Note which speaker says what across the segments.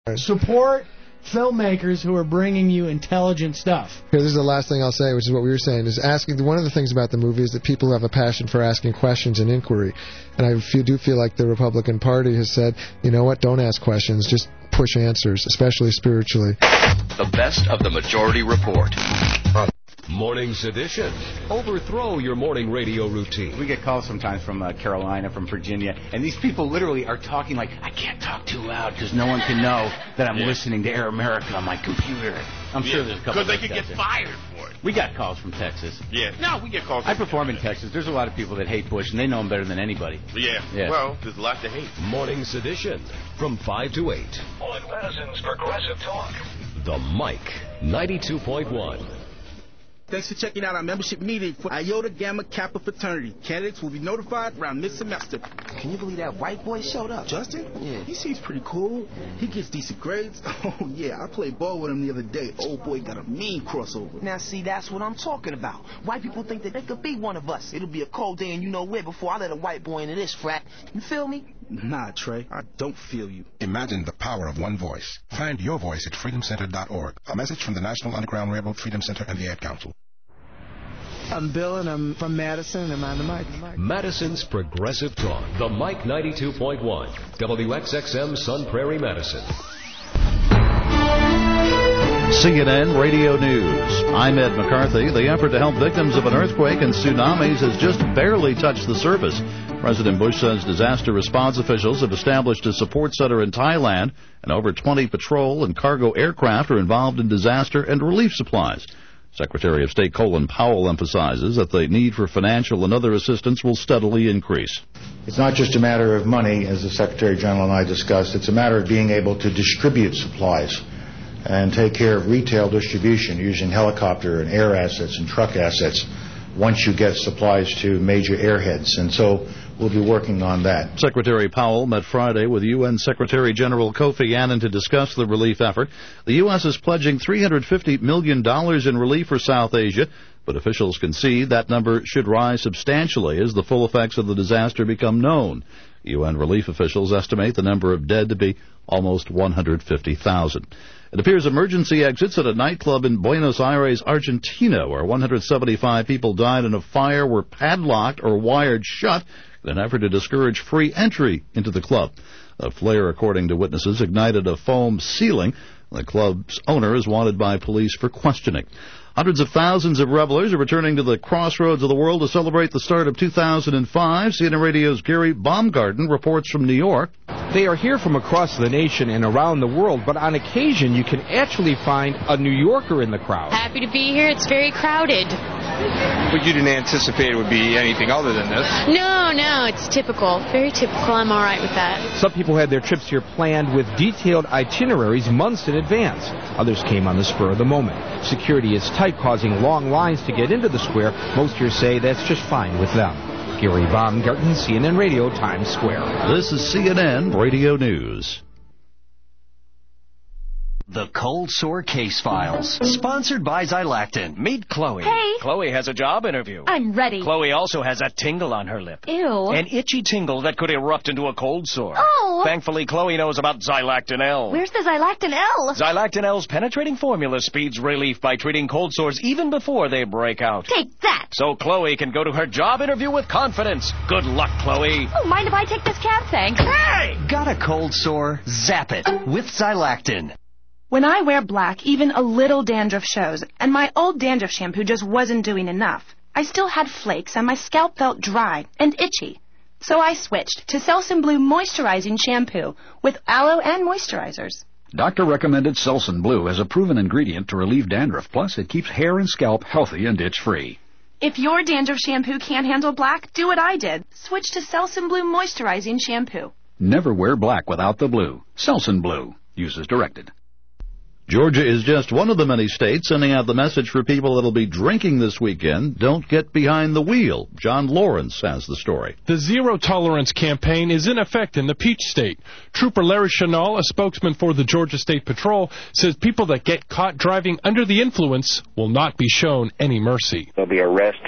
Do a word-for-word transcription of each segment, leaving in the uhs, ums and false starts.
Speaker 1: Support filmmakers who are bringing you intelligent stuff.
Speaker 2: Here, this is the last thing I'll say, which is what we were saying, is asking. One of the things about the movie is that people have a passion for asking questions and inquiry. And I feel, do feel like the Republican Party has said, you know what, don't ask questions, just push answers, especially spiritually.
Speaker 3: The best of the Majority Report.
Speaker 4: Morning Sedition. Overthrow your morning radio routine.
Speaker 5: We get calls sometimes from uh, Carolina, from Virginia, and these people literally are talking like, I can't talk too loud because no one can know that I'm yeah. listening to Air America on my computer. I'm yeah. sure there's a couple of
Speaker 6: Because they could get fired for it.
Speaker 5: We got calls from Texas.
Speaker 6: Yeah. No, we get calls from
Speaker 5: I perform in Texas. There's a lot of people that hate Bush, and they know him better than anybody.
Speaker 6: Yeah. yeah. Well, there's a lot to hate.
Speaker 4: Morning Sedition from five to eight.
Speaker 7: On Madison's Progressive Talk.
Speaker 4: The Mike ninety-two point one.
Speaker 8: Thanks for checking out our membership meeting for Iota Gamma Kappa Fraternity. Candidates will be notified around mid-semester.
Speaker 9: Can you believe that white boy showed up?
Speaker 8: Justin?
Speaker 9: Yeah.
Speaker 8: He seems pretty cool. He gets decent grades. Oh, yeah, I played ball with him the other day. Old boy got a mean crossover.
Speaker 9: Now, see, that's what I'm talking about. White people think that they could be one of us. It'll be a cold day and you know where before I let a white boy into this frat. You feel me?
Speaker 8: Nah, Trey, I don't feel you.
Speaker 10: Imagine the power of one voice. Find your voice at freedom center dot org. A message from the National Underground Railroad Freedom Center and the Ad Council.
Speaker 11: I'm Bill, and I'm from Madison, and I'm on the mic.
Speaker 4: Madison's Progressive Talk. The Mike ninety-two point one. W X X M Sun Prairie, Madison.
Speaker 12: C N N Radio News. I'm Ed McCarthy. The effort to help victims of an earthquake and tsunamis has just barely touched the surface. President Bush says disaster response officials have established a support center in Thailand, and over twenty patrol and cargo aircraft are involved in disaster and relief supplies. Secretary of State Colin Powell emphasizes that the need for financial and other assistance will steadily increase.
Speaker 13: It's not just a matter of money, as the Secretary General and I discussed. It's a matter of being able to distribute supplies and take care of retail distribution using helicopter and air assets and truck assets once you get supplies to major airheads. And so we'll be working on that.
Speaker 12: Secretary Powell met Friday with U N Secretary General Kofi Annan to discuss the relief effort. The U S is pledging three hundred fifty million dollars in relief for South Asia, but officials concede that number should rise substantially as the full effects of the disaster become known. U N relief officials estimate the number of dead to be almost one hundred fifty thousand. It appears emergency exits at a nightclub in Buenos Aires, Argentina, where one hundred seventy-five people died in a fire, were padlocked or wired shut in an effort to discourage free entry into the club. A flare, according to witnesses, ignited a foam ceiling. The club's owner is wanted by police for questioning. Hundreds of thousands of revelers are returning to the crossroads of the world to celebrate the start of two thousand five. C N N Radio's Gary Baumgarten reports from New York.
Speaker 14: They are here from across the nation and around the world, but on occasion you can actually find a New Yorker in the crowd.
Speaker 15: Happy to be here. It's very crowded.
Speaker 16: But you didn't anticipate it would be anything other than this?
Speaker 15: No, no, it's typical. Very typical. I'm all right with that.
Speaker 14: Some people had their trips here planned with detailed itineraries months in advance. Others came on the spur of the moment. Security is tight, causing long lines to get into the square. Most here say that's just fine with them. Gary Baumgarten, C N N Radio, Times Square.
Speaker 12: This is C N N Radio News.
Speaker 3: The Cold Sore Case Files, sponsored by Xylactin. Meet Chloe.
Speaker 17: Hey.
Speaker 3: Chloe has a job interview.
Speaker 17: I'm ready.
Speaker 3: Chloe also has a tingle on her lip.
Speaker 17: Ew.
Speaker 3: An itchy tingle that could erupt into a cold sore.
Speaker 17: Oh.
Speaker 3: Thankfully, Chloe knows about Xylactin L.
Speaker 17: Where's the Xylactin L?
Speaker 3: Xylactin L's penetrating formula speeds relief by treating cold sores even before they break out.
Speaker 17: Take that.
Speaker 3: So Chloe can go to her job interview with confidence. Good luck, Chloe.
Speaker 17: Oh, mind if I take this cab? Thanks.
Speaker 3: Hey! Got a cold sore? Zap it with Xylactin.
Speaker 18: When I wear black, even a little dandruff shows, and my old dandruff shampoo just wasn't doing enough. I still had flakes, and my scalp felt dry and itchy. So I switched to Selsun Blue Moisturizing Shampoo with aloe and moisturizers.
Speaker 19: Doctor recommended Selsun Blue as a proven ingredient to relieve dandruff. Plus, it keeps hair and scalp healthy and itch-free.
Speaker 18: If your dandruff shampoo can't handle black, do what I did. Switch to Selsun Blue Moisturizing Shampoo.
Speaker 19: Never wear black without the blue. Selsun Blue. Use as directed.
Speaker 12: Georgia is just one of the many states sending out the message for people that'll be drinking this weekend. Don't get behind the wheel. John Lawrence has the story.
Speaker 20: The Zero Tolerance campaign is in effect in the Peach State. Trooper Larry Chanel, a spokesman for the Georgia State Patrol, says people that get caught driving under the influence will not be shown any mercy.
Speaker 21: They'll be arrested.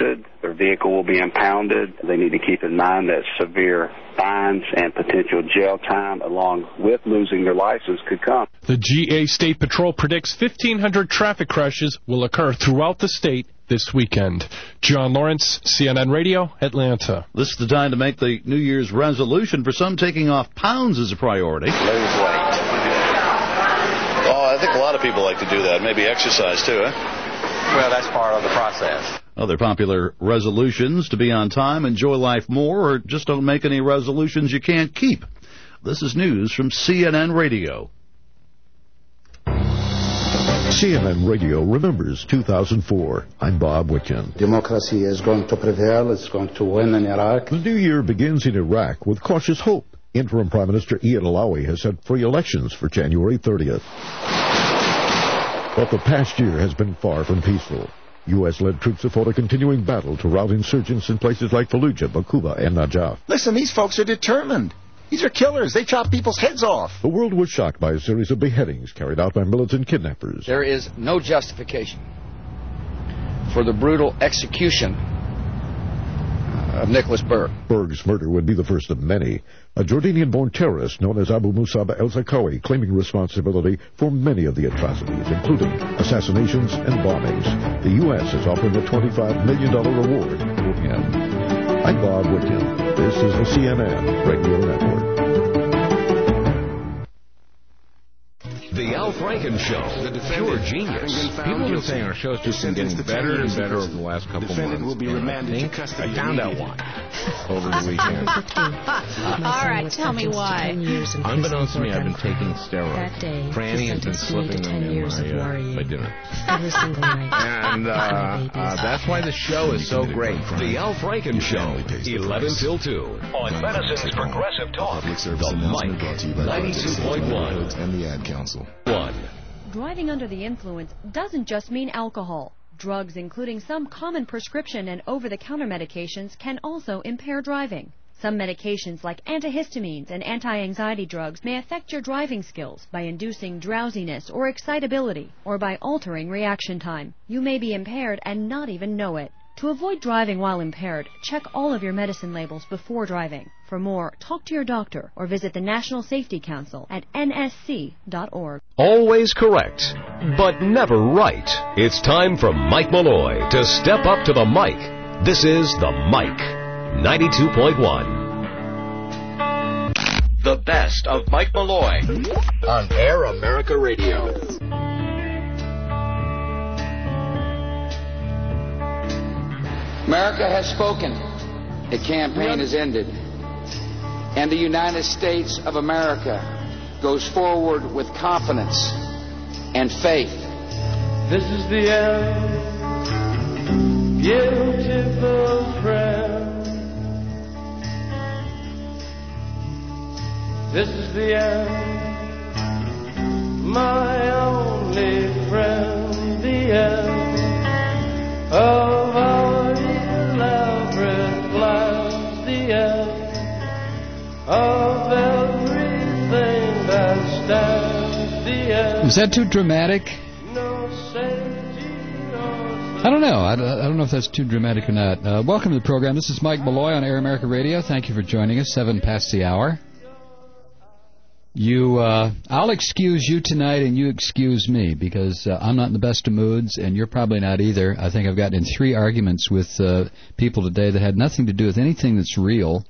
Speaker 21: Their vehicle will be impounded. They need to keep in mind that severe fines and potential jail time, along with losing their license, could come.
Speaker 20: The G A State Patrol predicts fifteen hundred traffic crashes will occur throughout the state this weekend. John Lawrence, C N N Radio, Atlanta.
Speaker 12: This is the time to make the New Year's resolution. For some, taking off pounds is a priority.
Speaker 21: Lose weight.
Speaker 12: Oh, I think a lot of people like to do that. Maybe exercise, too, huh?
Speaker 21: Well, that's part of the process.
Speaker 12: Other popular resolutions: to be on time, enjoy life more, or just don't make any resolutions you can't keep. This is news from C N N Radio.
Speaker 22: C N N Radio remembers two thousand four. I'm Bob Witkin.
Speaker 23: Democracy is going to prevail. It's going to win in Iraq.
Speaker 22: The new year begins in Iraq with cautious hope. Interim Prime Minister Iyad Allawi has set free elections for January thirtieth. But the past year has been far from peaceful. U S-led troops have fought a continuing battle to rout insurgents in places like Fallujah, Bakuba, and Najaf.
Speaker 24: Listen, these folks are determined. These are killers. They chop people's heads off.
Speaker 22: The world was shocked by a series of beheadings carried out by militant kidnappers.
Speaker 25: There is no justification for the brutal execution of Nicholas Berg.
Speaker 22: Berg's murder would be the first of many. A Jordanian-born terrorist known as Abu Musab el-Zarqawi claiming responsibility for many of the atrocities, including assassinations and bombings. The U S is offering a twenty-five million dollars reward for him. I'm Bob Witkin. This is the C N N Radio Network.
Speaker 4: The Al Franken Show. Pure genius.
Speaker 26: People have been saying our show's just been getting better and better over the last couple months.
Speaker 8: Will be remanded to custody.
Speaker 26: I found out why over the weekend.
Speaker 17: All right, tell me why.
Speaker 26: Unbeknownst to me, I've been taking steroids. Franny has been slipping them in my, uh, my dinner.
Speaker 17: Every single night.
Speaker 26: And uh, uh, that's why the show is so great.
Speaker 4: The Al Franken Show, eleven till two.
Speaker 7: On Medicine's Progressive Talk.
Speaker 4: The Mike, ninety-two point one.
Speaker 10: And the Ad Council.
Speaker 4: One.
Speaker 27: Driving under the influence doesn't just mean alcohol. Drugs, including some common prescription and over-the-counter medications, can also impair driving. Some medications like antihistamines and anti-anxiety drugs may affect your driving skills by inducing drowsiness or excitability, or by altering reaction time. You may be impaired and not even know it. To avoid driving while impaired, check all of your medicine labels before driving. For more, talk to your doctor or visit the National Safety Council at N S C dot org.
Speaker 4: Always correct, but never right. It's time for Mike Malloy to step up to the mic. This is the Mike, ninety-two point one. The best of Mike Malloy on Air America Radio.
Speaker 28: America has spoken. The campaign has ended. And the United States of America goes forward with confidence and faith.
Speaker 29: This is the end, beautiful friend. This is the end, my only friend, the end of our elaborate plans, the end of everything that stands, the end.
Speaker 30: Is that too dramatic? I don't know. I, I don't know if that's too dramatic or not. Uh, welcome to the program. This is Mike Malloy on Air America Radio. Thank you for joining us. Seven past the hour. You, uh, I'll excuse you tonight, and you excuse me, because uh, I'm not in the best of moods, and you're probably not either. I think I've gotten in three arguments with uh, people today that had nothing to do with anything that's real.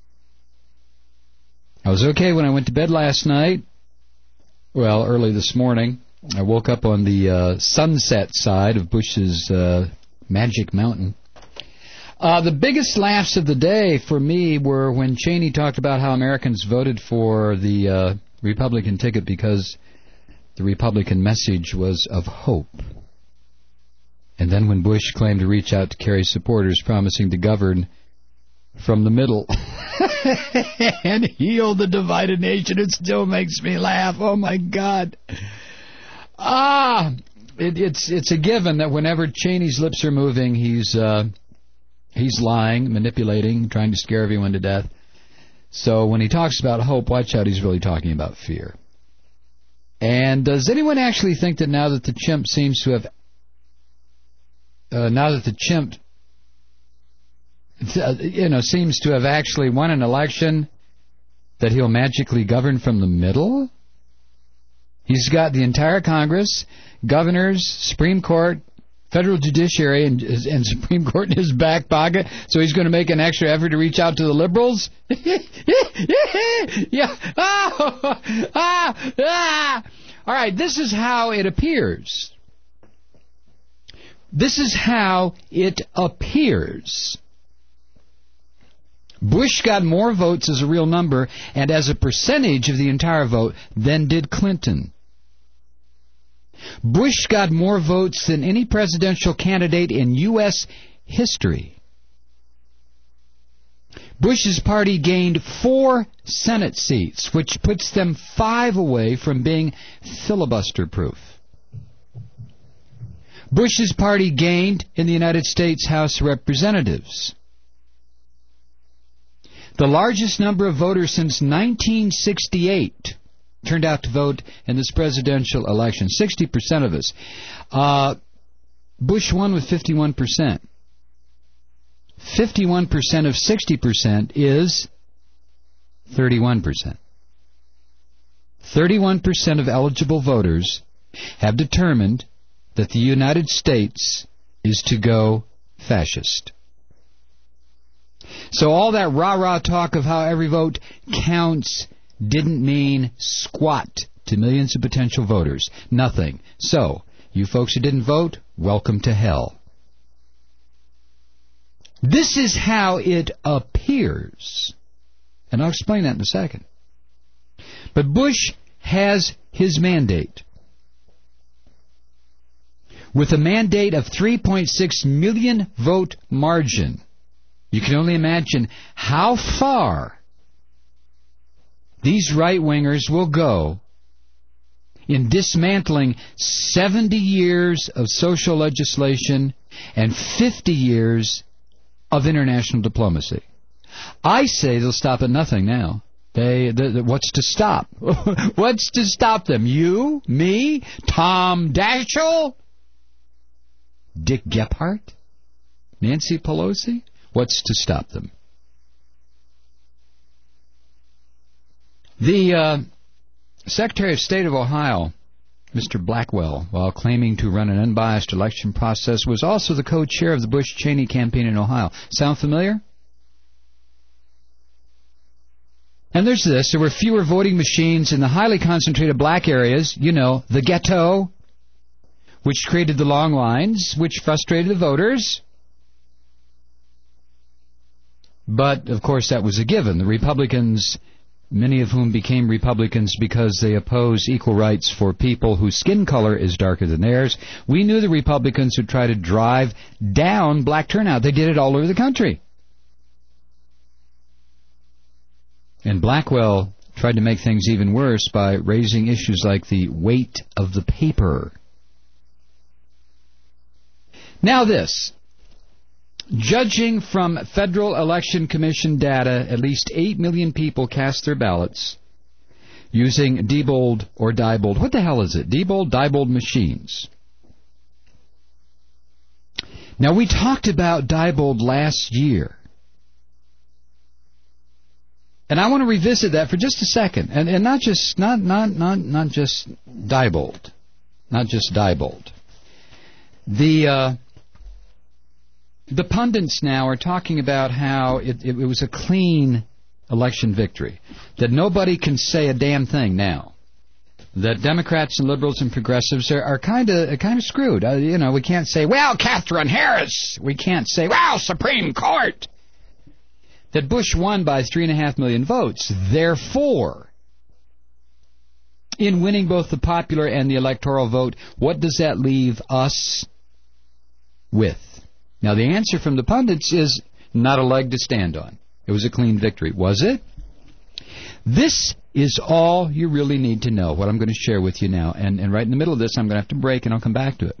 Speaker 30: I was okay when I went to bed last night. Well, early this morning. I woke up on the uh, sunset side of Bush's uh, Magic Mountain. Uh, the biggest laughs of the day for me were when Cheney talked about how Americans voted for the uh, Republican ticket because the Republican message was of hope. And then when Bush claimed to reach out to Kerry's supporters, promising to govern from the middle and heal the divided nation, it still makes me laugh. Oh, my God. Ah, it, it's it's a given that whenever Cheney's lips are moving, he's uh, he's lying, manipulating, trying to scare everyone to death. So when he talks about hope, watch out, he's really talking about fear. And does anyone actually think that now that the chimp seems to have, uh, now that the chimp you know, seems to have actually won an election, that he'll magically govern from the middle? He's got the entire Congress, governors, Supreme Court, federal judiciary, and, and Supreme Court in his back pocket, so he's going to make an extra effort to reach out to the liberals? Yeah. Ah, ah, ah. All right, this is how it appears. This is how it appears. Bush got more votes as a real number and as a percentage of the entire vote than did Clinton. Bush got more votes than any presidential candidate in U S history. Bush's party gained four Senate seats, which puts them five away from being filibuster-proof. Bush's party gained in the United States House of Representatives. The largest number of voters since nineteen sixty-eight turned out to vote in this presidential election. sixty percent of us. Uh, Bush won with fifty-one percent. fifty-one percent of sixty percent is thirty-one percent. thirty-one percent of eligible voters have determined that the United States is to go fascist. So all that rah-rah talk of how every vote counts didn't mean squat to millions of potential voters. Nothing. So, you folks who didn't vote, welcome to hell. This is how it appears. And I'll explain that in a second. But Bush has his mandate. With a mandate of three point six million vote margin, you can only imagine how far these right-wingers will go in dismantling seventy years of social legislation and fifty years of international diplomacy. I say they'll stop at nothing now. They, they, they what's to stop? What's to stop them? You? Me? Tom Daschle? Dick Gephardt? Nancy Pelosi? What's to stop them? The uh, Secretary of State of Ohio, Mister Blackwell, while claiming to run an unbiased election process, was also the co-chair of the Bush-Cheney campaign in Ohio. Sound familiar? And there's this. There were fewer voting machines in the highly concentrated black areas, you know, the ghetto, which created the long lines, which frustrated the voters. But, of course, that was a given. The Republicans, many of whom became Republicans because they oppose equal rights for people whose skin color is darker than theirs. We knew the Republicans would try to drive down black turnout. They did it all over the country. And Blackwell tried to make things even worse by raising issues like the weight of the paper. Now this. Judging from Federal Election Commission data, at least eight million people cast their ballots using Diebold or Diebold. What the hell is it? Diebold, Diebold machines. Now, we talked about Diebold last year. And I want to revisit that for just a second. And, and not just not, not, not, not just Diebold. Not just Diebold. The... Uh, The pundits now are talking about how it, it, it was a clean election victory, that nobody can say a damn thing now, that Democrats and liberals and progressives are, are kind of kind of screwed. Uh, you know, we can't say, well, Catherine Harris. We can't say, well, Supreme Court. That Bush won by three and a half million votes. Therefore, in winning both the popular and the electoral vote, what does that leave us with? Now, the answer from the pundits is not a leg to stand on. It was a clean victory. Was it? This is all you really need to know, what I'm going to share with you now. And, and right in the middle of this, I'm going to have to break, and I'll come back to it.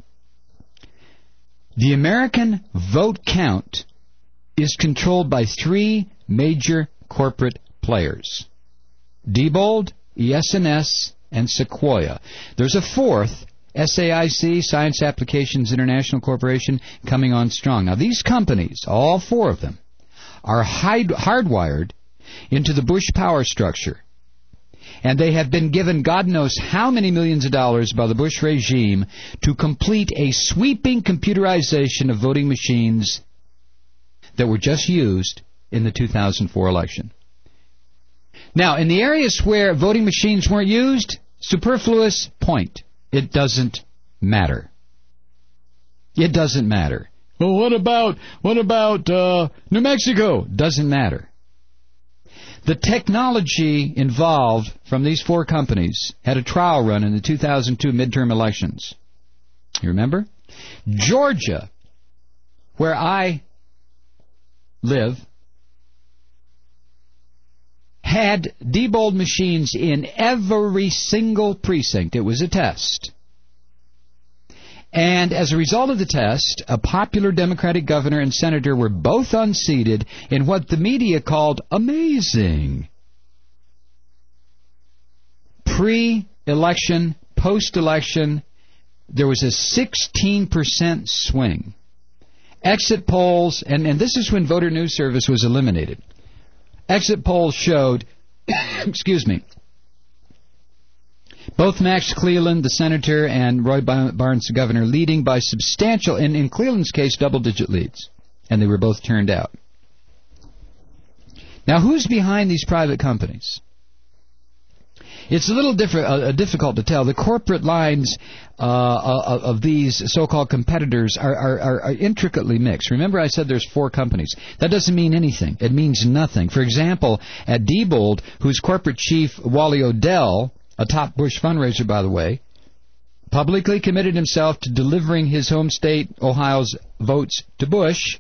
Speaker 30: The American vote count is controlled by three major corporate players. Diebold, E S N S, and Sequoia. There's a fourth, S A I C, Science Applications International Corporation, coming on strong. Now, these companies, all four of them, are hide- hardwired into the Bush power structure. And they have been given God knows how many millions of dollars by the Bush regime to complete a sweeping computerization of voting machines that were just used in the two thousand four election. Now, in the areas where voting machines weren't used, superfluous point. It doesn't matter. It doesn't matter. Well, what about what about uh, New Mexico? Doesn't matter. The technology involved from these four companies had a trial run in the two thousand two midterm elections. You remember? Georgia, where I live, had Diebold machines in every single precinct. It was a test. And as a result of the test, a popular Democratic governor and senator were both unseated in what the media called amazing pre-election, post-election, there was a sixteen percent swing. Exit polls, and, and this is when Voter News Service was eliminated. Exit polls showed, excuse me, both Max Cleland, the senator, and Roy Barnes, the governor, leading by substantial, and in Cleland's case, double-digit leads. And they were both turned out. Now, who's behind these private companies? It's a little different, uh, difficult to tell. The corporate lines uh, of, of these so-called competitors are, are, are intricately mixed. Remember I said there's four companies. That doesn't mean anything. It means nothing. For example, at Diebold, whose corporate chief, Wally Odell, a top Bush fundraiser, by the way, publicly committed himself to delivering his home state, Ohio's votes to Bush.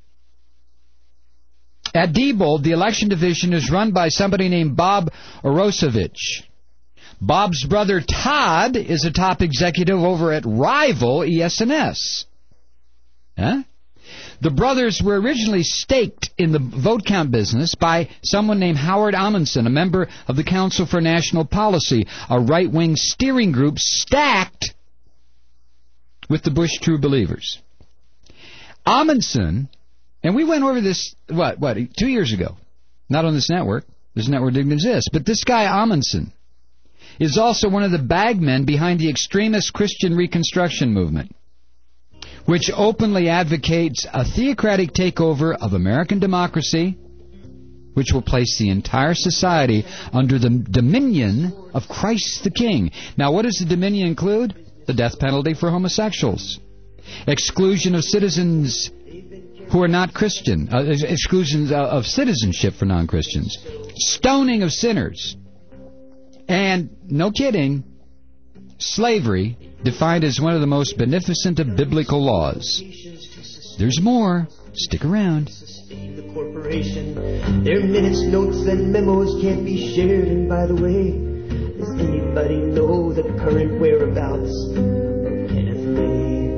Speaker 30: At Diebold, the election division is run by somebody named Bob Orosevich. Bob's brother Todd is a top executive over at rival E S N S. Huh? The brothers were originally staked in the vote count business by someone named Howard Amundsen, a member of the Council for National Policy, a right-wing steering group stacked with the Bush True Believers. Amundsen, and we went over this, what, what, two years ago. Not on this network. This network didn't exist. But this guy, Amundsen, is also one of the bagmen behind the extremist Christian Reconstruction movement, which openly advocates a theocratic takeover of American democracy, which will place the entire society under the dominion of Christ the King. Now, what does the dominion include? The death penalty for homosexuals, exclusion of citizens who are not Christian, uh, exclusion of citizenship for non-Christians, stoning of sinners, and, no kidding, slavery, defined as one of the most beneficent of biblical laws. There's more. Stick around.
Speaker 1: The corporation, their minutes, notes, and memos can't be shared. And by the way, does anybody know the current whereabouts of Kenneth Ray?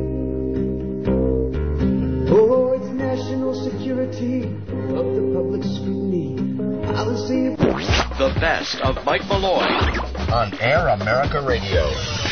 Speaker 1: Oh, it's national security of the public scrutiny. Policy.
Speaker 3: The best of Mike Malloy on Air America Radio.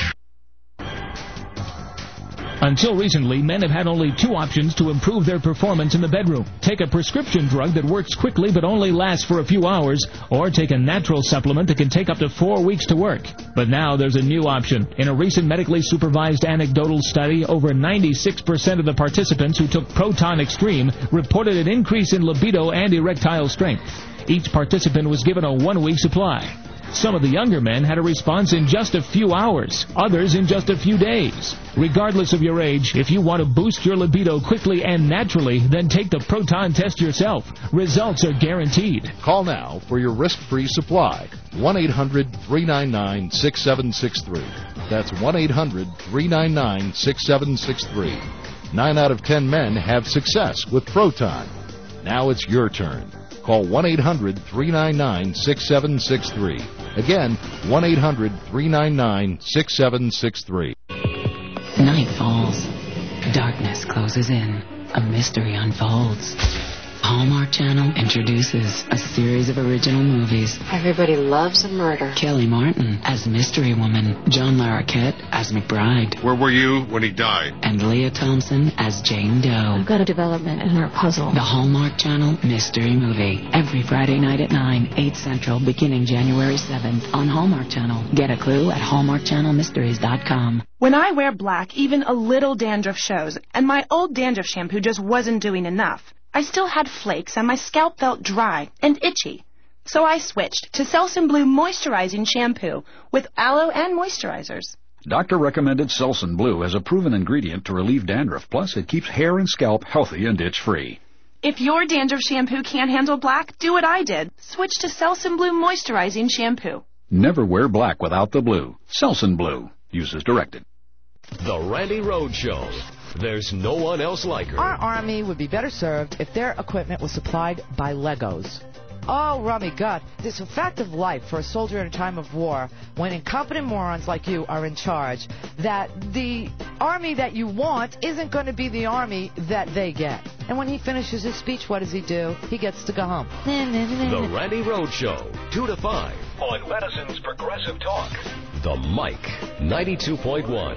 Speaker 2: Until recently, men have had only two options to improve their performance in the bedroom. Take a prescription drug that works quickly but only lasts for a few hours, or take a natural supplement that can take up to four weeks to work. But now there's a new option. In a recent medically supervised anecdotal study, over ninety-six percent of the participants who took Proton Extreme reported an increase in libido and erectile strength. Each participant was given a one-week supply. Some of the younger men had a response in just a few hours, others in just a few days. Regardless of your age, if you want to boost your libido quickly and naturally, then take the Proton test yourself. Results are guaranteed.
Speaker 5: Call now for your risk-free supply. one eight hundred three nine nine six seven six three. That's one eight hundred three nine nine six seven six three. Nine out of ten men have success with Proton. Now it's your turn. Call one eight hundred three nine nine six seven six three. Again, one eight hundred three nine nine six seven six three.
Speaker 6: Night falls. Darkness closes in. A mystery unfolds. Hallmark Channel introduces a series of original movies.
Speaker 17: Everybody loves a murder.
Speaker 6: Kelly Martin as Mystery Woman, John Larroquette as McBride.
Speaker 9: Where were you when he died?
Speaker 6: And Leah Thompson as Jane Doe.
Speaker 17: I've got a development in our puzzle.
Speaker 6: The Hallmark Channel Mystery Movie. Every Friday night at nine, eight Central, beginning January seventh on Hallmark Channel. Get a clue at hallmark channel mysteries dot com.
Speaker 11: When I wear black, even a little dandruff shows, and my old dandruff shampoo just wasn't doing enough. I still had flakes, and my scalp felt dry and itchy. So I switched to Selsun Blue Moisturizing Shampoo with aloe and moisturizers.
Speaker 13: Doctor recommended Selsun Blue as a proven ingredient to relieve dandruff. Plus, it keeps hair and scalp healthy and itch-free.
Speaker 11: If your dandruff shampoo can't handle black, do what I did. Switch to Selsun Blue Moisturizing Shampoo.
Speaker 13: Never wear black without the blue. Selsun Blue. Use as directed.
Speaker 4: The Randy Rhoads Show. There's no one else like her.
Speaker 14: Our Army would be better served if their equipment was supplied by Legos. Oh, Rummy God, it's a fact of life for a soldier in a time of war, when incompetent morons like you are in charge, that the Army that you want isn't going to be the Army that they get. And when he finishes his speech, what does he do? He gets to go home.
Speaker 4: The Randy Rhoads Show, two to five.
Speaker 7: On Madison's Progressive Talk.
Speaker 4: The Mike, ninety-two point one.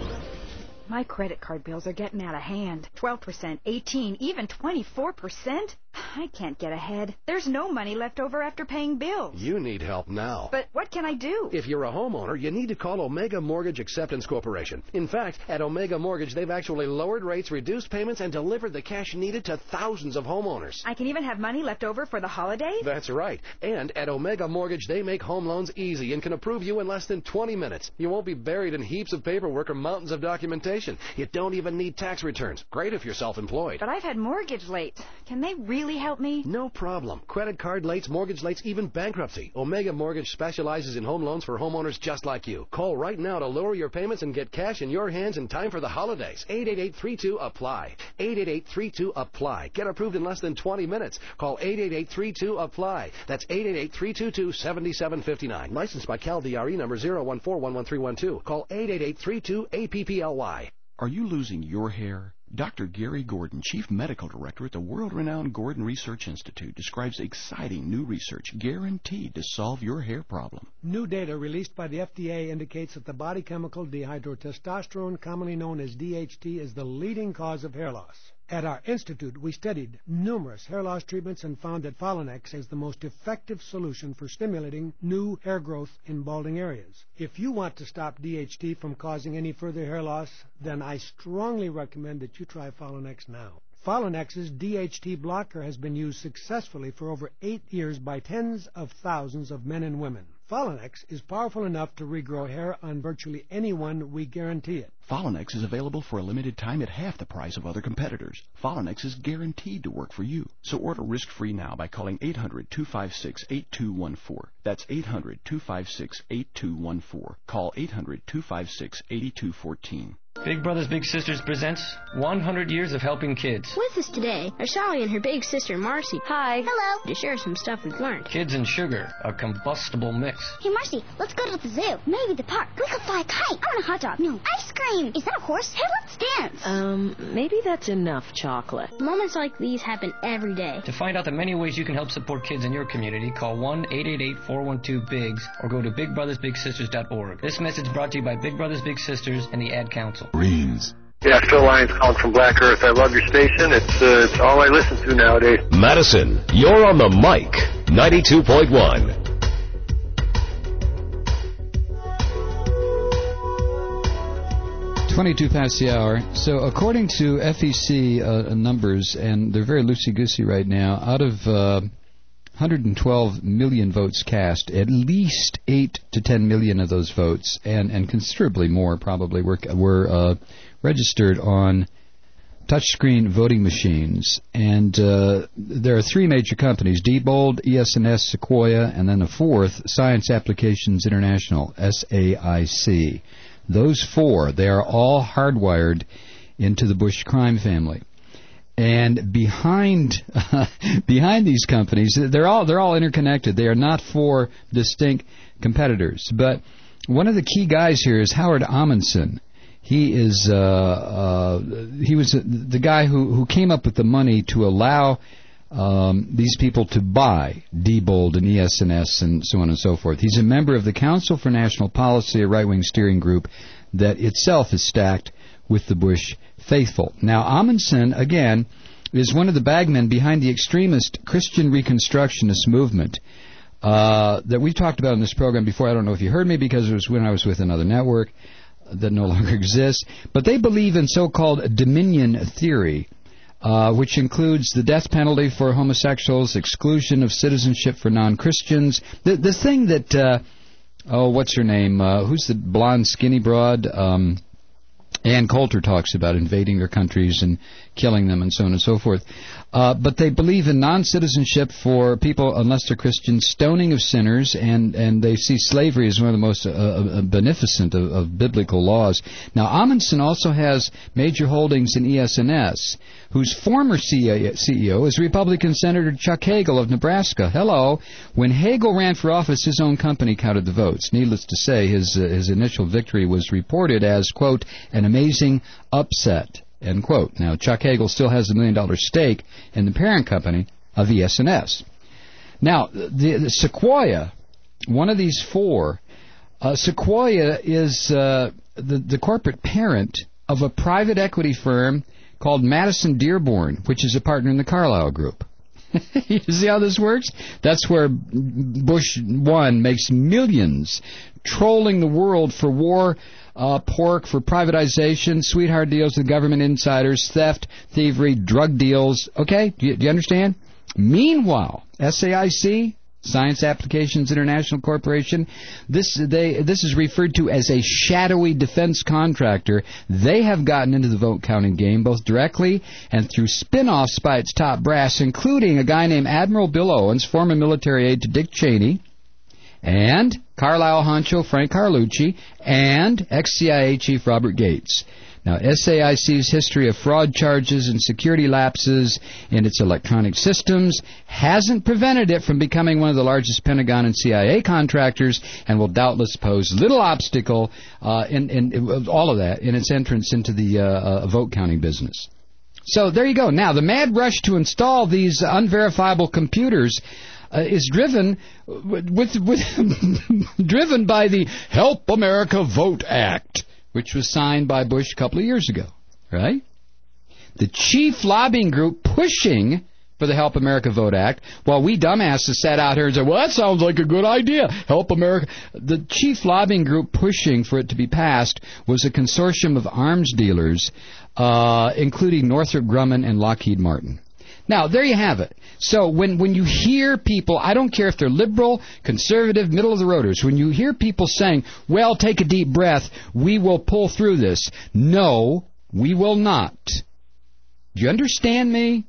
Speaker 15: My credit card bills are getting out of hand. twelve percent, eighteen, even twenty-four percent. I can't get ahead. There's no money left over after paying bills.
Speaker 16: You need help now.
Speaker 15: But what can I do?
Speaker 16: If you're a homeowner, you need to call Omega Mortgage Acceptance Corporation. In fact, at Omega Mortgage, they've actually lowered rates, reduced payments, and delivered the cash needed to thousands of homeowners.
Speaker 15: I can even have money left over for the holidays?
Speaker 16: That's right. And at Omega Mortgage, they make home loans easy and can approve you in less than twenty minutes. You won't be buried in heaps of paperwork or mountains of documentation. You don't even need tax returns. Great if you're self-employed.
Speaker 15: But I've had mortgage late. Can they really help me?
Speaker 16: No problem. Credit card lates, mortgage lates, even bankruptcy. Omega Mortgage specializes in home loans for homeowners just like you. Call right now to lower your payments and get cash in your hands in time for the holidays. eight eight eight, three two, A P P L Y. eight eight eight, three two, A P P L Y. Get approved in less than twenty minutes. Call eight eight eight, three two, A P P L Y. That's eight eight eight, three two two, seven seven five nine. Licensed by Cal D R E number zero one four one one three one two. Call eight eight eight, three two, A P P L Y.
Speaker 18: Are you losing your hair? Doctor Gary Gordon, Chief Medical Director at the world-renowned Gordon Research Institute, describes exciting new research guaranteed to solve your hair problem.
Speaker 19: New data released by the F D A indicates that the body chemical dihydrotestosterone, commonly known as D H T, is the leading cause of hair loss. At our institute, we studied numerous hair loss treatments and found that Folinex is the most effective solution for stimulating new hair growth in balding areas. If you want to stop D H T from causing any further hair loss, then I strongly recommend that you try Folinex now. Folinex's D H T blocker has been used successfully for over eight years by tens of thousands of men and women. Folinex is powerful enough to regrow hair on virtually anyone. We guarantee it.
Speaker 18: Folinex is available for a limited time at half the price of other competitors. Folinex is guaranteed to work for you. So order risk-free now by calling eight hundred, two five six, eight two one four. That's eight hundred, two five six, eight two one four. Call eight hundred, two five six, eight two one four.
Speaker 20: Big Brothers Big Sisters presents one hundred years of helping kids.
Speaker 31: With us today are Sally and her big sister Marcy.
Speaker 16: Hi.
Speaker 31: Hello. To share some stuff we've learned.
Speaker 20: Kids and sugar, a combustible mix.
Speaker 31: Hey Marcy, let's go to the zoo. Maybe the park. We could fly a kite. I want a hot dog. No. Ice cream. Is that a horse? Hey, let's dance.
Speaker 17: Um, maybe that's enough chocolate.
Speaker 31: Moments like these happen every day.
Speaker 20: To find out the many ways you can help support kids in your community, call one eight eight eight, four one two, B I G S or go to big brothers big sisters dot org. This message brought to you by Big Brothers Big Sisters and the Ad Council.
Speaker 18: Greens.
Speaker 32: Yeah, Phil Lyons calling from Black Earth. I love your station. It's, uh, it's all I listen to nowadays.
Speaker 4: Madison, you're on the mic. ninety-two point one.
Speaker 30: twenty-two past the hour. So according to F E C uh, numbers, and they're very loosey-goosey right now, out of uh, one hundred twelve million votes cast, at least eight to ten million of those votes, and, and considerably more probably, were, were uh, registered on touchscreen voting machines. And uh, there are three major companies, Diebold, E S N S, Sequoia, and then a fourth, Science Applications International, S A I C. Those four, they are all hardwired into the Bush crime family. And behind uh, behind these companies, they're all they're all interconnected. They are not four distinct competitors. But one of the key guys here is Howard Amundsen. He is uh, uh, he was the guy who, who came up with the money to allow um, these people to buy Diebold and E S N S and so on and so forth. He's a member of the Council for National Policy, a right-wing steering group that itself is stacked with the Bush faithful. Now, Amundsen, again, is one of the bagmen behind the extremist Christian Reconstructionist movement uh, that we've talked about in this program before. I don't know if you heard me because it was when I was with another network that no longer exists. But they believe in so-called dominion theory, uh, which includes the death penalty for homosexuals, exclusion of citizenship for non-Christians. The, the thing that, uh, oh, what's her name? Uh, who's the blonde, skinny broad? Um, Ann Coulter talks about invading their countries and killing them and so on and so forth. Uh, but they believe in non-citizenship for people unless they're Christians, stoning of sinners, and, and they see slavery as one of the most uh, uh, beneficent of, of biblical laws. Now, Amundsen also has major holdings in E S N S, whose former C E O is Republican Senator Chuck Hagel of Nebraska. Hello. When Hagel ran for office, his own company counted the votes. Needless to say, his, uh, his initial victory was reported as, quote, an amazing upset, end quote. Now, Chuck Hagel still has a million-dollar stake in the parent company of E S N S. Now, the, the Sequoia, one of these four, uh, Sequoia is uh, the, the corporate parent of a private equity firm called Madison Dearborn, which is a partner in the Carlyle Group. You see how this works? That's where Bush one makes millions trolling the world for war, uh, pork, for privatization, sweetheart deals with government insiders, theft, thievery, drug deals. Okay? Do you, do you understand? Meanwhile, S A I C, Science Applications International Corporation, this they this is referred to as a shadowy defense contractor. They have gotten into the vote counting game both directly and through spin-offs by its top brass, including a guy named Admiral Bill Owens, former military aide to Dick Cheney, and Carlyle honcho Frank Carlucci, and ex-C I A chief Robert Gates. Now, S A I C's history of fraud charges and security lapses in its electronic systems hasn't prevented it from becoming one of the largest Pentagon and C I A contractors, and will doubtless pose little obstacle uh, in, in, in all of that in its entrance into the uh, uh, vote counting business. So there you go. Now, the mad rush to install these unverifiable computers Uh, is driven with, with driven by the Help America Vote Act, which was signed by Bush a couple of years ago, right? The chief lobbying group pushing for the Help America Vote Act, while we dumbasses sat out here and said, well, that sounds like a good idea, Help America. The chief lobbying group pushing for it to be passed was a consortium of arms dealers, uh, including Northrop Grumman and Lockheed Martin. Now, there you have it. So when, when you hear people, I don't care if they're liberal, conservative, middle of the roaders, when you hear people saying, well, take a deep breath, we will pull through this. No, we will not. Do you understand me?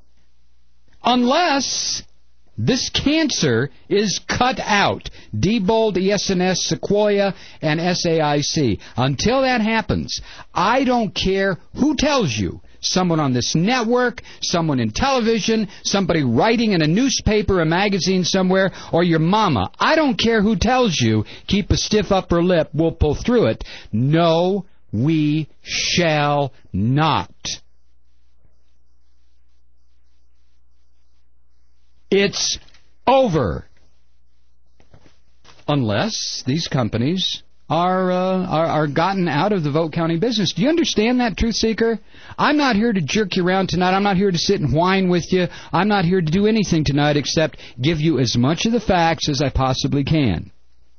Speaker 30: Unless this cancer is cut out. Diebold, E S N S, Sequoia, and S A I C. Until that happens, I don't care who tells you. Someone on this network, someone in television, somebody writing in a newspaper, a magazine somewhere, or your mama. I don't care who tells you, keep a stiff upper lip, we'll pull through it. No, we shall not. It's over. Unless these companies are, uh, are are gotten out of the vote counting business. Do you understand that, Truth Seeker? I'm not here to jerk you around tonight. I'm not here to sit and whine with you. I'm not here to do anything tonight except give you as much of the facts as I possibly can.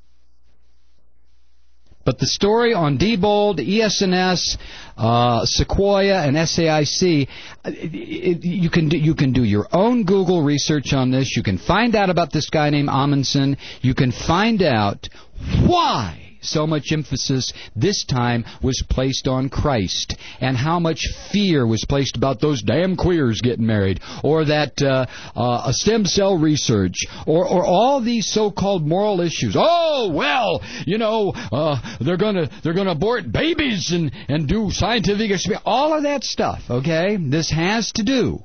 Speaker 30: But the story on Diebold, E S N S, uh, Sequoia, and S A I C, it, it, you can do, you can do your own Google research on this. You can find out about this guy named Amundsen. You can find out why so much emphasis this time was placed on Christ, and how much fear was placed about those damn queers getting married, or that uh, uh, a stem cell research, or, or all these so-called moral issues. Oh, well, you know, uh, they're gonna they're gonna abort babies and and do scientific experiments. All of that stuff. Okay, this has to do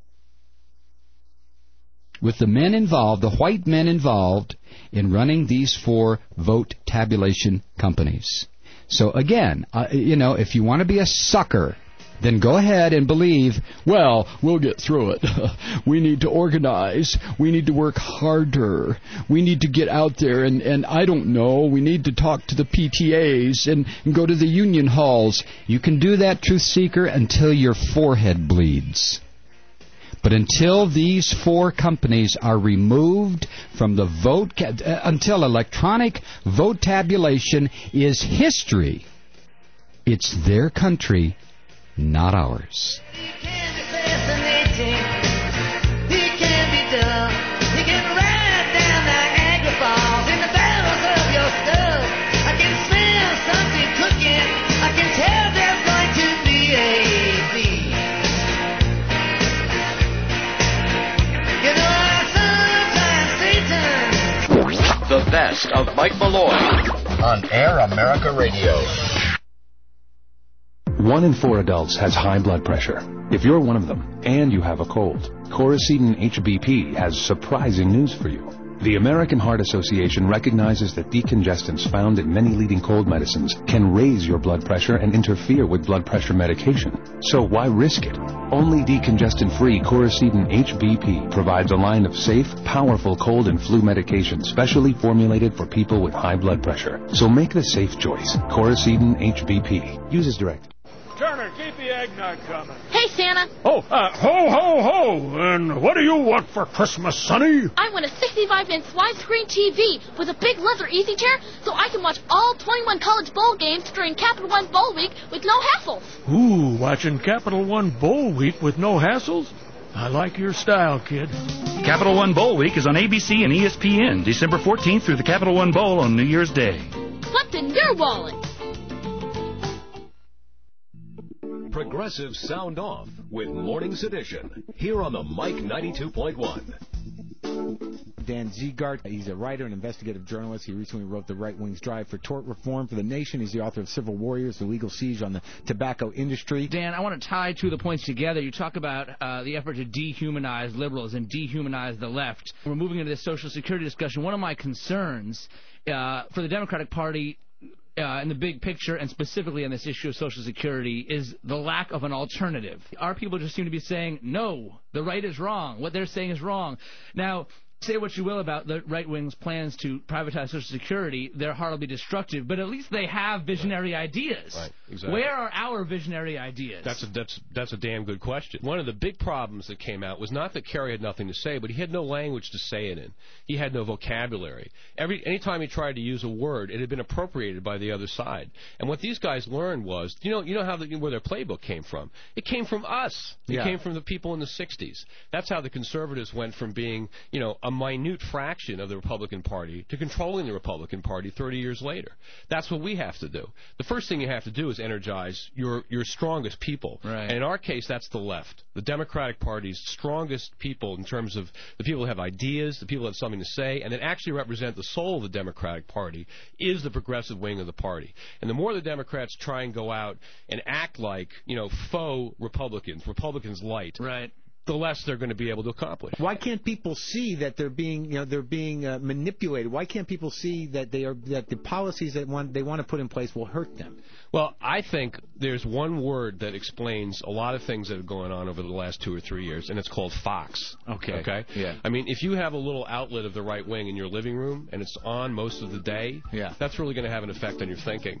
Speaker 30: with the men involved, the white men involved, in running these four vote tabulation companies. So again, uh, you know, if you want to be a sucker, then go ahead and believe, well, we'll get through it. We need to organize. We need to work harder. We need to get out there, and, and I don't know, we need to talk to the P T As and, and go to the union halls. You can do that, truth seeker, until your forehead bleeds. But until these four companies are removed from the vote, ca- uh, until electronic vote tabulation is history, it's their country, not ours.
Speaker 4: The best of Mike Malloy on Air America Radio.
Speaker 8: One in four adults has high blood pressure. If you're one of them and you have a cold, Coracetin H B P has surprising news for you. The American Heart Association recognizes that decongestants found in many leading cold medicines can raise your blood pressure and interfere with blood pressure medication. So why risk it? Only decongestant-free Coracetin H B P provides a line of safe, powerful cold and flu medication specially formulated for people with high blood pressure. So make the safe choice. Coracetin H B P. Use as directed.
Speaker 9: Turner, keep the eggnog coming.
Speaker 10: Hey, Santa.
Speaker 9: Oh, uh, ho, ho, ho. And what do you want for Christmas, Sonny?
Speaker 10: I want a sixty-five inch widescreen T V with a big leather easy chair so I can watch all twenty-one college bowl games during Capital One Bowl Week with no hassles.
Speaker 9: Ooh, watching Capital One Bowl Week with no hassles? I like your style, kid.
Speaker 12: Capital One Bowl Week is on A B C and E S P N, December fourteenth through the Capital One Bowl on New Year's Day.
Speaker 10: What's in your wallet?
Speaker 4: Progressive Sound Off with Morning's Edition here on the Mike ninety-two point one.
Speaker 21: Dan Ziegart, he's a writer and investigative journalist. He recently wrote The Right Wing's Drive for Tort Reform for the Nation. He's the author of Civil Warriors, The Legal Siege on the Tobacco Industry.
Speaker 22: Dan, I want to tie two of the points together. You talk about uh, the effort to dehumanize liberals and dehumanize the left. We're moving into this Social Security discussion. One of my concerns uh, for the Democratic Party Uh, in the big picture, and specifically on this issue of Social Security, is the lack of an alternative. Our people just seem to be saying, no, the right is wrong. What they're saying is wrong. Now, say what you will about the right wing's plans to privatize Social Security, they're horribly destructive, but at least they have visionary ideas.
Speaker 23: Right, exactly.
Speaker 22: Where are our visionary ideas?
Speaker 23: That's a, that's, that's a damn good question. One of the big problems that came out was not that Kerry had nothing to say, but he had no language to say it in. He had no vocabulary. Every Anytime he tried to use a word, it had been appropriated by the other side. And what these guys learned was, you know, you know how the, where their playbook came from? It came from us. It
Speaker 22: Yeah.
Speaker 23: came from the people in the sixties. That's how the conservatives went from being, you know, a minute fraction of the Republican Party to controlling the Republican Party thirty years later. That's what we have to do. The first thing you have to do is energize your, your strongest people.
Speaker 22: Right.
Speaker 23: And in our case, that's the left. The Democratic Party's strongest people in terms of the people who have ideas, the people who have something to say, and that actually represent the soul of the Democratic Party is the progressive wing of the party. And the more the Democrats try and go out and act like, you know, faux Republicans, Republicans light,
Speaker 22: right,
Speaker 23: the less they're going to be able to accomplish.
Speaker 24: Why can't people see that they're being, you know, they're being uh, manipulated? Why can't people see that they are that the policies that want, they want to put in place will hurt them?
Speaker 23: Well, I think there's one word that explains a lot of things that are going on over the last two or three years, and it's called Fox.
Speaker 24: Okay.
Speaker 23: Okay.
Speaker 24: Yeah.
Speaker 23: I mean, if you have a little outlet of the right wing in your living room and it's on most of the day,
Speaker 24: yeah,
Speaker 23: that's really going to have an effect on your thinking.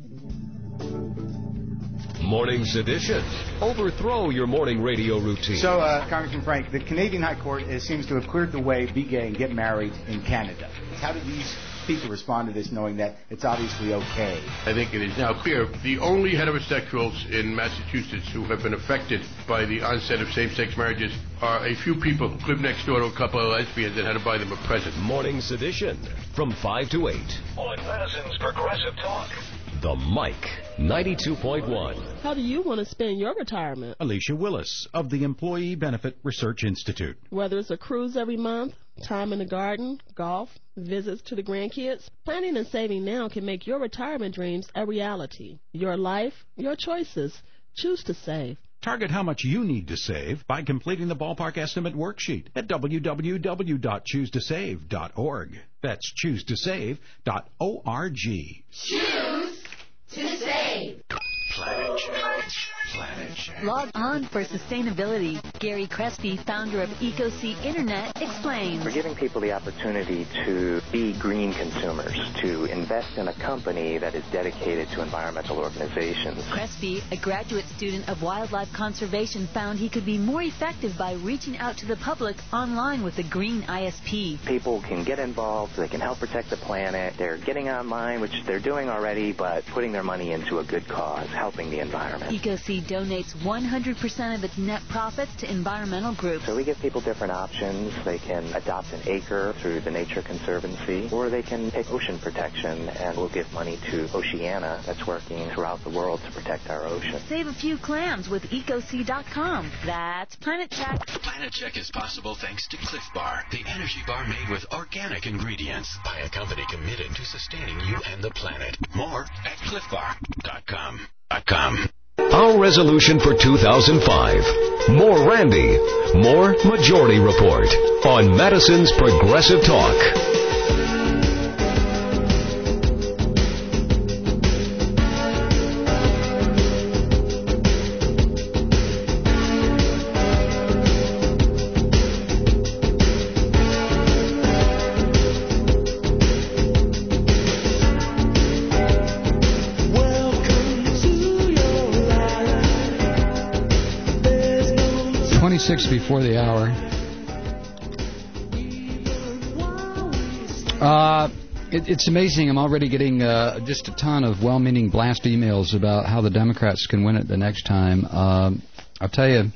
Speaker 4: Morning's Edition. Overthrow your morning radio routine.
Speaker 25: So, uh, Congressman Frank, the Canadian High Court uh, seems to have cleared the way to be gay and get married in Canada. How do these people respond to this, knowing that it's obviously okay?
Speaker 26: I think it is now clear the only heterosexuals in Massachusetts who have been affected by the onset of same-sex marriages are a few people who live next door to a couple of lesbians and had to buy them a present.
Speaker 4: Morning's Edition from five to eight.
Speaker 7: On Madison's Progressive Talk.
Speaker 4: The Mike ninety-two point one.
Speaker 27: How do you want to spend your retirement?
Speaker 28: Alicia Willis of the Employee Benefit Research Institute.
Speaker 27: Whether it's a cruise every month, time in the garden, golf, visits to the grandkids, planning and saving now can make your retirement dreams a reality. Your life, your choices. Choose to save.
Speaker 28: Target how much you need to save by completing the ballpark estimate worksheet at w w w dot choose to save dot org. That's choose to save dot org.
Speaker 33: Choose to save.
Speaker 7: Planet Change. Planet Change.
Speaker 1: Log on for sustainability. Gary Crespi, founder of EcoSea Internet, explains.
Speaker 2: We're giving people the opportunity to be green consumers, to invest in a company that is dedicated to environmental organizations.
Speaker 1: Crespi, a graduate student of wildlife conservation, found he could be more effective by reaching out to the public online with the Green I S P.
Speaker 2: People can get involved, they can help protect the planet, they're getting online, which they're doing already, but putting their money into a good cause, helping the environment.
Speaker 1: EcoSea donates one hundred percent of its net profits to environmental groups.
Speaker 2: So we give people different options. They can adopt an acre through the Nature Conservancy, or they can take ocean protection, and we'll give money to Oceana that's working throughout the world to protect our ocean.
Speaker 1: Save a few clams with ecosea dot com. That's Planet Check.
Speaker 3: Planet Check is possible thanks to Cliff Bar, the energy bar made with organic ingredients by a company committed to sustaining you and the planet. More at cliff bar dot com. .com.
Speaker 4: Our resolution for two thousand five. More Randy. More Majority Report on Madison's Progressive Talk.
Speaker 30: twenty-six before the hour. Uh, it, it's amazing. I'm already getting uh, just a ton of well-meaning blast emails about how the Democrats can win it the next time. Um, I'll tell you,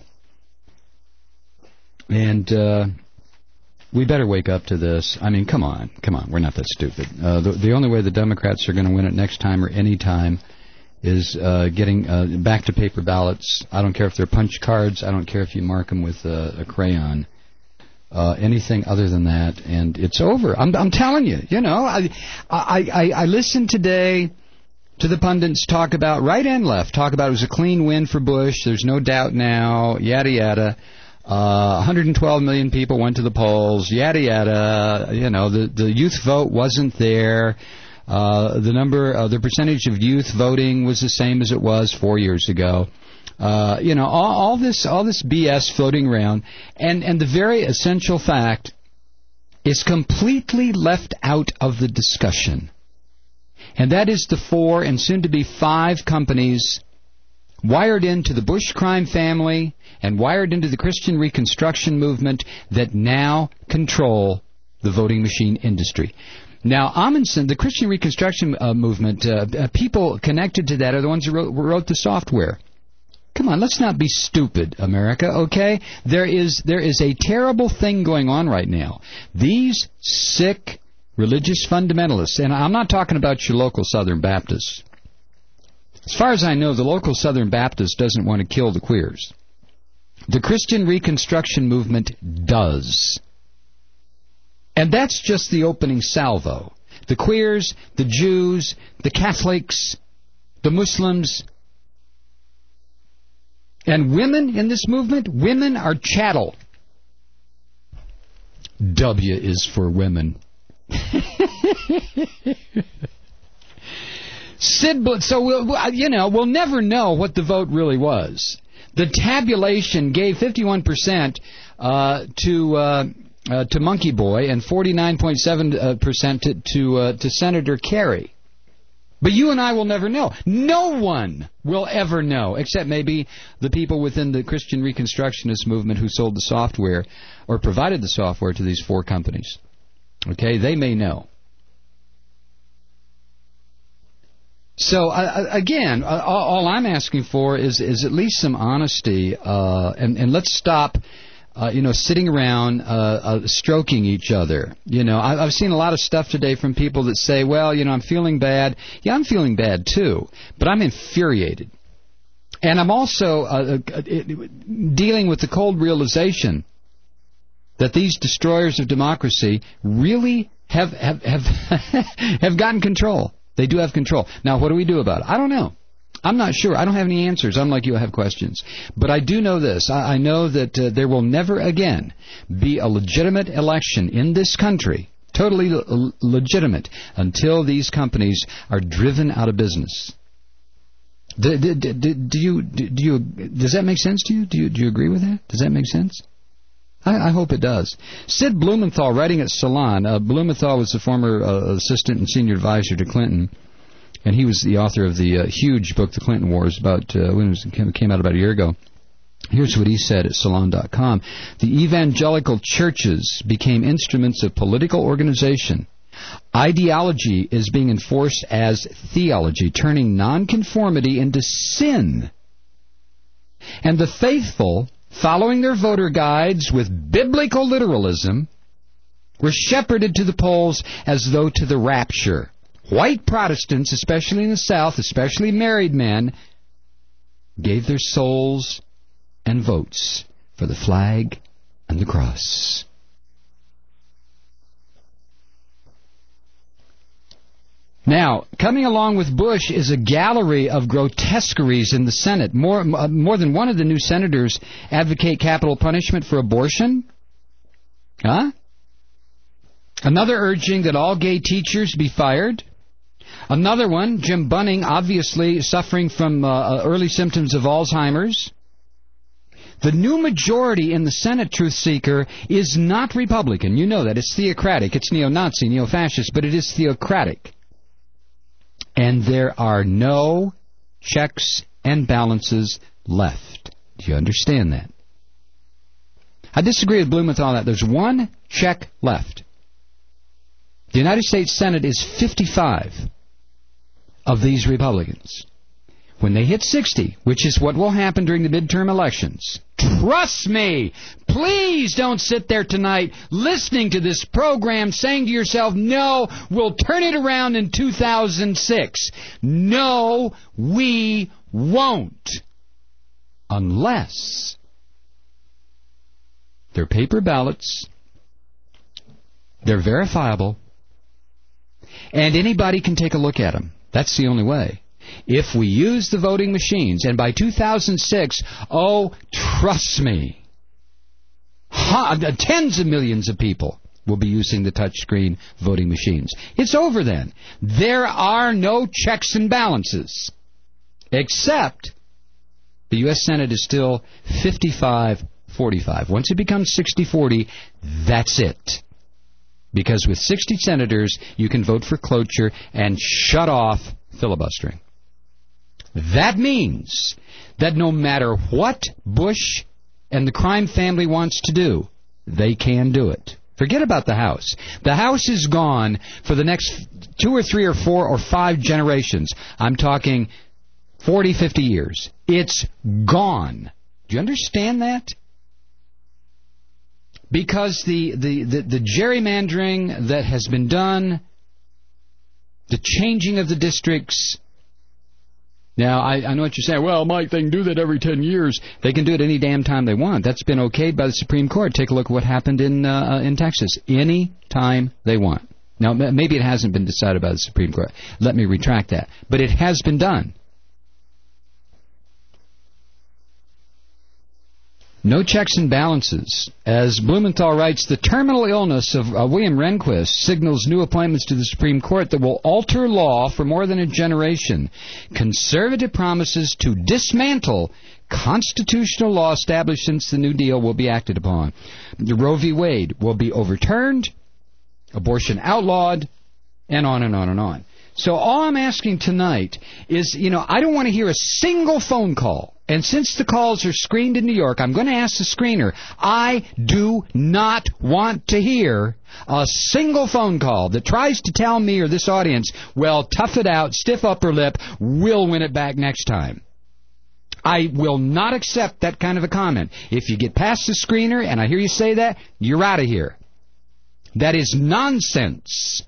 Speaker 30: and uh, we better wake up to this. I mean, come on, come on. We're not that stupid. Uh, the, the only way the Democrats are going to win it next time or any time is uh, getting uh, back to paper ballots. I don't care if they're punch cards. I don't care if you mark them with uh, a crayon. Uh, anything other than that, and it's over. I'm, I'm telling you. You know, I, I, I, I listened today to the pundits talk about, right and left, talk about it was a clean win for Bush. There's no doubt now, yada, yada. Uh, one hundred twelve million people went to the polls, yada, yada. You know, the, the youth vote wasn't there. Uh, the number, uh, the percentage of youth voting was the same as it was four years ago. Uh, you know, all, all this, all this B S floating around, and and the very essential fact is completely left out of the discussion, and that is the four and soon to be five companies wired into the Bush crime family and wired into the Christian Reconstruction movement that now control the voting machine industry. Now, Amundsen, the Christian Reconstruction uh, movement, uh, uh, people connected to that are the ones who wrote, wrote the software. Come on, let's not be stupid, America, okay? There is there is a terrible thing going on right now. These sick religious fundamentalists, and I'm not talking about your local Southern Baptists. As far as I know, the local Southern Baptist doesn't want to kill the queers. The Christian Reconstruction movement does. And that's just the opening salvo. The queers, the Jews, the Catholics, the Muslims, and women in this movement, women are chattel. W is for women. Sid, so we'll, you know, we'll never know what the vote really was. The tabulation gave fifty-one percent uh, to... Uh, Uh, to Monkey Boy and forty-nine point seven percent to to, uh, to Senator Kerry. But you and I will never know. No one will ever know, except maybe the people within the Christian Reconstructionist movement who sold the software or provided the software to these four companies. Okay, they may know. So, uh, again, uh, all I'm asking for is, is at least some honesty, uh, and, and let's stop... Uh, you know, sitting around uh, uh, stroking each other. You know, I, I've seen a lot of stuff today from people that say, well, you know, I'm feeling bad. Yeah, I'm feeling bad, too. But I'm infuriated. And I'm also uh, uh, dealing with the cold realization that these destroyers of democracy really have, have, have, have gotten control. They do have control. Now, what do we do about it? I don't know. I'm not sure. I don't have any answers. Unlike you, I have questions. But I do know this. I, I know that uh, there will never again be a legitimate election in this country, totally l- legitimate, until these companies are driven out of business. Do, do, do, do you do you does that make sense to you? Do you do you agree with that? Does that make sense? I, I hope it does. Sid Blumenthal, writing at Salon. Uh, Blumenthal was the former uh, assistant and senior advisor to Clinton, and he was the author of the uh, huge book, The Clinton Wars, about uh, when it was, came, came out about a year ago. Here's what he said at Salon dot com. The evangelical churches became instruments of political organization. Ideology is being enforced as theology, turning nonconformity into sin. And the faithful, following their voter guides with biblical literalism, were shepherded to the polls as though to the rapture. White Protestants, especially in the South, especially married men, gave their souls and votes for the flag and the cross. Now, coming along with Bush is a gallery of grotesqueries in the Senate. More, uh, more than one of the new senators advocate capital punishment for abortion. Huh? Another urging that all gay teachers be fired. Another one, Jim Bunning, obviously suffering from uh, early symptoms of Alzheimer's. The new majority in the Senate, Truth Seeker, is not Republican. You know that. It's theocratic. It's neo-Nazi, neo-fascist, but it is theocratic. And there are no checks and balances left. Do you understand that? I disagree with Blumenthal on that. There's one check left. The United States Senate is fifty-five of these Republicans. When they hit sixty, which is what will happen during the midterm elections, trust me, please don't sit there tonight listening to this program saying to yourself, no, we'll turn it around in two thousand six. No, we won't. Unless they're paper ballots, they're verifiable, and anybody can take a look at them. That's the only way. If we use the voting machines, and by two thousand six, oh, trust me, tens of millions of people will be using the touchscreen voting machines. It's over then. There are no checks and balances, except the U S Senate is still fifty-five forty-five. Once it becomes sixty forty, that's it. Because with sixty senators, you can vote for cloture and shut off filibustering. That means that no matter what Bush and the crime family wants to do, they can do it. Forget about the House. The House is gone for the next two or three or four or five generations. I'm talking forty, fifty years. It's gone. Do you understand that? Because the, the, the, the gerrymandering that has been done, the changing of the districts. Now, I, I know what you're saying. Well, Mike, they can do that every ten years. They can do it any damn time they want. That's been okayed by the Supreme Court. Take a look at what happened in uh, in Texas. Any time they want. Now, maybe it hasn't been decided by the Supreme Court. Let me retract that. But it has been done. No checks and balances. As Blumenthal writes, the terminal illness of uh, William Rehnquist signals new appointments to the Supreme Court that will alter law for more than a generation. Conservative promises to dismantle constitutional law established since the New Deal will be acted upon. The Roe v. Wade will be overturned, abortion outlawed, and on and on and on. So all I'm asking tonight is, you know, I don't want to hear a single phone call. And since the calls are screened in New York, I'm going to ask the screener, I do not want to hear a single phone call that tries to tell me or this audience, well, tough it out, stiff upper lip, we'll win it back next time. I will not accept that kind of a comment. If you get past the screener and I hear you say that, you're out of here. That is nonsense.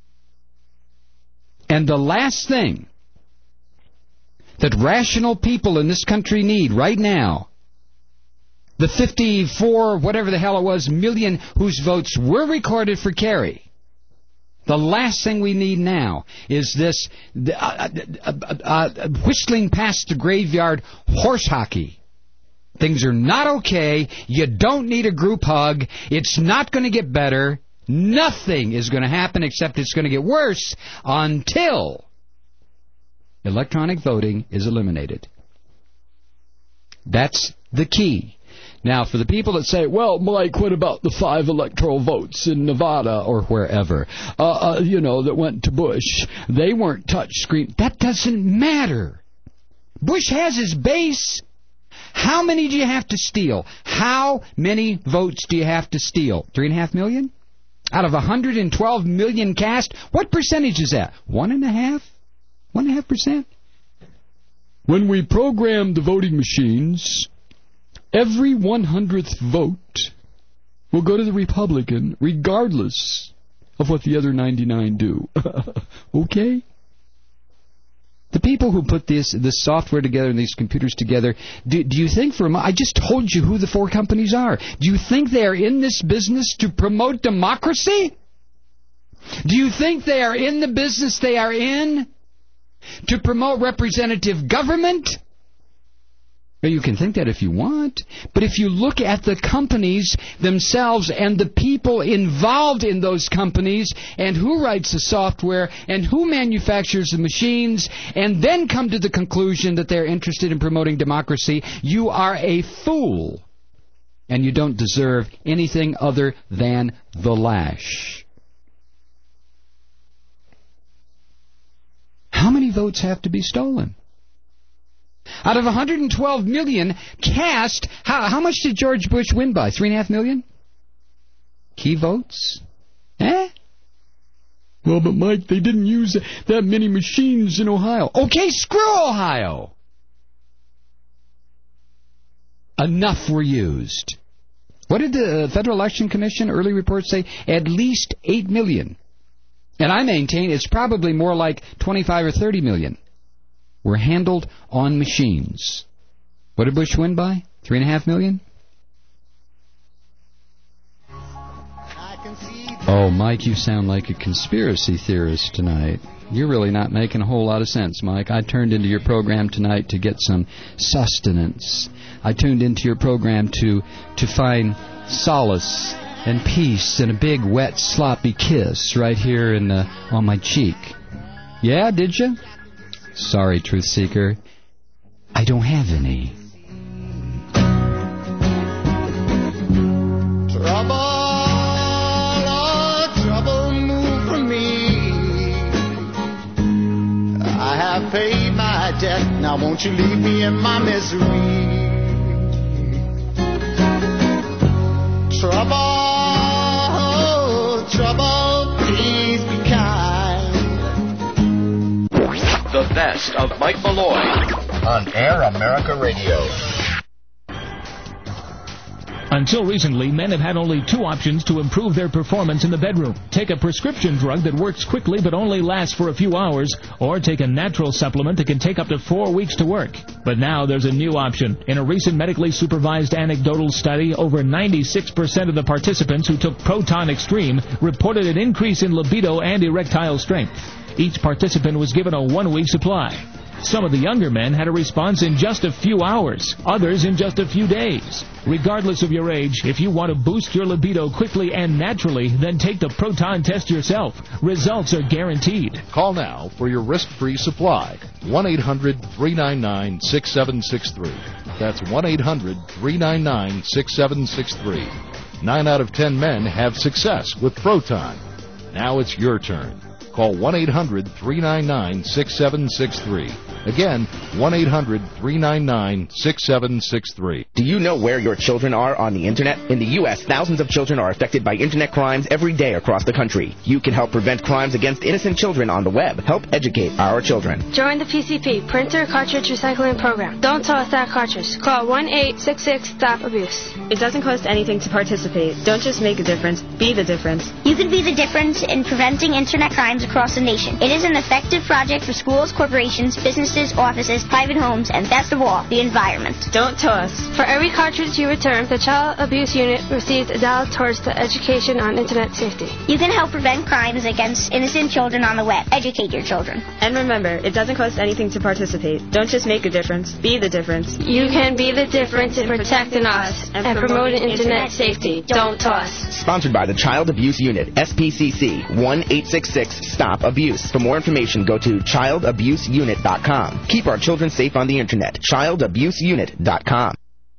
Speaker 30: And the last thing that rational people in this country need right now, the fifty-four, whatever the hell it was, million whose votes were recorded for Kerry, the last thing we need now is this uh, uh, uh, uh, whistling past the graveyard horse hockey. Things are not okay. You don't need a group hug. It's not going to get better. Nothing is going to happen except it's going to get worse until Electronic voting is eliminated. That's the key. Now, for the people that say, well, Mike, what about the five electoral votes in Nevada or wherever, uh, uh, you know, that went to Bush? They weren't touch screen. That doesn't matter. Bush has his base. How many do you have to steal? How many votes do you have to steal? Three and a half million? Out of one hundred twelve million cast? What percentage is that? One and a half? One and a half percent? When we programmed the voting machines, every one hundredth vote will go to the Republican, regardless of what the other ninety-nine do. Okay? The people who put this this software together and these computers together, do, do you think for a moment, I just told you who the four companies are. Do you think they are in this business to promote democracy? Do you think they are in the business they are in to promote representative government? Well, you can think that if you want, but if you look at the companies themselves and the people involved in those companies and who writes the software and who manufactures the machines and then come to the conclusion that they're interested in promoting democracy, you are a fool and you don't deserve anything other than the lash. How many votes have to be stolen? Out of one hundred twelve million cast, how, how much did George Bush win by? Three and a half million? Key votes? Eh? Well, but Mike, they didn't use that many machines in Ohio. Okay, screw Ohio. Enough were used. What did the Federal Election Commission early reports say? At least eight million. And I maintain it's probably more like twenty-five or thirty million. Were handled on machines. What did Bush win by? Three and a half million? Oh, Mike, you sound like a conspiracy theorist tonight. You're really not making a whole lot of sense, Mike. I turned into your program tonight to get some sustenance. I tuned into your program to to find solace and peace and a big, wet, sloppy kiss right here in uh, on my cheek. Yeah, did you? Sorry, Truth Seeker. I don't have any.
Speaker 5: Trouble, oh, trouble, move from me. I have paid my debt. Now won't you leave me in my misery? Trouble, oh, trouble, please be kind.
Speaker 7: The best of Mike Malloy on Air America Radio.
Speaker 6: Until recently, men have had only two options to improve their performance in the bedroom. Take a prescription drug that works quickly but only lasts for a few hours, or take a natural supplement that can take up to four weeks to work. But now there's a new option. In a recent medically supervised anecdotal study, over ninety-six percent of the participants who took Proton Extreme reported an increase in libido and erectile strength. Each participant was given a one-week supply. Some of the younger men had a response in just a few hours, others in just a few days. Regardless of your age, if you want to boost your libido quickly and naturally, then take the Proton test yourself. Results are guaranteed.
Speaker 11: Call now for your risk-free supply. one eight hundred three nine nine six seven six three. That's one eight hundred three nine nine six seven six three. Nine out of ten men have success with Proton. Now it's your turn. Call one eight hundred three nine nine six seven six three. Again, one eight hundred three nine nine six seven six three.
Speaker 13: Do you know where your children are on the Internet? In the U S, thousands of children are affected by Internet crimes every day across the country. You can help prevent crimes against innocent children on the web. Help educate our children.
Speaker 14: Join the P C P, Printer Cartridge Recycling Program. Don't toss that cartridge. Call one eight six six stop abuse.
Speaker 15: It doesn't cost anything to participate. Don't just make a difference. Be the difference.
Speaker 16: You can be the difference in preventing Internet crimes across the nation. It is an effective project for schools, corporations, businesses,
Speaker 8: businesses, offices, private homes, and best of all, the environment.
Speaker 15: Don't toss.
Speaker 14: For every cartridge you return, the Child Abuse Unit receives a dollar towards the education on Internet safety.
Speaker 8: You can help prevent crimes against innocent children on the web. Educate your children.
Speaker 15: And remember, it doesn't cost anything to participate. Don't just make a difference. Be the difference.
Speaker 14: You can be the difference in protecting us and promoting Internet safety. Don't toss.
Speaker 13: Sponsored by the Child Abuse Unit, S P C C, one eight six six stop abuse. For more information, go to child abuse unit dot com. Keep our children safe on the Internet. child abuse unit dot com.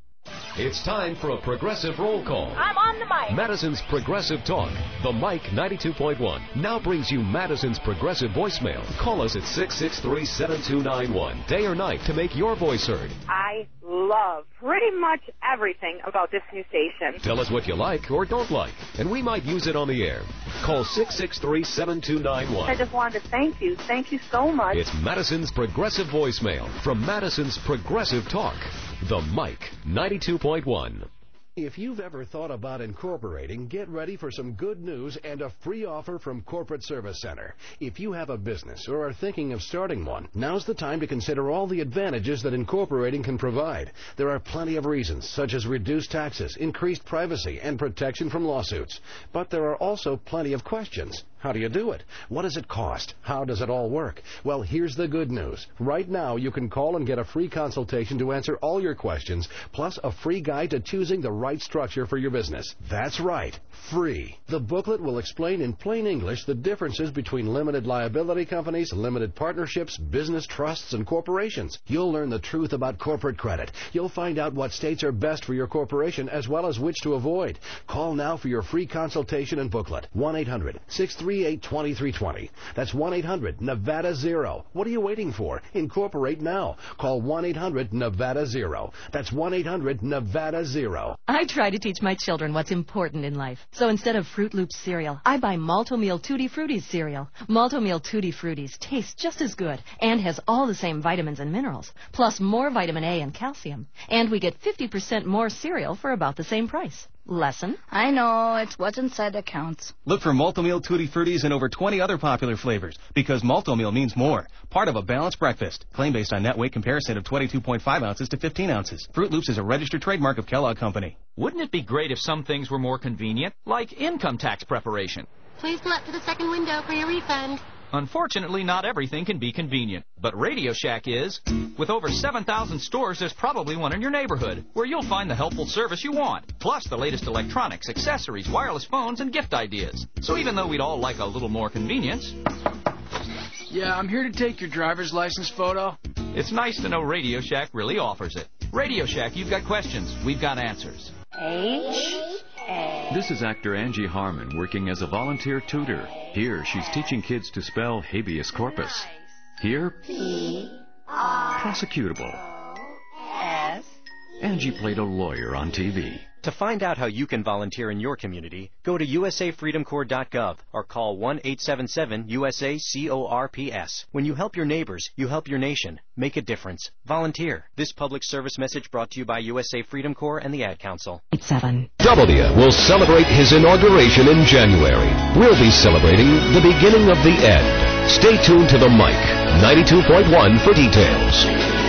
Speaker 4: It's time for a Progressive roll call.
Speaker 9: I'm on the mic.
Speaker 4: Madison's Progressive Talk. The Mike ninety-two point one now brings you Madison's Progressive voicemail. Call us at six six three, seven two nine one, day or night, to make your voice heard.
Speaker 9: I love pretty much everything about this new station.
Speaker 4: Tell us what you like or don't like, and we might use it on the air. Call six six three, seven two nine one.
Speaker 9: I just wanted to thank you. Thank you so much.
Speaker 4: It's Madison's Progressive voicemail from Madison's Progressive Talk. The Mike ninety-two point one.
Speaker 10: If you've ever thought about incorporating, get ready for some good news and a free offer from Corporate Service Center. If you have a business or are thinking of starting one, now's the time to consider all the advantages that incorporating can provide. There are plenty of reasons, such as reduced taxes, increased privacy, and protection from lawsuits. But there are also plenty of questions. How do you do it? What does it cost? How does it all work? Well, here's the good news. Right now, you can call and get a free consultation to answer all your questions, plus a free guide to choosing the right structure for your business. That's right, free. The booklet will explain in plain English the differences between limited liability companies, limited partnerships, business trusts, and corporations. You'll learn the truth about corporate credit. You'll find out what states are best for your corporation as well as which to avoid. Call now for your free consultation and booklet. one eight hundred, six three eight, two three two zero. That's one eight hundred, Nevada zero. What are you waiting for? Incorporate now. Call one eight hundred, Nevada zero. That's one eight hundred, Nevada zero.
Speaker 12: I try to teach my children what's important in life. So instead of Fruit Loops cereal, I buy Malto-Meal Tutti Fruities cereal. Malto-Meal Tutti Fruities tastes just as good and has all the same vitamins and minerals, plus more vitamin A and calcium. And we get fifty percent more cereal for about the same price. Lesson?
Speaker 16: I know, it's what's inside that counts.
Speaker 17: Look for Malto-Meal Tutti Fruities and over twenty other popular flavors, because Malto-Meal means more. Part of a balanced breakfast. Claim based on net weight comparison of twenty-two point five ounces to fifteen ounces. Fruit Loops is a registered trademark of Kellogg Company.
Speaker 18: Wouldn't it be great if some things were more convenient, like income tax preparation?
Speaker 19: Please go up to the second window for your refund.
Speaker 18: Unfortunately, not everything can be convenient, but Radio Shack is. With over seven thousand stores, there's probably one in your neighborhood, where you'll find the helpful service you want, plus the latest electronics, accessories, wireless phones, and gift ideas. So even though we'd all like a little more convenience...
Speaker 20: Yeah, I'm here to take your driver's license photo.
Speaker 18: It's nice to know Radio Shack really offers it. Radio Shack, you've got questions, we've got answers.
Speaker 19: H A.
Speaker 29: This is actor Angie Harmon working as a volunteer tutor. Here, she's teaching kids to spell habeas corpus. Here,
Speaker 19: P R
Speaker 29: prosecutable.
Speaker 19: S.
Speaker 29: Angie played a lawyer on T V.
Speaker 31: To find out how you can volunteer in your community, go to U S A Freedom Corps dot gov or call one eight seven seven U S A C O R P S. When you help your neighbors, you help your nation. Make a difference. Volunteer. This public service message brought to you by U S A Freedom Corps and the Ad Council.
Speaker 1: eight seven.
Speaker 4: W will celebrate his inauguration in January. We'll be celebrating the beginning of the end. Stay tuned to the Mike ninety-two point one for details.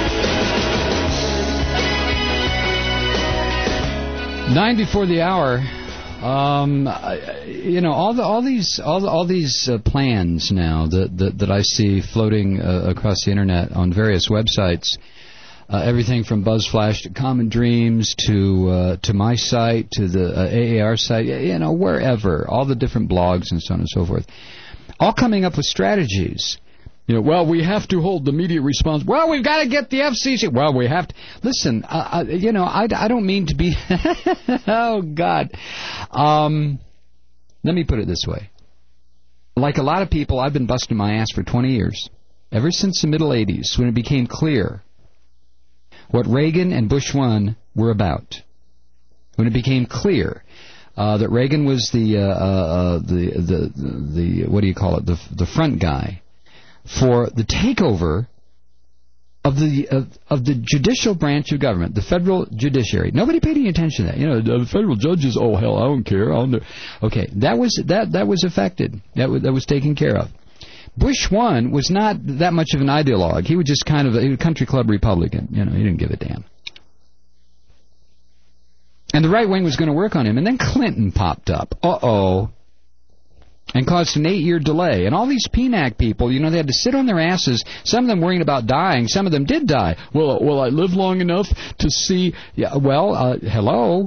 Speaker 30: Nine before the hour. Um, you know, all the all these all the, all these uh, plans now that, that that I see floating uh, across the internet on various websites. Uh, everything from BuzzFlash to Common Dreams to uh, to my site to the uh, A A R site. You know, wherever, all the different blogs and so on and so forth. All coming up with strategies. You know, well, we have to hold the media response. Well, we've got to get the F C C. Well, we have to. Listen, uh, you know, I, I don't mean to be. Oh, God. Um, let me put it this way. Like a lot of people, I've been busting my ass for twenty years. Ever since the middle eighties, when it became clear what Reagan and Bush one were about. When it became clear uh, that Reagan was the, uh, uh, the, the, the, what do you call it, the, the front guy for the takeover of the of, of the judicial branch of government, the federal judiciary. Nobody paid any attention to that. You know, the federal judges. Oh hell, I don't care. I'll do. Okay, that was that that was affected. That was that was taken care of. Bush one was not that much of an ideologue. He was just kind of a, a country club Republican. You know, he didn't give a damn. And the right wing was going to work on him. And then Clinton popped up. Uh-oh. And caused an eight-year delay. And all these P NAC people, you know, they had to sit on their asses, some of them worrying about dying. Some of them did die. Well, well, I lived long enough to see... Yeah, well, uh, hello?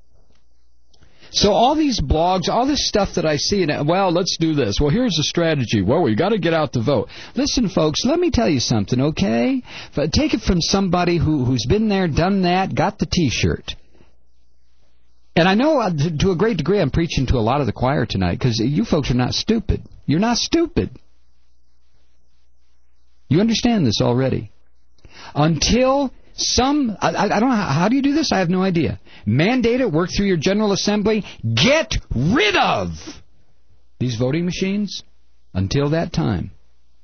Speaker 30: So all these blogs, all this stuff that I see, and well, let's do this. Well, here's the strategy. Well, we got to get out the vote. Listen, folks, let me tell you something, okay? Take it from somebody who, who's been there, done that, got the T-shirt. And I know uh, to, to a great degree I'm preaching to a lot of the choir tonight because you folks are not stupid. You're not stupid. You understand this already. Until some, I, I don't know, how, how do you do this? I have no idea. Mandate it, work through your General Assembly, get rid of these voting machines. Until that time,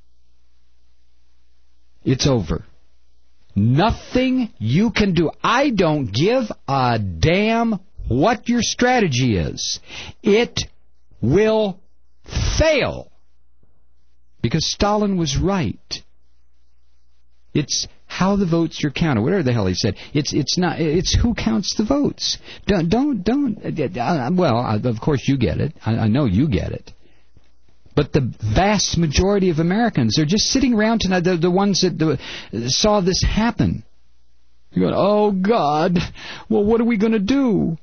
Speaker 30: it's over. Nothing you can do. I don't give a damn what your strategy is. It will fail. Because Stalin was right. It's how the votes are counted. Whatever the hell he said. It's it's not. It's who counts the votes. Don't don't don't. Uh, well, of course you get it. I, I know you get it. But the vast majority of Americans are just sitting around tonight. The the ones that the, saw this happen. You're going, oh God. Well, what are we going to do?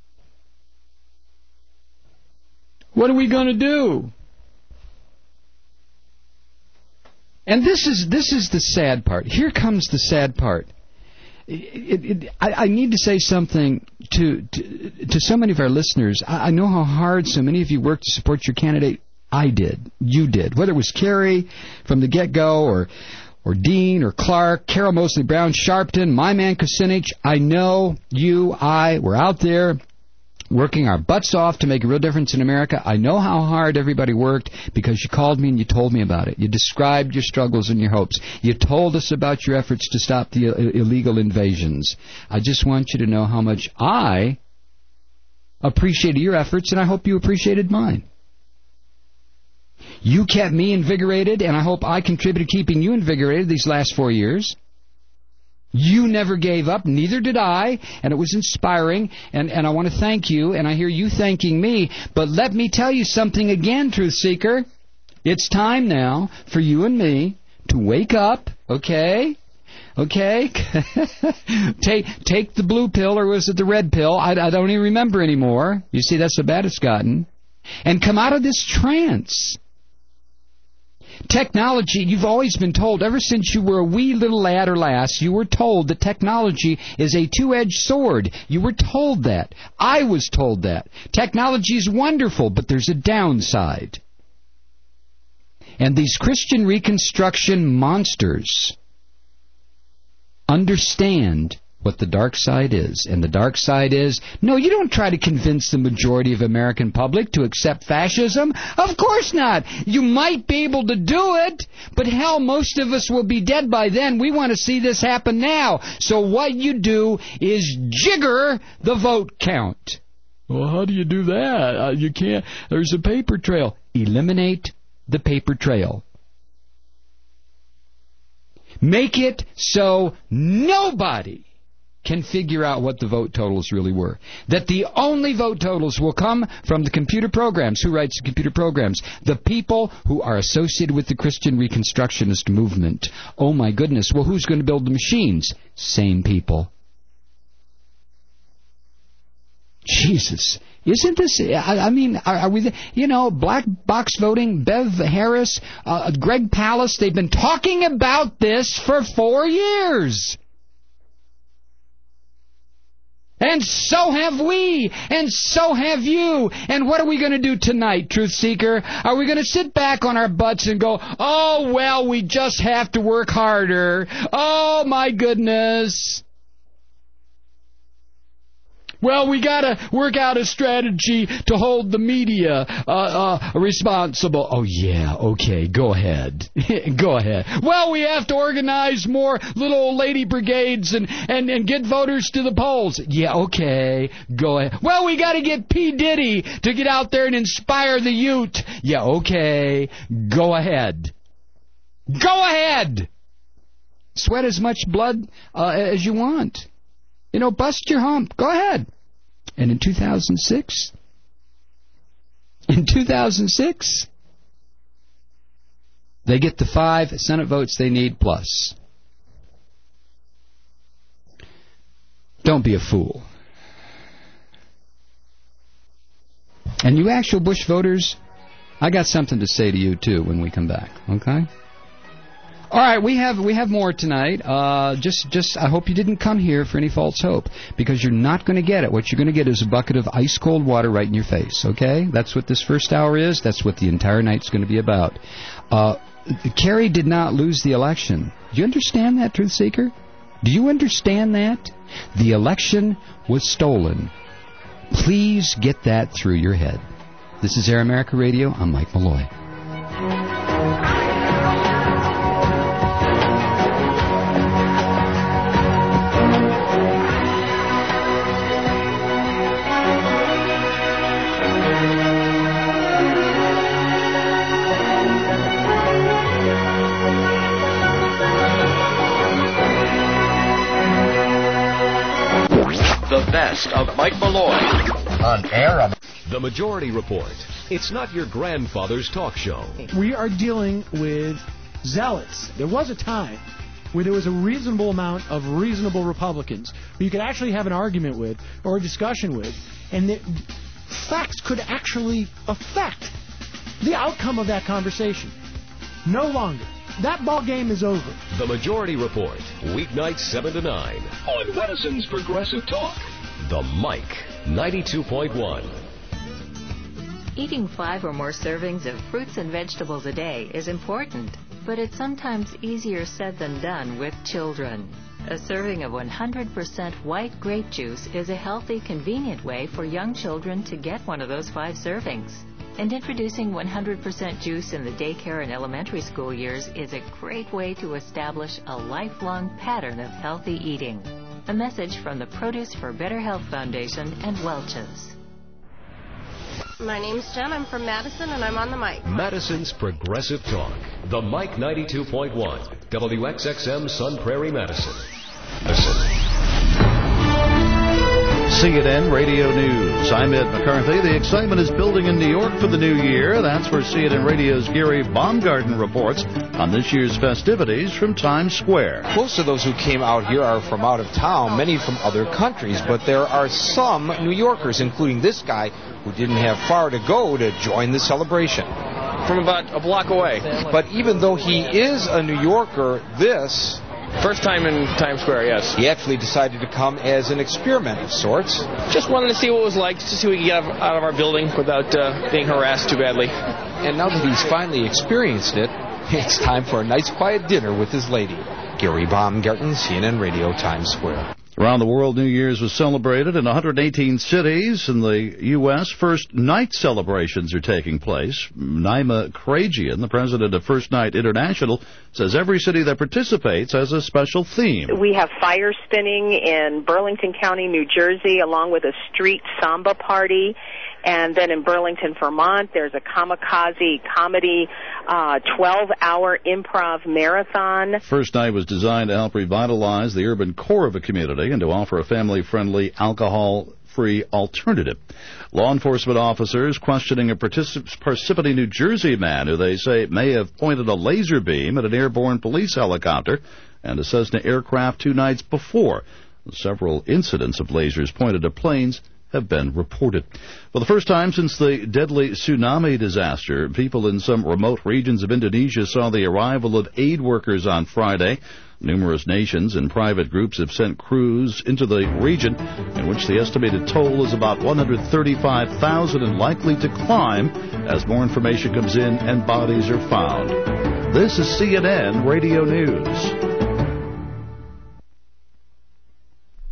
Speaker 30: What are we going to do? And this is this is the sad part. Here comes the sad part. It, it, it, I, I need to say something to, to to so many of our listeners. I, I know how hard so many of you work to support your candidate. I did. You did. Whether it was Kerry from the get-go or or Dean or Clark, Carol Mosley Brown, Sharpton, my man Kucinich, I know you, I, were out there working our butts off to make a real difference in America. I know how hard everybody worked because you called me and you told me about it. You described your struggles and your hopes. You told us about your efforts to stop the uh, illegal invasions. I just want you to know how much I appreciated your efforts, and I hope you appreciated mine. You kept me invigorated, and I hope I contributed to keeping you invigorated these last four years. You never gave up, neither did I, and it was inspiring, and, and I want to thank you, and I hear you thanking me. But let me tell you something again, Truth Seeker. It's time now for you and me to wake up, okay? Okay? take take the blue pill, or was it the red pill? I, I don't even remember anymore. You see, that's how bad it's gotten. And come out of this trance. Technology, you've always been told, ever since you were a wee little lad or lass, you were told that technology is a two-edged sword. You were told that. I was told that. Technology is wonderful, but there's a downside. And these Christian Reconstruction monsters understand what the dark side is. And the dark side is, no, you don't try to convince the majority of American public to accept fascism. Of course not. You might be able to do it, but hell, most of us will be dead by then. We want to see this happen now. So what you do is jigger the vote count. Well, how do you do that? Uh, you can't. There's a paper trail. Eliminate the paper trail. Make it so nobody can figure out what the vote totals really were. That the only vote totals will come from the computer programs. Who writes the computer programs? The people who are associated with the Christian Reconstructionist movement. Oh my goodness. Well, who's going to build the machines? Same people. Jesus. Isn't this, I, I mean, are, are we, you know, black box voting, Bev Harris, uh, Greg Palast, they've been talking about this for four years. And so have we, and so have you. And what are we going to do tonight, Truth Seeker? Are we going to sit back on our butts and go, oh, well, we just have to work harder. Oh, my goodness. Well, we got to work out a strategy to hold the media uh, uh, responsible. Oh, yeah, okay, go ahead. Go ahead. Well, we have to organize more little old lady brigades and, and, and get voters to the polls. Yeah, okay, go ahead. Well, we got to get P. Diddy to get out there and inspire the youth. Yeah, okay, go ahead. Go ahead! Sweat as much blood uh, as you want. You know, bust your hump. Go ahead. And in two thousand six, in two thousand six, they get the five Senate votes they need plus. Don't be a fool. And you actual Bush voters, I got something to say to you, too, when we come back, okay? All right, we have we have more tonight. Uh, just just I hope you didn't come here for any false hope, because you're not going to get it. What you're going to get is a bucket of ice cold water right in your face. Okay, that's what this first hour is. That's what the entire night's going to be about. Uh, Kerry did not lose the election. Do you understand that, Truth Seeker? Do you understand that? The election was stolen. Please get that through your head. This is Air America Radio. I'm Mike Malloy.
Speaker 7: The best of Mike Malloy on Air.
Speaker 4: The Majority Report. It's not your grandfather's talk show.
Speaker 2: We are dealing with zealots. There was a time where there was a reasonable amount of reasonable Republicans who you could actually have an argument with or a discussion with, and that facts could actually affect the outcome of that conversation. No longer. That ball game is over.
Speaker 4: The Majority Report, weeknights seven to nine on Wednesday's Progressive Talk. The Mike, ninety-two point one.
Speaker 3: Eating five or more servings of fruits and vegetables a day is important, but it's sometimes easier said than done with children. A serving of one hundred percent white grape juice is a healthy, convenient way for young children to get one of those five servings. And introducing one hundred percent juice in the daycare and elementary school years is a great way to establish a lifelong pattern of healthy eating. A message from the Produce for Better Health Foundation and Welch's.
Speaker 5: My name's Jen. I'm from Madison, and I'm on the mic.
Speaker 4: Madison's Progressive Talk. The Mike ninety-two point one. W X X M Sun Prairie, Madison. Listen.
Speaker 21: C N N Radio News. I'm Ed McCarthy. The excitement is building in New York for the new year. That's where C N N Radio's Gary Baumgarten reports on this year's festivities from Times Square.
Speaker 22: Most of those who came out here are from out of town, many from other countries, but there are some New Yorkers, including this guy, who didn't have far to go to join the celebration.
Speaker 23: From about a block away.
Speaker 22: But even though he is a New Yorker, this...
Speaker 23: First time in Times Square, yes.
Speaker 22: He actually decided to come as an experiment of sorts.
Speaker 23: Just wanted to see what it was like, just to see what we could get out of our building without uh, being harassed too badly.
Speaker 22: And now that he's finally experienced it, it's time for a nice quiet dinner with his lady. Gary Baumgarten, C N N Radio, Times Square.
Speaker 21: Around the world, New Year's was celebrated in one hundred eighteen cities. In the U S, First Night celebrations are taking place. Naima Karagian, the president of First Night International, says every city that participates has a special theme.
Speaker 9: We have fire spinning in Burlington County, New Jersey, along with a street samba party. And then in Burlington, Vermont, there's a kamikaze comedy uh, twelve-hour improv marathon.
Speaker 21: First Night was designed to help revitalize the urban core of a community and to offer a family-friendly, alcohol-free alternative. Law enforcement officers questioning a particip- Parsippany, New Jersey man who they say may have pointed a laser beam at an airborne police helicopter and a Cessna aircraft two nights before. Several incidents of lasers pointed at planes have been reported. For the first time since the deadly tsunami disaster, people in some remote regions of Indonesia saw the arrival of aid workers on Friday. Numerous nations and private groups have sent crews into the region, in which the estimated toll is about one hundred thirty-five thousand and likely to climb as more information comes in and bodies are found. This is C N N Radio News.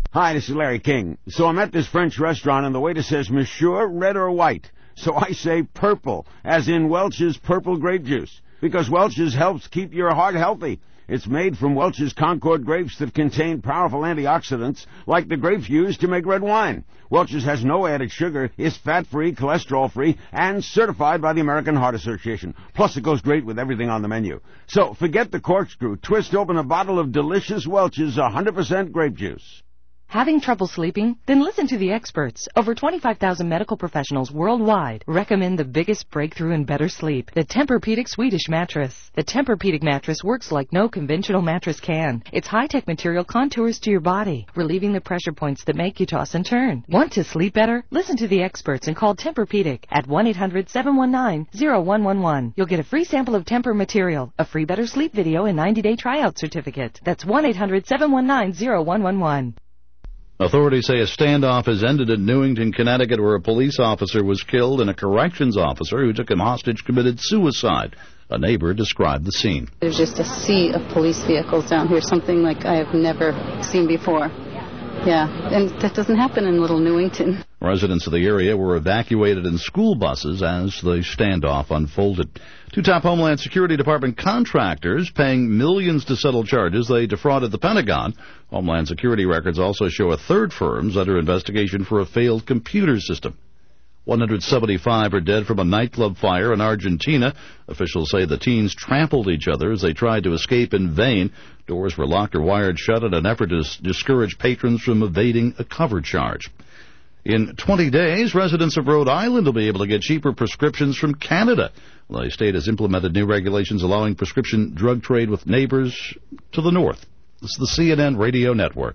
Speaker 6: Hi, this is Larry King. So I'm at this French restaurant, and the waiter says, Monsieur, red or white? So I say purple, as in Welch's Purple Grape Juice, because Welch's helps keep your heart healthy. It's made from Welch's Concord grapes that contain powerful antioxidants, like the grapes used to make red wine. Welch's has no added sugar, is fat-free, cholesterol-free, and certified by the American Heart Association. Plus, it goes great with everything on the menu. So, forget the corkscrew. Twist open a bottle of delicious Welch's one hundred percent grape juice.
Speaker 8: Having trouble sleeping? Then listen to the experts. Over twenty-five thousand medical professionals worldwide recommend the biggest breakthrough in better sleep, the Tempur-Pedic Swedish mattress. The Tempur-Pedic mattress works like no conventional mattress can. Its high-tech material contours to your body, relieving the pressure points that make you toss and turn. Want to sleep better? Listen to the experts and call Tempur-Pedic at one eight hundred seven one nine zero one one one. You'll get a free sample of Tempur material, a free better sleep video, and ninety-day tryout certificate. That's one eight hundred seven one nine zero one one one.
Speaker 21: Authorities say a standoff has ended in Newington, Connecticut, where a police officer was killed and a corrections officer who took him hostage committed suicide. A neighbor described the scene.
Speaker 11: There's just a sea of police vehicles down here, something like I have never seen before. Yeah, and that doesn't happen in Little Newington.
Speaker 21: Residents of the area were evacuated in school buses as the standoff unfolded. Two top Homeland Security Department contractors paying millions to settle charges they defrauded the Pentagon. Homeland Security records also show a third firm's under investigation for a failed computer system. one hundred seventy-five are dead from a nightclub fire in Argentina. Officials say the teens trampled each other as they tried to escape in vain. Doors were locked or wired shut in an effort to discourage patrons from evading a cover charge. In twenty days, residents of Rhode Island will be able to get cheaper prescriptions from Canada. The state has implemented new regulations allowing prescription drug trade with neighbors to the north. This is the C N N Radio Network.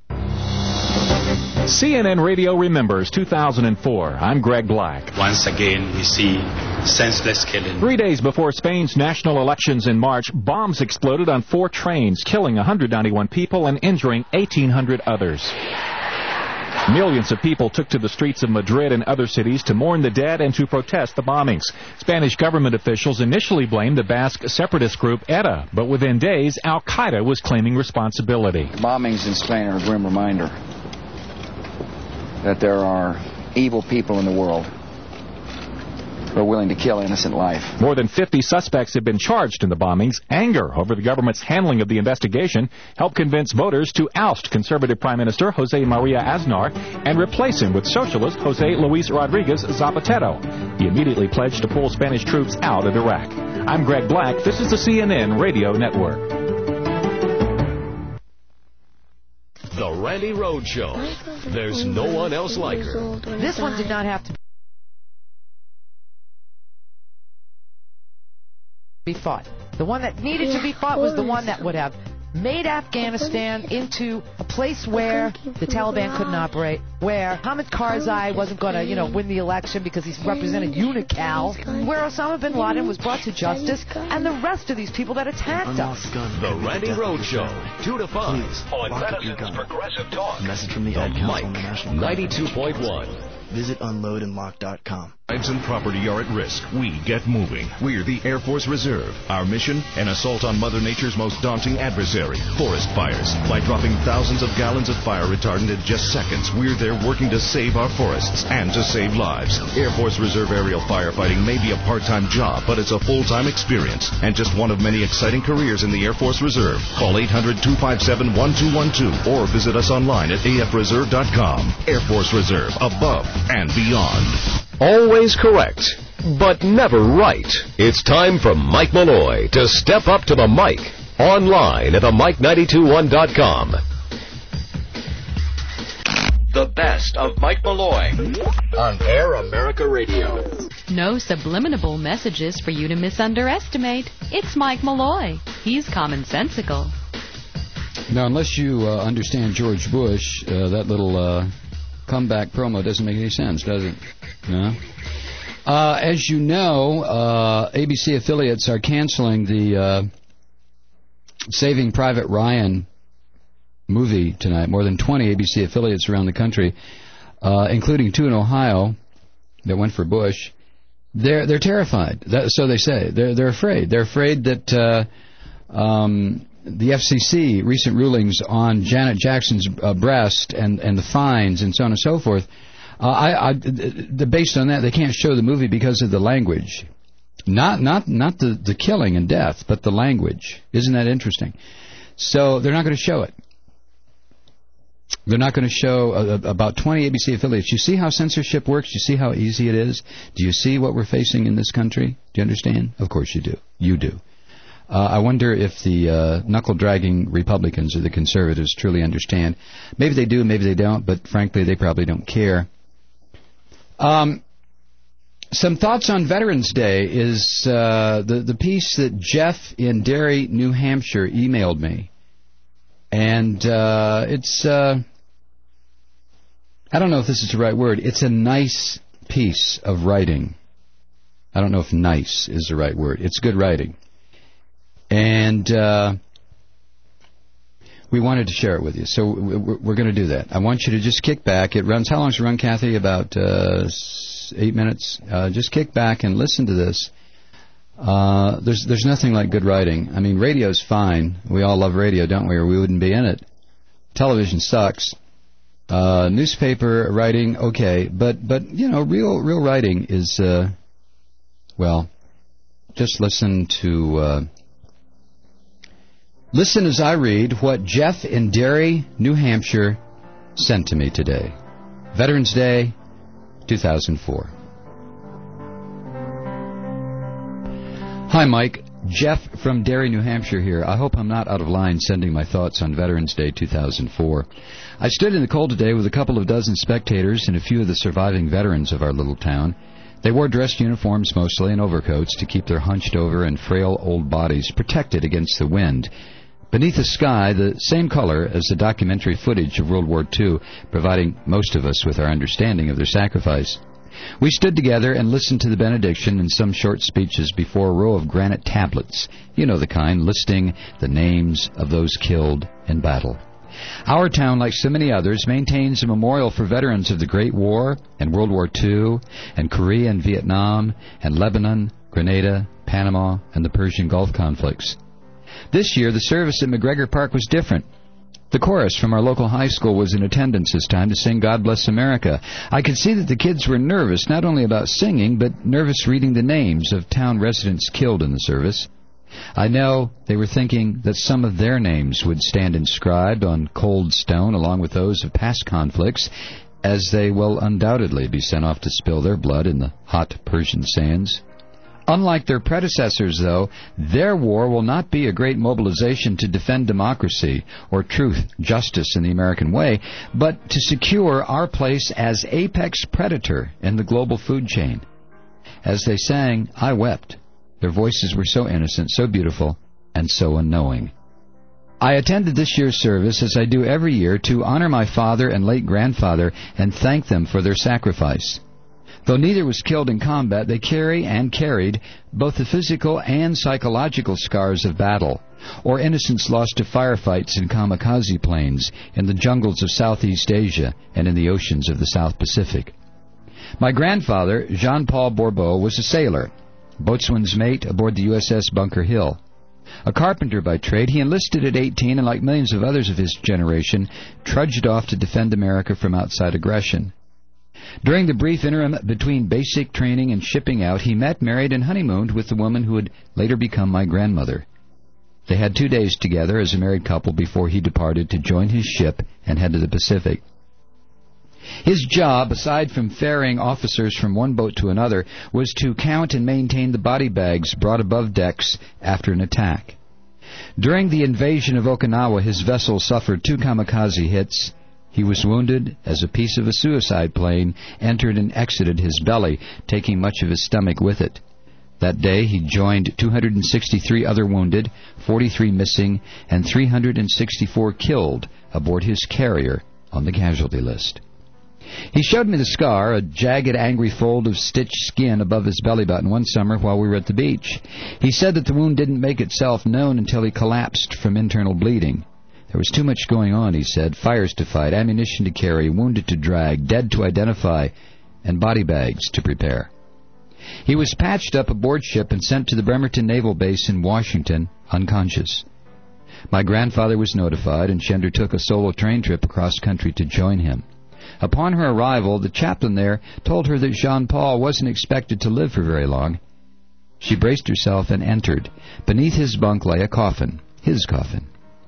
Speaker 13: C N N Radio remembers two thousand four. I'm Greg Black.
Speaker 14: Once again, we see senseless killing.
Speaker 13: Three days before Spain's national elections in March, bombs exploded on four trains, killing one hundred ninety-one people and injuring eighteen hundred others. Millions of people took to the streets of Madrid and other cities to mourn the dead and to protest the bombings. Spanish government officials initially blamed the Basque separatist group ETA, but within days, Al-Qaeda was claiming responsibility.
Speaker 15: Bombings in Spain are a grim reminder that there are evil people in the world who are willing to kill innocent life.
Speaker 13: More than fifty suspects have been charged in the bombings. Anger over the government's handling of the investigation helped convince voters to oust conservative Prime Minister Jose Maria Aznar and replace him with socialist Jose Luis Rodriguez Zapatero. He immediately pledged to pull Spanish troops out of Iraq. I'm Greg Black. This is the C N N Radio Network.
Speaker 4: The Randy Rhoads Show. There's no one else like her.
Speaker 14: This one did not have to be fought. The one that needed to be fought was the one that would have made Afghanistan into a place where the Taliban couldn't operate, where Hamid Karzai wasn't going to, you know, win the election because he represented UNICAL, where Osama bin Laden was brought to justice, and the rest of these people that attacked us.
Speaker 4: The Randy Rhoads Show, two to five on Madison's Progressive Talk.
Speaker 15: Message from the Ad Council on the National
Speaker 4: ninety-two point one.
Speaker 15: Visit unload and lock dot com.
Speaker 24: Lives and property are at risk. We get moving. We're the Air Force Reserve. Our mission, an assault on Mother Nature's most daunting adversary, forest fires. By dropping thousands of gallons of fire retardant in just seconds, we're there working to save our forests and to save lives. Air Force Reserve aerial firefighting may be a part-time job, but it's a full-time experience and just one of many exciting careers in the Air Force Reserve. Call eight hundred two five seven one two one two or visit us online at A F reserve dot com. Air Force Reserve, above and beyond.
Speaker 4: Always correct, but never right. It's time for Mike Malloy to step up to the mic. Online at the mike nine two one dot com.
Speaker 7: The best of Mike Malloy on Air America Radio.
Speaker 12: No subliminal messages for you to misunderestimate. It's Mike Malloy. He's commonsensical.
Speaker 30: Now, unless you uh, understand George Bush, uh, that little uh, comeback promo doesn't make any sense, does it? No? Uh, as you know, uh, A B C affiliates are canceling the uh, Saving Private Ryan movie tonight. More than twenty A B C affiliates around the country, uh, including two in Ohio that went for Bush. They're they're terrified. That, so they say. They're they're afraid. They're afraid that uh, um, the F C C recent rulings on Janet Jackson's uh, breast and, and the fines and so on and so forth, uh, I, I, the, based on that, they can't show the movie because of the language. Not not not the, the killing and death, but the language. Isn't that interesting? So they're not going to show it. They're not going to show uh, about twenty A B C affiliates. You see how censorship works? You see how easy it is? Do you see what we're facing in this country? Do you understand? Of course you do. You do. Uh, I wonder if the uh, knuckle-dragging Republicans or the conservatives truly understand. Maybe they do, maybe they don't, but frankly, they probably don't care. Um, some thoughts on Veterans Day is uh, the, the piece that Jeff in Derry, New Hampshire, emailed me. And uh, it's, uh, I don't know if this is the right word, it's a nice piece of writing. I don't know if nice is the right word. It's good writing. And uh, we wanted to share it with you, so we're, we're going to do that. I want you to just kick back. It runs, how long does it run, Kathy? About uh, eight minutes. Uh, just kick back and listen to this. Uh, there's there's nothing like good writing. I mean, radio's fine. We all love radio, don't we? Or we wouldn't be in it. Television sucks. Uh, newspaper writing, okay, but but you know, real real writing is uh, well. Just listen to. Uh, Listen as I read what Jeff in Derry, New Hampshire, sent to me today. Veterans Day, two thousand four. Hi, Mike. Jeff from Derry, New Hampshire here. I hope I'm not out of line sending my thoughts on Veterans Day two thousand four. I stood in the cold today with a couple of dozen spectators and a few of the surviving veterans of our little town. They wore dress uniforms mostly and overcoats to keep their hunched over and frail old bodies protected against the wind. Beneath a sky the same color as the documentary footage of World War Two, providing most of us with our understanding of their sacrifice. We stood together and listened to the benediction and some short speeches before a row of granite tablets, you know the kind, listing the names of those killed in battle. Our town, like so many others, maintains a memorial for veterans of the Great War and World War Two and Korea and Vietnam and Lebanon, Grenada, Panama, and the Persian Gulf conflicts. This year, the service at McGregor Park was different. The chorus from our local high school was in attendance this time to sing God Bless America. I could see that the kids were nervous, not only about singing, but nervous reading the names of town residents killed in the service. I know they were thinking that some of their names would stand inscribed on cold stone along with those of past conflicts, as they will undoubtedly be sent off to spill their blood in the hot Persian sands. Unlike their predecessors, though, their war will not be a great mobilization to defend democracy or truth, justice in the American way, but to secure our place as apex predator in the global food chain. As they sang, I wept. Their voices were so innocent, so beautiful, and so unknowing. I attended this year's service, as I do every year, to honor my father and late grandfather and thank them for their sacrifice. Though neither was killed in combat, they carry and carried both the physical and psychological scars of battle, or innocents lost to firefights in kamikaze planes in the jungles of Southeast Asia and in the oceans of the South Pacific. My grandfather, Jean-Paul Bourbeau, was a sailor, boatswain's mate aboard the U S S Bunker Hill. A carpenter by trade, he enlisted at eighteen and, like millions of others of his generation, trudged off to defend America from outside aggression. During the brief interim between basic training and shipping out, he met, married, and honeymooned with the woman who would later become my grandmother. They had two days together as a married couple before he departed to join his ship and head to the Pacific. His job, aside from ferrying officers from one boat to another, was to count and maintain the body bags brought above decks after an attack. During the invasion of Okinawa, his vessel suffered two kamikaze hits. He was wounded as a piece of a suicide plane entered and exited his belly, taking much of his stomach with it. That day he joined two hundred sixty-three other wounded, forty-three missing, and three hundred sixty-four killed aboard his carrier on the casualty list. He showed me the scar, a jagged, angry fold of stitched skin above his belly button one summer while we were at the beach. He said that the wound didn't make itself known until he collapsed from internal bleeding. There was too much going on, he said, fires to fight, ammunition to carry, wounded to drag, dead to identify, and body bags to prepare. He was patched up aboard ship and sent to the Bremerton Naval Base in Washington, unconscious. My grandfather was notified, and she undertook a solo train trip across country to join him. Upon her arrival, the chaplain there told her that Jean-Paul wasn't expected to live for very long. She braced herself and entered. Beneath his bunk lay a coffin, his coffin.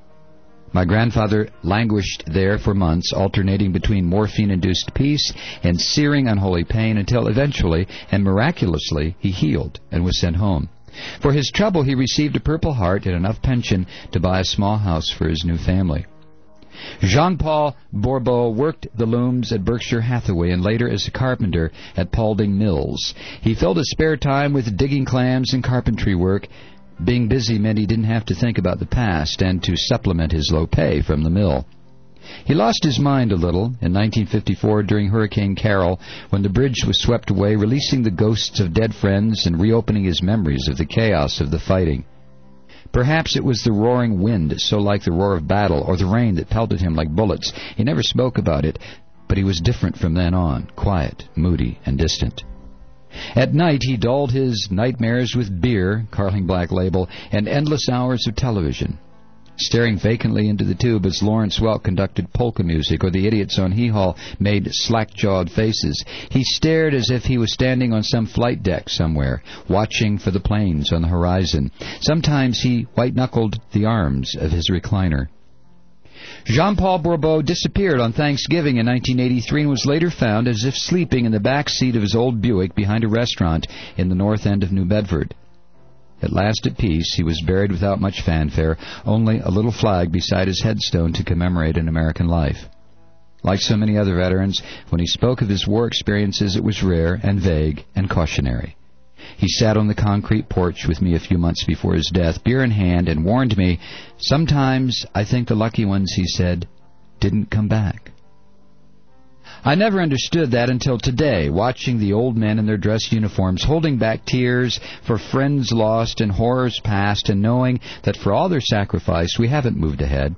Speaker 30: My grandfather languished there for months, alternating between morphine-induced peace and searing unholy pain, until eventually and miraculously he healed and was sent home. For his trouble, he received a Purple Heart and enough pension to buy a small house for his new family. Jean-Paul Bourbeau worked the looms at Berkshire Hathaway and later as a carpenter at Paulding Mills. He filled his spare time with digging clams and carpentry work. Being busy meant he didn't have to think about the past and to supplement his low pay from the mill. He lost his mind a little in nineteen fifty-four during Hurricane Carol, when the bridge was swept away, releasing the ghosts of dead friends and reopening his memories of the chaos of the fighting. Perhaps it was the roaring wind, so like the roar of battle, or the rain that pelted him like bullets. He never spoke about it, but he was different from then on, quiet, moody, and distant. At night he dulled his nightmares with beer, Carling Black Label, and endless hours of television. Staring vacantly into the tube as Lawrence Welk conducted polka music or the idiots on Hee-Haw made slack-jawed faces, he stared as if he was standing on some flight deck somewhere, watching for the planes on the horizon. Sometimes he white-knuckled the arms of his recliner. Jean-Paul Bourbeau disappeared on Thanksgiving in nineteen eighty-three and was later found as if sleeping in the back seat of his old Buick behind a restaurant in the north end of New Bedford. At last at peace, he was buried without much fanfare, only a little flag beside his headstone to commemorate an American life. Like so many other veterans, when he spoke of his war experiences, it was rare and vague and cautionary. He sat on the concrete porch with me a few months before his death, beer in hand, and warned me, "Sometimes I think the lucky ones," he said, "didn't come back." I never understood that until today, watching the old men in their dress uniforms, holding back tears for friends lost and horrors past, and knowing that for all their sacrifice, we haven't moved ahead.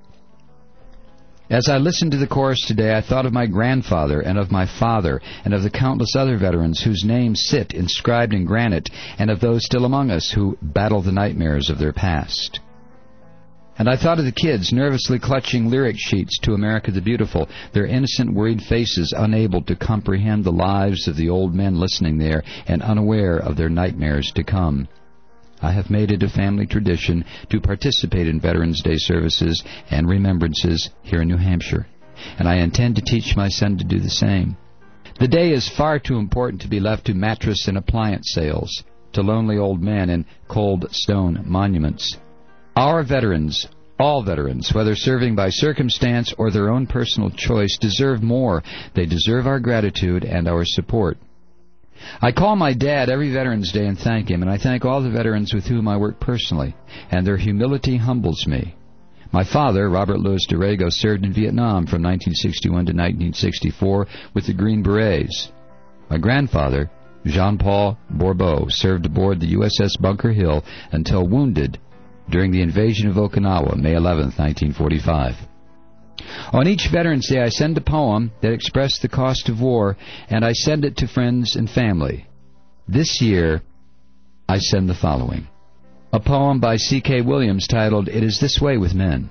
Speaker 30: As I listened to the chorus today, I thought of my grandfather and of my father and of the countless other veterans whose names sit inscribed in granite, and of those still among us who battle the nightmares of their past. And I thought of the kids nervously clutching lyric sheets to America the Beautiful, their innocent, worried faces unable to comprehend the lives of the old men listening there and unaware of their nightmares to come. I have made it a family tradition to participate in Veterans Day services and remembrances here in New Hampshire, and I intend to teach my son to do the same. The day is far too important to be left to mattress and appliance sales, to lonely old men and cold stone monuments. Our veterans, all veterans, whether serving by circumstance or their own personal choice, deserve more. They deserve our gratitude and our support. I call my dad every Veterans Day and thank him, and I thank all the veterans with whom I work personally, and their humility humbles me. My father, Robert Louis Dorego, served in Vietnam from nineteen sixty-one to nineteen sixty-four with the Green Berets. My grandfather, Jean-Paul Bourbeau, served aboard the U S S Bunker Hill until wounded during the invasion of Okinawa, May eleventh, nineteen forty-five. On each Veterans Day, I send a poem that expressed the cost of war, and I send it to friends and family. This year, I send the following. A poem by C K Williams titled, "It Is This Way with Men."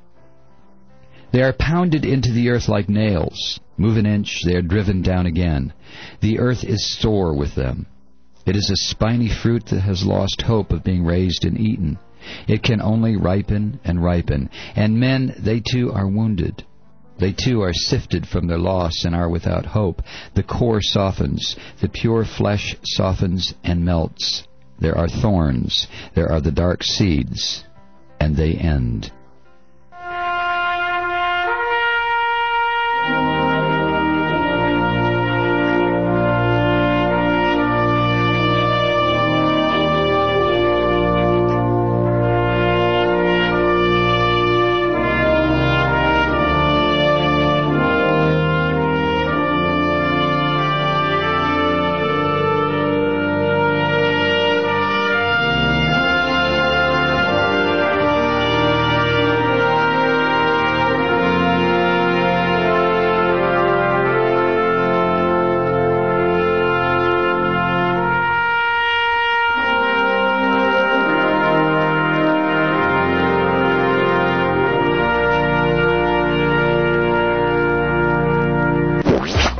Speaker 30: They are pounded into the earth like nails. Move an inch, they are driven down again. The earth is sore with them. It is a spiny fruit that has lost hope of being raised and eaten. It can only ripen and ripen. And men, they too are wounded. They too are sifted from their loss and are without hope. The core softens. The pure flesh softens and melts. There are thorns. There are the dark seeds. And they end.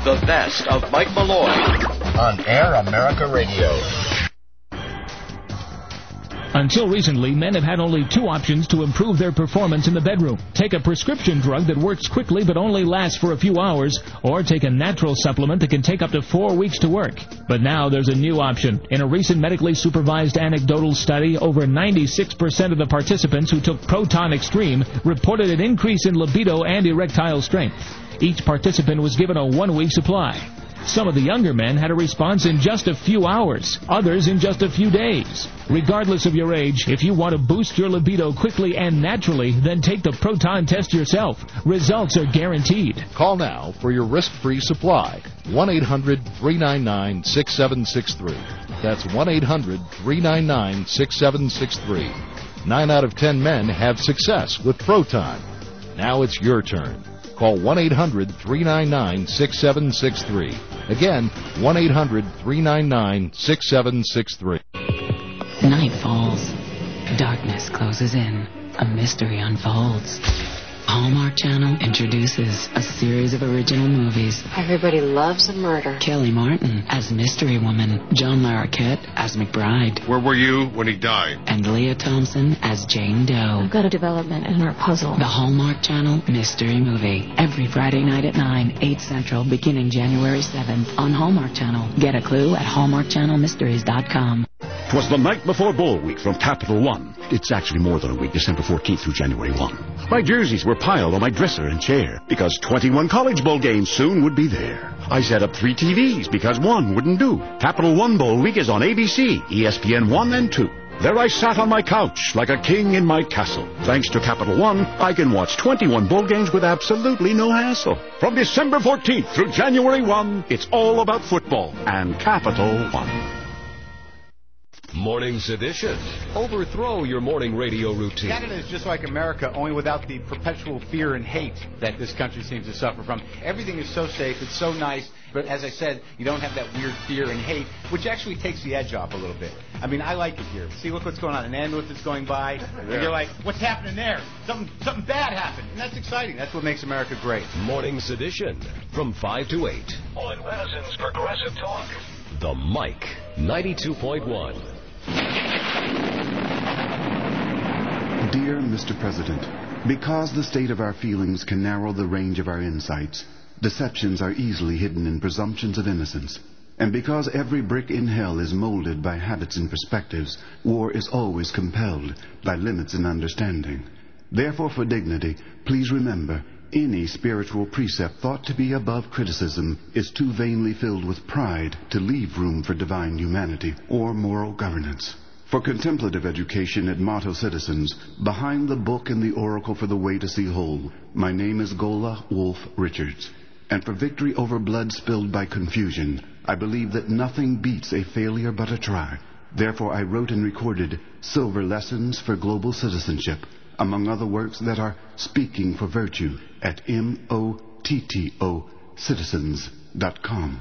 Speaker 7: The best of Mike Malloy on Air America Radio.
Speaker 10: Until recently, men have had only two options to improve their performance in the bedroom. Take a prescription drug that works quickly but only lasts for a few hours, or take a natural supplement that can take up to four weeks to work. But now there's a new option. In a recent medically supervised anecdotal study, over ninety-six percent of the participants who took Proton Extreme reported an increase in libido and erectile strength. Each participant was given a one-week supply. Some of the younger men had a response in just a few hours, others in just a few days. Regardless of your age, if you want to boost your libido quickly and naturally, then take the Proton test yourself. Results are guaranteed.
Speaker 16: Call now for your risk-free supply. one eight hundred three nine nine six seven six three. That's one eight hundred three nine nine six seven six three. Nine out of ten men have success with Proton. Now it's your turn. Call one eight hundred three nine nine six seven six three. Again, one eight hundred three nine nine six seven six three.
Speaker 17: Night falls. Darkness closes in. A mystery unfolds. Hallmark Channel introduces a series of original movies.
Speaker 18: Everybody loves a murder.
Speaker 17: Kelly Martin as Mystery Woman, John Larroquette as McBride.
Speaker 19: Where were you when he died?
Speaker 17: And Leah Thompson as Jane Doe.
Speaker 18: I've got a development in our puzzle.
Speaker 17: The Hallmark Channel Mystery Movie. Every Friday night at nine, eight Central, beginning January seventh on Hallmark Channel. Get a clue at hallmark channel mysteries dot com.
Speaker 20: 'Twas the night before Bowl Week from Capital One. It's actually more than a week, December fourteenth through January first. My jerseys were piled on my dresser and chair because twenty-one College Bowl games soon would be there. I set up three T Vs because one wouldn't do. Capital One Bowl Week is on A B C, E S P N one and two. There I sat on my couch like a king in my castle. Thanks to Capital One, I can watch twenty-one bowl games with absolutely no hassle. From December fourteenth through January first, it's all about football and Capital One.
Speaker 4: Morning Sedition. Overthrow your morning radio routine.
Speaker 25: Canada is just like America, only without the perpetual fear and hate that this country seems to suffer from. Everything is so safe, it's so nice, but as I said, you don't have that weird fear and hate, which actually takes the edge off a little bit. I mean, I like it here. See, look what's going on. An ambulance is going by, yeah. And you're like, what's happening there? Something, something bad happened. And that's exciting. That's what makes America great.
Speaker 4: Morning Sedition from five to eight.
Speaker 7: On Madison's Progressive Talk.
Speaker 4: The Mike, ninety-two point one.
Speaker 26: Dear Mister President, because the state of our feelings can narrow the range of our insights, deceptions are easily hidden in presumptions of innocence. And because every brick in hell is molded by habits and perspectives, war is always compelled by limits in understanding. Therefore, for dignity, please remember, any spiritual precept thought to be above criticism is too vainly filled with pride to leave room for divine humanity or moral governance. For contemplative education at Motto Citizens, behind the book and the oracle for the way to see whole, my name is Gola Wolf Richards. And for victory over blood spilled by confusion, I believe that nothing beats a failure but a try. Therefore I wrote and recorded Silver Lessons for Global Citizenship, among other works that are speaking for virtue at M O T T O citizens dot com.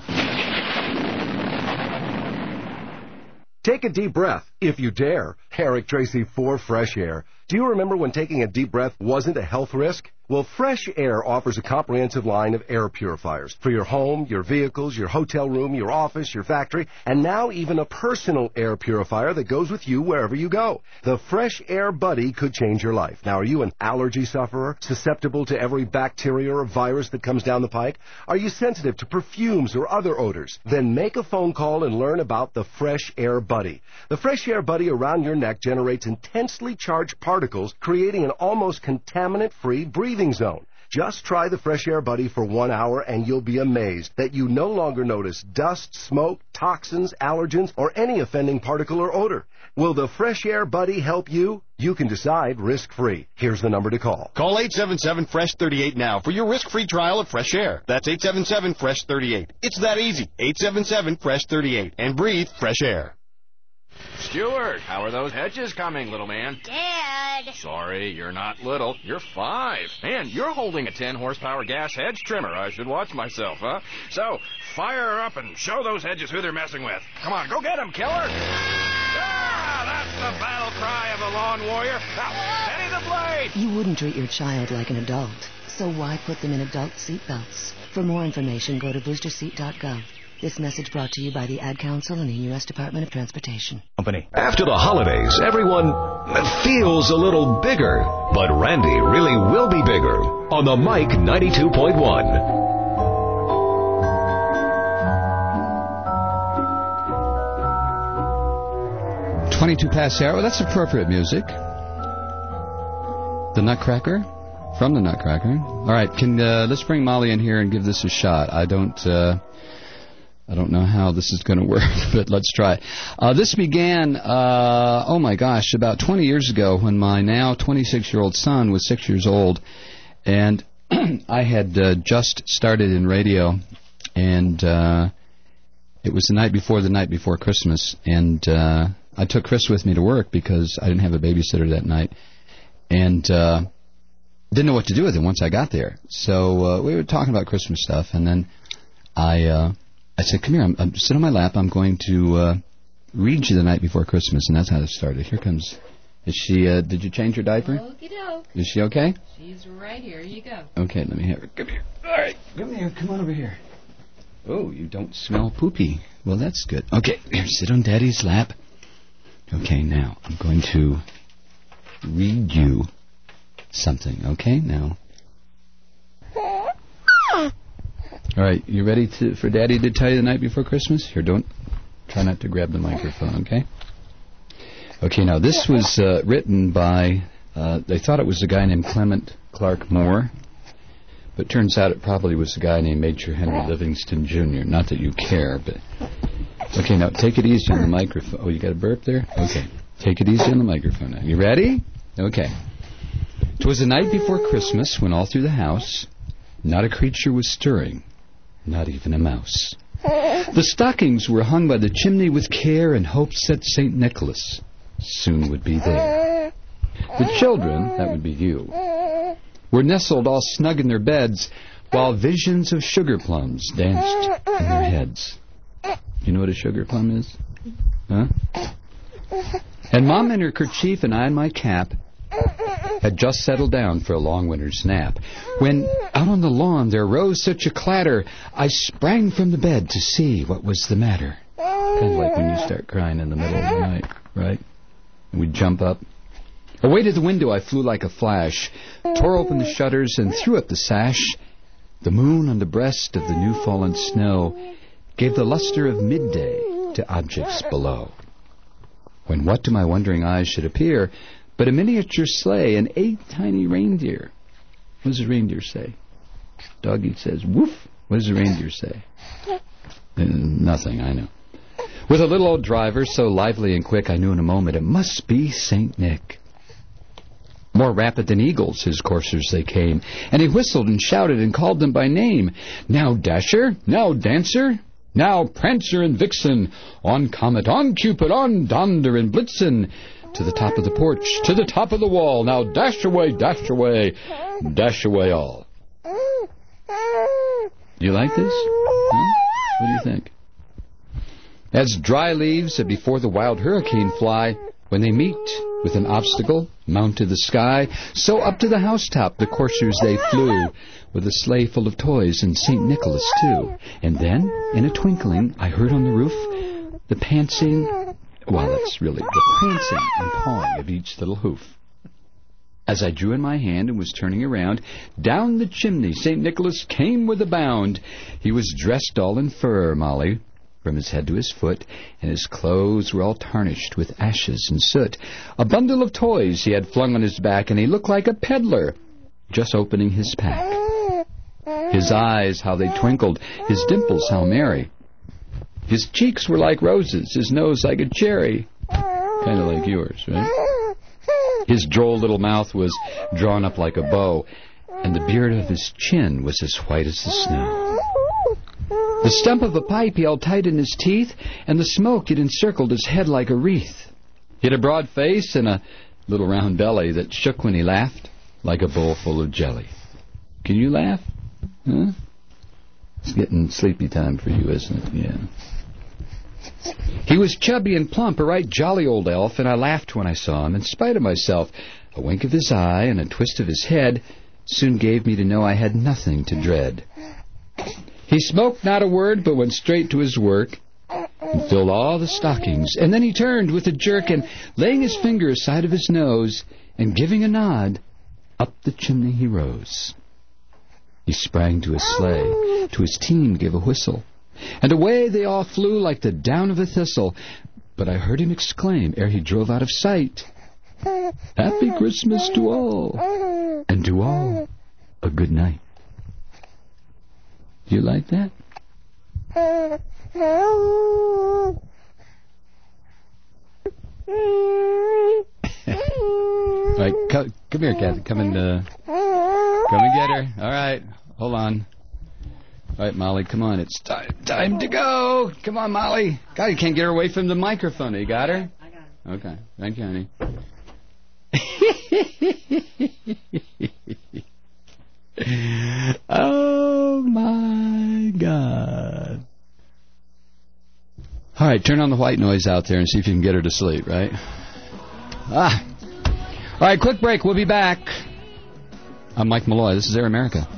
Speaker 27: Take a deep breath, if you dare. Eric Tracy for Fresh Air. Do you remember when taking a deep breath wasn't a health risk? Well, Fresh Air offers a comprehensive line of air purifiers for your home, your vehicles, your hotel room, your office, your factory, and now even a personal air purifier that goes with you wherever you go. The Fresh Air Buddy could change your life. Now, are you an allergy sufferer, susceptible to every bacteria or virus that comes down the pike? Are you sensitive to perfumes or other odors? Then make a phone call and learn about the Fresh Air Buddy. The Fresh Air Buddy around your neck generates intensely charged particles, creating an almost contaminant-free breathing zone. Just try the Fresh Air Buddy for one hour and you'll be amazed that you no longer notice dust, smoke, toxins, allergens, or any offending particle or odor. Will the Fresh Air Buddy help you? You can decide risk-free. Here's the number to call.
Speaker 28: Call eight seven seven fresh thirty-eight now for your risk-free trial of Fresh Air. That's eight seven seven fresh thirty-eight. It's that easy. eight seven seven fresh thirty-eight. And breathe fresh air.
Speaker 29: Stuart, how are those hedges coming, little man?
Speaker 18: Dad!
Speaker 29: Sorry, you're not little. You're five. Man, you're holding a ten horsepower gas hedge trimmer. I should watch myself, huh? So, fire up and show those hedges who they're messing with. Come on, go get them, killer! Ah, that's the battle cry of a lawn warrior. Now, steady the blade!
Speaker 1: You wouldn't treat your child like an adult, so why put them in adult seatbelts? For more information, go to booster seat dot gov. This message brought to you by the Ad Council and the U S Department of Transportation.
Speaker 4: Company. After the holidays, everyone feels a little bigger. But Randy really will be bigger on the Mike ninety-two point one.
Speaker 30: twenty-two past the hour. Well, that's appropriate music. The Nutcracker. From the Nutcracker. All right, can uh, let's bring Molly in here and give this a shot. I don't... Uh, I don't know how this is going to work, but let's try. Uh, this began, uh, oh my gosh, about twenty years ago when my now twenty-six-year-old son was six years old, and I had uh, just started in radio, and uh, it was the night before the night before Christmas, and uh, I took Chris with me to work because I didn't have a babysitter that night, and uh, didn't know what to do with him once I got there. So uh, we were talking about Christmas stuff, and then I... Uh, I said, come here, I'm, I'm sit on my lap. I'm going to uh, read you the night before Christmas, and that's how it started. Here comes, is she, uh, did you change her diaper?
Speaker 2: Okey-doke.
Speaker 30: Is she okay?
Speaker 2: She's right here. You go.
Speaker 30: Okay, let me have her. Come here. All right, come here. Come on over here. Oh, you don't smell poopy. Well, that's good. Okay, here, sit on Daddy's lap. Okay, now, I'm going to read you something, okay? Now. All right, you ready to, for Daddy to tell you the night before Christmas? Here, don't, try not to grab the microphone, okay? Okay, now this was uh, written by, uh, they thought it was a guy named Clement Clark Moore, but turns out it probably was a guy named Major Henry Livingston Junior Not that you care, but... Okay, now take it easy on the microphone. Oh, you got a burp there? Okay, take it easy on the microphone now. You ready? Okay. 'Twas the night before Christmas when all through the house not a creature was stirring. Not even a mouse. The stockings were hung by the chimney with care in hopes that Saint Nicholas soon would be there. The children, that would be you, were nestled all snug in their beds while visions of sugar plums danced in their heads. You know what a sugar plum is? Huh? And Mom in her kerchief and I in my cap had just settled down for a long winter's nap, when out on the lawn there rose such a clatter, I sprang from the bed to see what was the matter. Kind of like when you start crying in the middle of the night, right? And we'd jump up. Away to the window I flew like a flash, tore open the shutters and threw up the sash. The moon on the breast of the new-fallen snow gave the luster of midday to objects below. When what to my wondering eyes should appear but a miniature sleigh and eight tiny reindeer. What does a reindeer say? Doggy says, woof. What does a reindeer say? Uh, nothing, I know. With a little old driver so lively and quick, I knew in a moment it must be Saint Nick. More rapid than eagles, his coursers they came, and he whistled and shouted and called them by name. Now Dasher, now Dancer, now Prancer and Vixen, on Comet, on Cupid, on Donder and Blitzen, to the top of the porch, to the top of the wall. Now dash away, dash away, dash away all. You like this? Huh? What do you think? As dry leaves that before the wild hurricane fly, when they meet with an obstacle, mount to the sky, so up to the housetop the coursers they flew, with a sleigh full of toys and Saint Nicholas too. And then, in a twinkling, I heard on the roof the pantsing... Well, that's really the prancing and pawing of each little hoof. As I drew in my hand and was turning around, down the chimney Saint Nicholas came with a bound. He was dressed all in fur, Molly, from his head to his foot, and his clothes were all tarnished with ashes and soot. A bundle of toys he had flung on his back, and he looked like a peddler just opening his pack. His eyes, how they twinkled, his dimples, how merry. His cheeks were like roses, his nose like a cherry. Kind of like yours, right? His droll little mouth was drawn up like a bow, and the beard of his chin was as white as the snow. The stump of a pipe he held tight in his teeth, and the smoke it encircled his head like a wreath. He had a broad face and a little round belly that shook when he laughed like a bowl full of jelly. Can you laugh? Huh? It's getting sleepy time for you, isn't it? Yeah. He was chubby and plump, a right jolly old elf, and I laughed when I saw him, in spite of myself. A wink of his eye and a twist of his head soon gave me to know I had nothing to dread. He smoked not a word, but went straight to his work and filled all the stockings. And then he turned with a jerk and, laying his finger aside of his nose and giving a nod, up the chimney he rose. He sprang to his sleigh, to his team gave a whistle, and away they all flew like the down of a thistle. But I heard him exclaim, ere he drove out of sight, Happy Christmas to all, and to all a good night. Do you like that? All right, come, come here, Kathy. Come and, uh, come and get her. All right, hold on. All right, Molly, come on. It's time, time to go. Come on, Molly. God, you can't get her away from the microphone. You got her? I got her. Okay, thank you, honey. Oh, my God. All right, turn on the white noise out there and see if you can get her to sleep, right? Ah. All right, quick break. We'll be back. I'm Mike Malloy. This is Air America.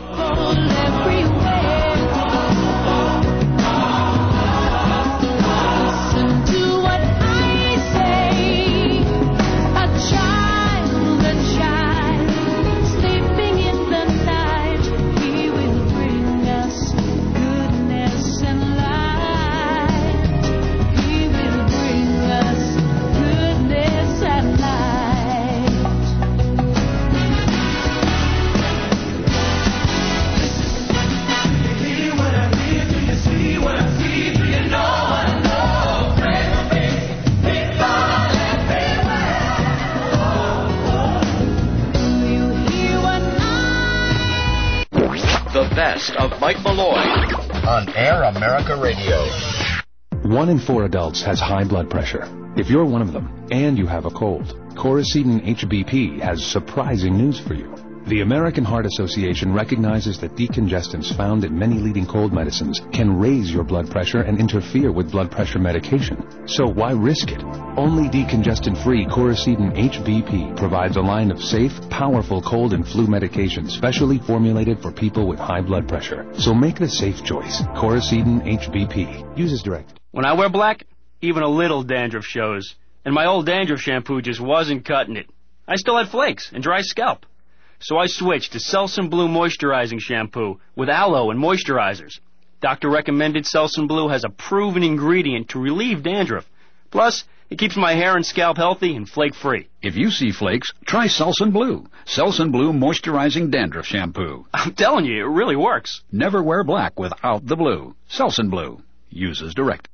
Speaker 7: The best of Mike Malloy on Air America Radio.
Speaker 3: One in four adults has high blood pressure. If you're one of them and you have a cold, Coracetin H B P has surprising news for you. The American Heart Association recognizes that decongestants found in many leading cold medicines can raise your blood pressure and interfere with blood pressure medication. So why risk it? Only decongestant-free Coracetin H B P provides a line of safe, powerful cold and flu medications specially formulated for people with high blood pressure. So make the safe choice. Coracetin H B P. Use as directed.
Speaker 5: When I wear black, even a little dandruff shows. And my old dandruff shampoo just wasn't cutting it. I still had flakes and dry scalp. So I switched to Selsun Blue Moisturizing Shampoo with aloe and moisturizers. Doctor recommended Selsun Blue has a proven ingredient to relieve dandruff. Plus, it keeps my hair and scalp healthy and flake-free.
Speaker 6: If you see flakes, try Selsun Blue. Selsun Blue Moisturizing Dandruff Shampoo.
Speaker 5: I'm telling you, it really works.
Speaker 6: Never wear black without the blue. Selsun Blue. Use as directed.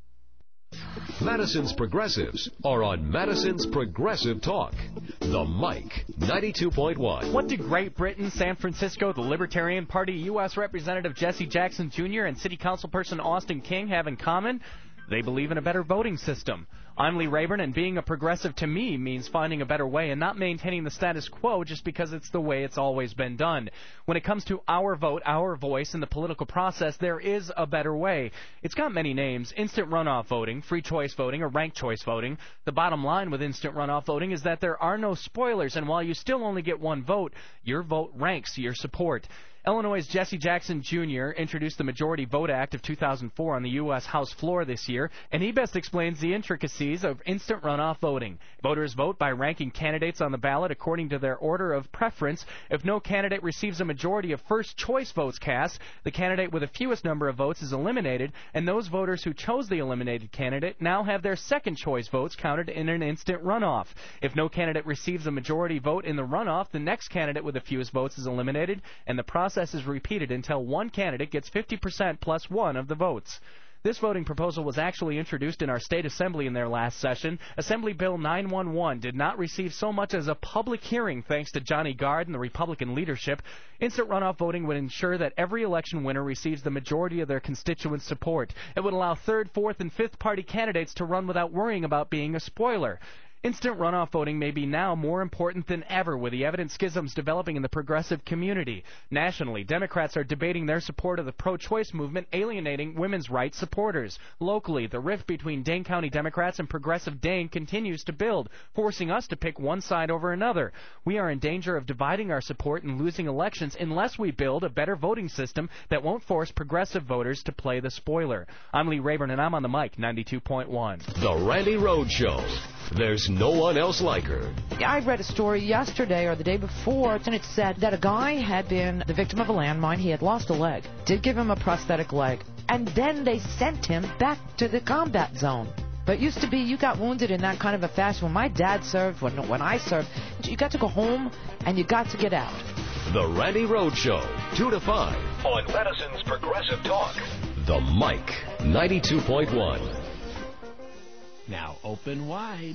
Speaker 4: Madison's Progressives are on Madison's Progressive Talk. The Mike, ninety-two point one.
Speaker 8: What do Great Britain, San Francisco, the Libertarian Party, U S Representative Jesse Jackson Junior, and City Councilperson Austin King have in common? They believe in a better voting system. I'm Lee Rayburn, and being a progressive to me means finding a better way and not maintaining the status quo just because it's the way it's always been done. When it comes to our vote, our voice in the political process, there is a better way. It's got many names: instant runoff voting, free choice voting, or ranked choice voting. The bottom line with instant runoff voting is that there are no spoilers, and while you still only get one vote, your vote ranks your support. Illinois' Jesse Jackson Junior introduced the Majority Vote Act of two thousand four on the U S House floor this year, and he best explains the intricacies of instant runoff voting. Voters vote by ranking candidates on the ballot according to their order of preference. If no candidate receives a majority of first-choice votes cast, the candidate with the fewest number of votes is eliminated, and those voters who chose the eliminated candidate now have their second-choice votes counted in an instant runoff. If no candidate receives a majority vote in the runoff, the next candidate with the fewest votes is eliminated, and the process process is repeated until one candidate gets fifty percent plus one of the votes. This voting proposal was actually introduced in our state assembly in their last session. Assembly Bill nine one one did not receive so much as a public hearing thanks to Johnny Gard and the Republican leadership. Instant runoff voting would ensure that every election winner receives the majority of their constituents' support. It would allow third, fourth, and fifth party candidates to run without worrying about being a spoiler. Instant runoff voting may be now more important than ever with the evident schisms developing in the progressive community. Nationally, Democrats are debating their support of the pro-choice movement, alienating women's rights supporters. Locally, the rift between Dane County Democrats and progressive Dane continues to build, forcing us to pick one side over another. We are in danger of dividing our support and losing elections unless we build a better voting system that won't force progressive voters to play the spoiler. I'm Lee Rayburn, and I'm on the mic, ninety-two point one.
Speaker 4: The Randy Rhoads Show. There's no one else like her.
Speaker 9: I read a story yesterday or the day before, and it said that a guy had been the victim of a landmine. He had lost a leg, did give him a prosthetic leg, and then they sent him back to the combat zone. But it used to be you got wounded in that kind of a fashion. When my dad served, when, when I served, you got to go home and you got to get out.
Speaker 4: The Randy Rhoads Show, two to five. On Medicine's Progressive Talk. The Mic, ninety-two point one.
Speaker 11: Now open wide.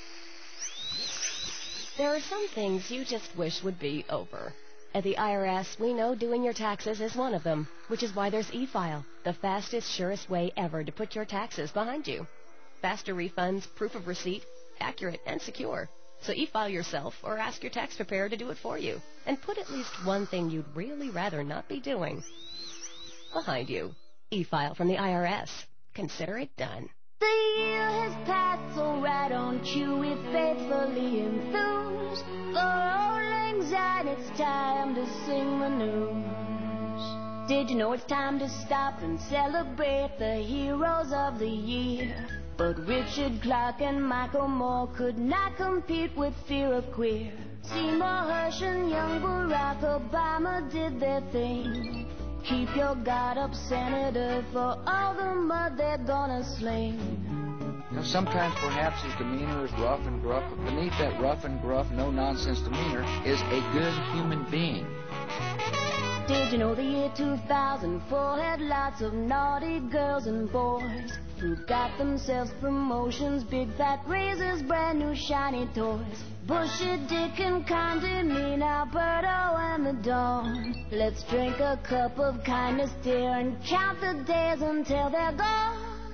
Speaker 13: There are some things you just wish would be over. At the I R S, we know doing your taxes is one of them, which is why there's e-file, the fastest, surest way ever to put your taxes behind you. Faster refunds, proof of receipt, accurate and secure. So e-file yourself or ask your tax preparer to do it for you. And put at least one thing you'd really rather not be doing behind you. E-file from the I R S. Consider it done.
Speaker 14: The year has passed, so right on cue, we faithfully enthused. For old lang syne, it's time to sing the news. Did you know it's time to stop and celebrate the heroes of the year? But Richard Clark and Michael Moore could not compete with Fear of Queer. Seymour Hersh and young Barack Obama did their thing. Keep your guard up, Senator, for all the mud they're gonna sling.
Speaker 15: You know, sometimes perhaps his demeanor is rough and gruff, but beneath that rough and gruff, no-nonsense demeanor is a good human being.
Speaker 14: Did you know the year two thousand four had lots of naughty girls and boys who got themselves promotions, big fat raises, brand new shiny toys? Bushy Dick and Condi, mean Alberto and the Dawn. Let's drink a cup of kindness, dear, and count the days until they're gone.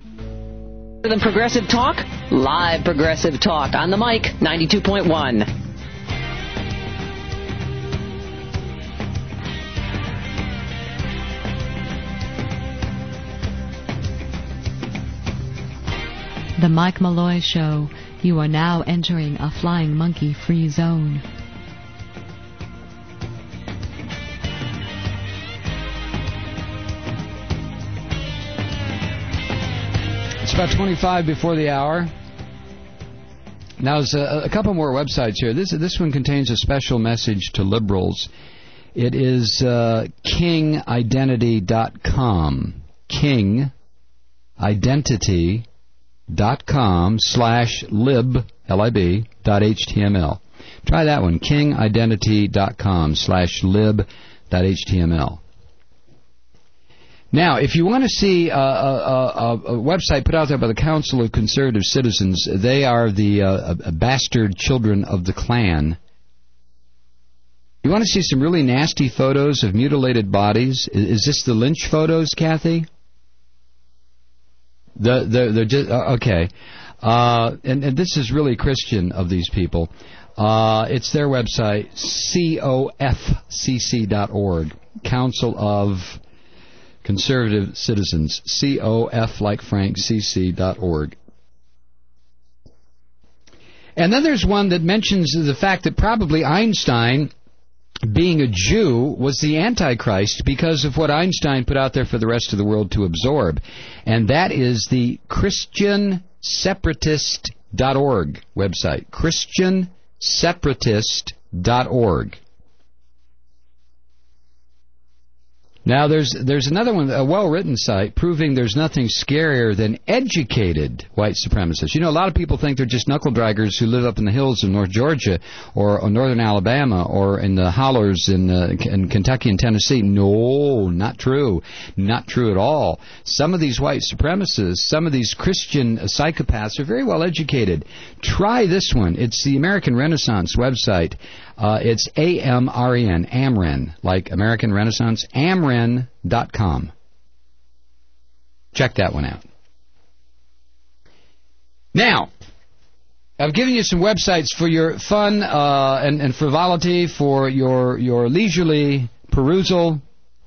Speaker 12: The Progressive Talk, live Progressive Talk on the mic, ninety-two point one.
Speaker 19: The Mike Malloy Show. You are now entering a flying monkey-free zone.
Speaker 30: It's about twenty-five before the hour. Now, there's a, a couple more websites here. This this one contains a special message to liberals. It is uh, king identity dot com. king identity dot com slash lib, L I B, dot H T M L. Try that one, king identity dot com slash lib dot H T M L. Now, if you want to see a, a, a, a website put out there by the Council of Conservative Citizens, they are the uh, bastard children of the Klan. You want to see some really nasty photos of mutilated bodies? Is, is this the lynch photos, Kathy? The, the, they're just, uh, okay. Uh, and, and this is really Christian of these people. Uh, it's their website, C O F C C dot org, Council of Conservative Citizens, C O F like Frank, C C dot org. And then there's one that mentions the fact that probably Einstein, being a Jew, was the Antichrist because of what Einstein put out there for the rest of the world to absorb. And that is the Christian Separatist dot org website, Christian Separatist dot org. Now, there's there's another one, a well-written site, proving there's nothing scarier than educated white supremacists. You know, a lot of people think they're just knuckle-draggers who live up in the hills of North Georgia or, or northern Alabama or in the hollers in, uh, in Kentucky and Tennessee. No, not true. Not true at all. Some of these white supremacists, some of these Christian psychopaths are very well educated. Try this one. It's the American Renaissance website. Uh, it's A M R E N, Amren, like American Renaissance, amren dot com. Check that one out. Now, I've given you some websites for your fun uh, and, and frivolity, for your your leisurely perusal.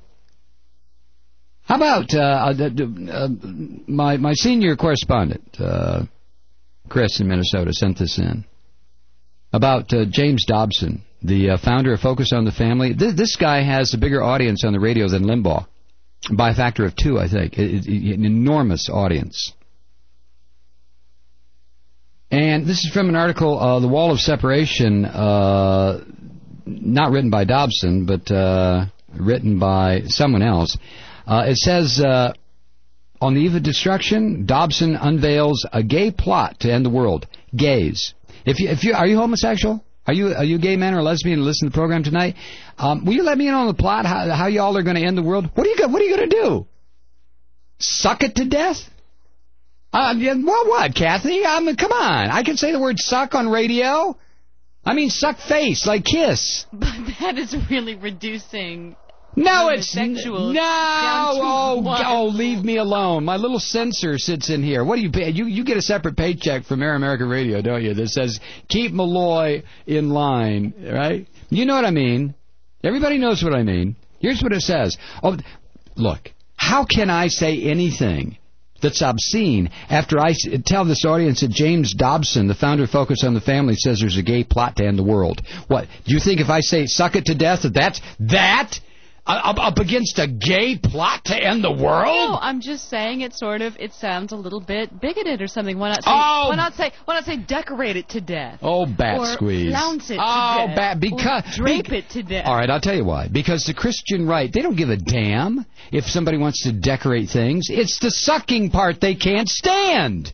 Speaker 30: How about uh, uh, my my senior correspondent, uh, Chris in Minnesota, sent this in about uh, James Dobson, the uh, founder of Focus on the Family. This, this guy has a bigger audience on the radio than Limbaugh, by a factor of two, I think. It, it, an enormous audience. And this is from an article, uh, The Wall of Separation, uh, not written by Dobson, but uh, written by someone else. Uh, it says, uh, on the eve of destruction, Dobson unveils a gay plot to end the world. Gays. If you, if you, are you homosexual? Are you, are you a gay man or a lesbian and listen to the program tonight? Um, will you let me in on the plot, how, how y'all are going to end the world? What are you, what are you going to do? Suck it to death? Uh, well, what, Kathy? I mean, come on. I can say the word suck on radio. I mean, suck face, like kiss.
Speaker 2: But that is really reducing...
Speaker 30: No, it's n- no.
Speaker 2: Oh,
Speaker 30: oh, leave me alone. My little censor sits in here. What do you pay? You you get a separate paycheck from Air America Radio, don't you? That says keep Malloy in line, right? You know what I mean. Everybody knows what I mean. Here's what it says. Oh, look. How can I say anything that's obscene after I tell this audience that James Dobson, the founder of Focus on the Family, says there's a gay plot to end the world? What? Do you think if I say suck it to death that that's that? Up against a gay plot to end the world?
Speaker 2: No, I'm just saying it sort of, it sounds a little bit bigoted or something. Why not say,
Speaker 30: oh.
Speaker 2: why not say, why not say decorate it to death?
Speaker 30: Oh, bat
Speaker 2: or
Speaker 30: squeeze.
Speaker 2: Flounce it
Speaker 30: oh,
Speaker 2: to death.
Speaker 30: Bat, because,
Speaker 2: or drape
Speaker 30: be,
Speaker 2: it to death.
Speaker 30: All right, I'll tell you why. Because the Christian right, they don't give a damn if somebody wants to decorate things. It's the sucking part they can't stand.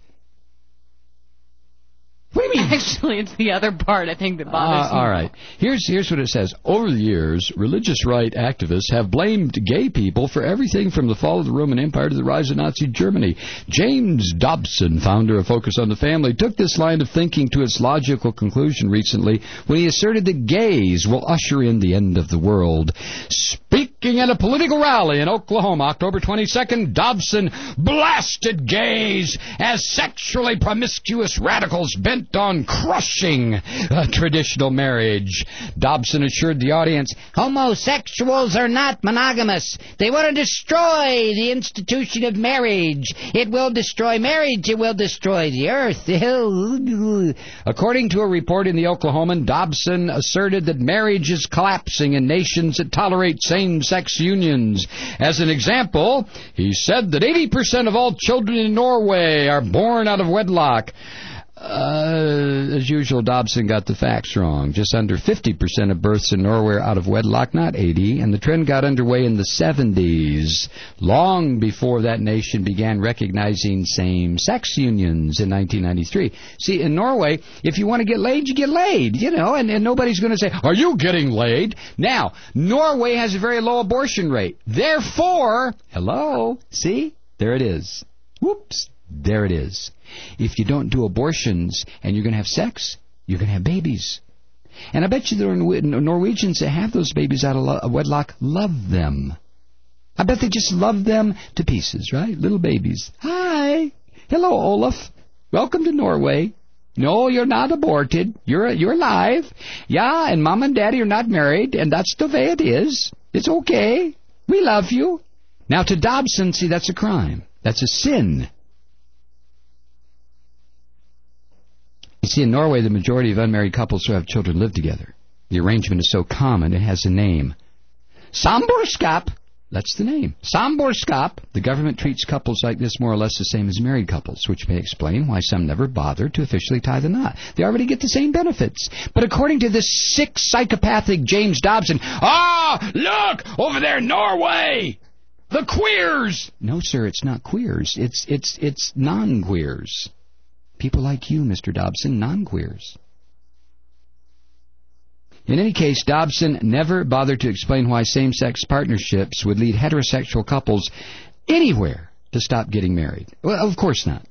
Speaker 30: What do you mean?
Speaker 2: Actually, it's the other part, I think, that bothers
Speaker 30: uh,
Speaker 2: me.
Speaker 30: All right. Here's here's what it says. Over the years, religious right activists have blamed gay people for everything from the fall of the Roman Empire to the rise of Nazi Germany. James Dobson, founder of Focus on the Family, took this line of thinking to its logical conclusion recently when he asserted that gays will usher in the end of the world. Speaking at a political rally in Oklahoma, October twenty-second, Dobson blasted gays as sexually promiscuous radicals bent on crushing uh, traditional marriage. Dobson assured the audience, homosexuals are not monogamous. They want to destroy the institution of marriage. It will destroy marriage. It will destroy the earth. According to a report in the Oklahoman, Dobson asserted that marriage is collapsing in nations that tolerate same-sex unions. As an example, he said that eighty percent of all children in Norway are born out of wedlock. Uh, as usual, Dobson got the facts wrong. Just under fifty percent of births in Norway are out of wedlock, not eighty, and the trend got underway in the seventies, long before that nation began recognizing same-sex unions in nineteen ninety-three. See, in Norway, if you want to get laid, you get laid, you know, and, and nobody's going to say, are you getting laid? Now, Norway has a very low abortion rate. Therefore, hello, see, there it is. Whoops, there it is. If you don't do abortions and you're going to have sex, you're going to have babies. And I bet you there are Norwegians that have those babies out of wedlock love them. I bet they just love them to pieces, right? Little babies. Hi. Hello, Olaf. Welcome to Norway. No, you're not aborted. You're you're alive. Yeah, and Mom and Daddy are not married, and that's the way it is. It's okay. We love you. Now, to Dobson, see, that's a crime. That's a sin. You see, in Norway, the majority of unmarried couples who have children live together. The arrangement is so common, it has a name. Samboerskap. That's the name. Samboerskap. The government treats couples like this more or less the same as married couples, which may explain why some never bother to officially tie the knot. They already get the same benefits. But according to this sick, psychopathic James Dobson, ah, look, over there in Norway, the queers. No, sir, it's not queers. It's, it's, it's non-queers. People like you, Mister Dobson, non-queers. In any case, Dobson never bothered to explain why same-sex partnerships would lead heterosexual couples anywhere to stop getting married. Well, of course not.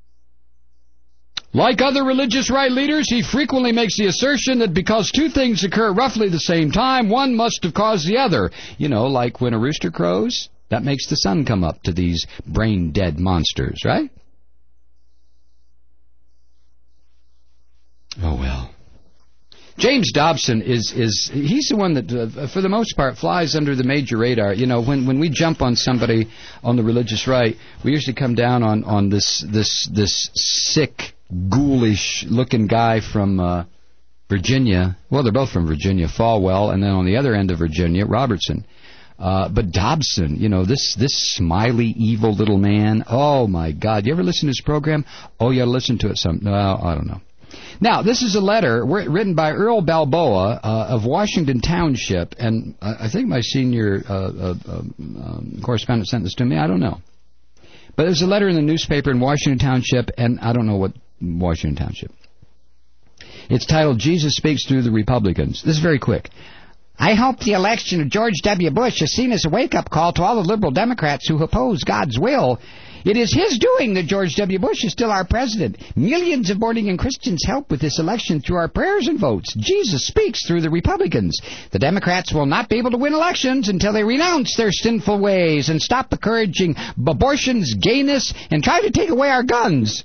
Speaker 30: Like other religious right leaders, he frequently makes the assertion that because two things occur roughly the same time, one must have caused the other. You know, like when a rooster crows, that makes the sun come up to these brain-dead monsters, right? Oh, well. James Dobson is, is he's the one that, uh, for the most part, flies under the major radar. You know, when, when we jump on somebody on the religious right, we usually come down on, on this, this, this sick, ghoulish-looking guy from uh, Virginia. Well, they're both from Virginia, Falwell, and then on the other end of Virginia, Robertson. Uh, but Dobson, you know, this this smiley, evil little man, oh, my God. You ever listen to his program? Oh, you ought to listen to it some. Well, I don't know. Now, this is a letter written by Earl Balboa uh, of Washington Township, and I think my senior uh, uh, um, correspondent sent this to me. I don't know. But there's a letter in the newspaper in Washington Township, and I don't know what Washington Township. It's titled, Jesus Speaks Through the Republicans. This is very quick. I hope the election of George W. Bush is seen as a wake-up call to all the liberal Democrats who oppose God's will. It is his doing that George W. Bush is still our president. Millions of born-again Christians help with this election through our prayers and votes. Jesus speaks through the Republicans. The Democrats will not be able to win elections until they renounce their sinful ways and stop encouraging abortions, gayness, and try to take away our guns.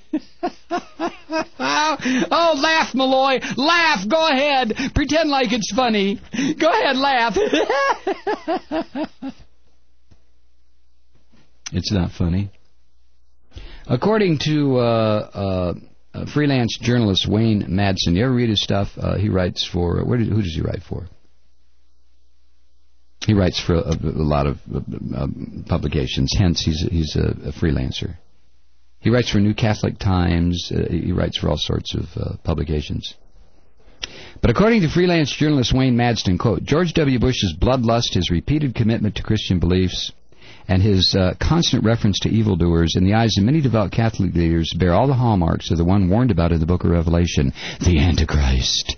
Speaker 30: Oh, laugh, Malloy. Laugh. Go ahead. Pretend like it's funny. Go ahead, laugh. It's not funny. According to uh, uh, freelance journalist Wayne Madsen, you ever read his stuff? Uh, he writes for, where did, who does he write for? He writes for a, a lot of uh, publications, hence he's, he's a, a freelancer. He writes for New Catholic Times. Uh, he writes for all sorts of uh, publications. But according to freelance journalist Wayne Madsen, quote, George W. Bush's bloodlust, his repeated commitment to Christian beliefs, and his uh, constant reference to evildoers in the eyes of many devout Catholic leaders bear all the hallmarks of the one warned about in the book of Revelation, the Antichrist.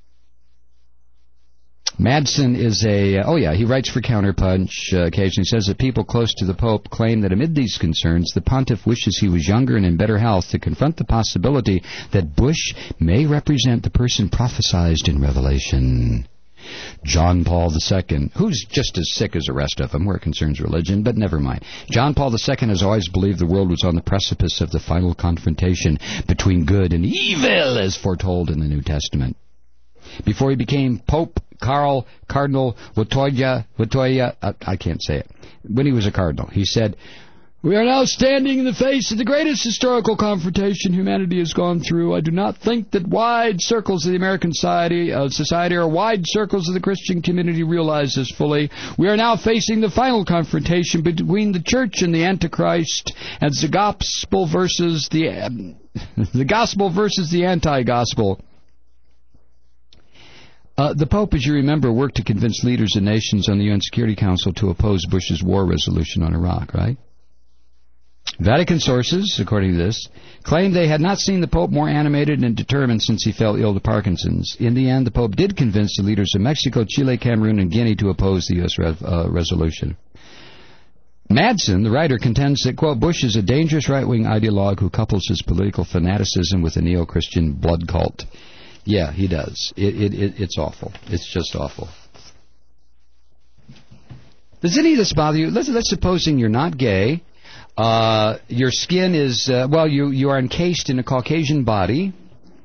Speaker 30: Madsen is a, uh, oh yeah, he writes for Counterpunch uh, occasionally. He says that people close to the Pope claim that amid these concerns, the pontiff wishes he was younger and in better health to confront the possibility that Bush may represent the person prophesied in Revelation. John Paul the Second, who's just as sick as the rest of them where it concerns religion, but never mind. John Paul the Second has always believed the world was on the precipice of the final confrontation between good and evil, as foretold in the New Testament. Before he became Pope, Karl Cardinal Wojtyla, Wojtyla, uh, I can't say it, when he was a cardinal, he said, we are now standing in the face of the greatest historical confrontation humanity has gone through. I do not think that wide circles of the American society, uh, society or wide circles of the Christian community realize this fully. We are now facing the final confrontation between the church and the Antichrist, and the gospel versus the, um, the gospel versus the anti-gospel. Uh, the Pope, as you remember, worked to convince leaders and nations on the U N Security Council to oppose Bush's war resolution on Iraq, right? Vatican sources, according to this, claimed they had not seen the Pope more animated and determined since he fell ill to Parkinson's. In the end, the Pope did convince the leaders of Mexico, Chile, Cameroon, and Guinea to oppose the U S Re- uh, resolution. Madsen, the writer, contends that, quote, Bush is a dangerous right-wing ideologue who couples his political fanaticism with a neo-Christian blood cult. Yeah, he does. It, it, it, it's awful. It's just awful. Does any of this bother you? Let's, let's supposing you're not gay. Uh, your skin is, uh, well, you, you are encased in a Caucasian body.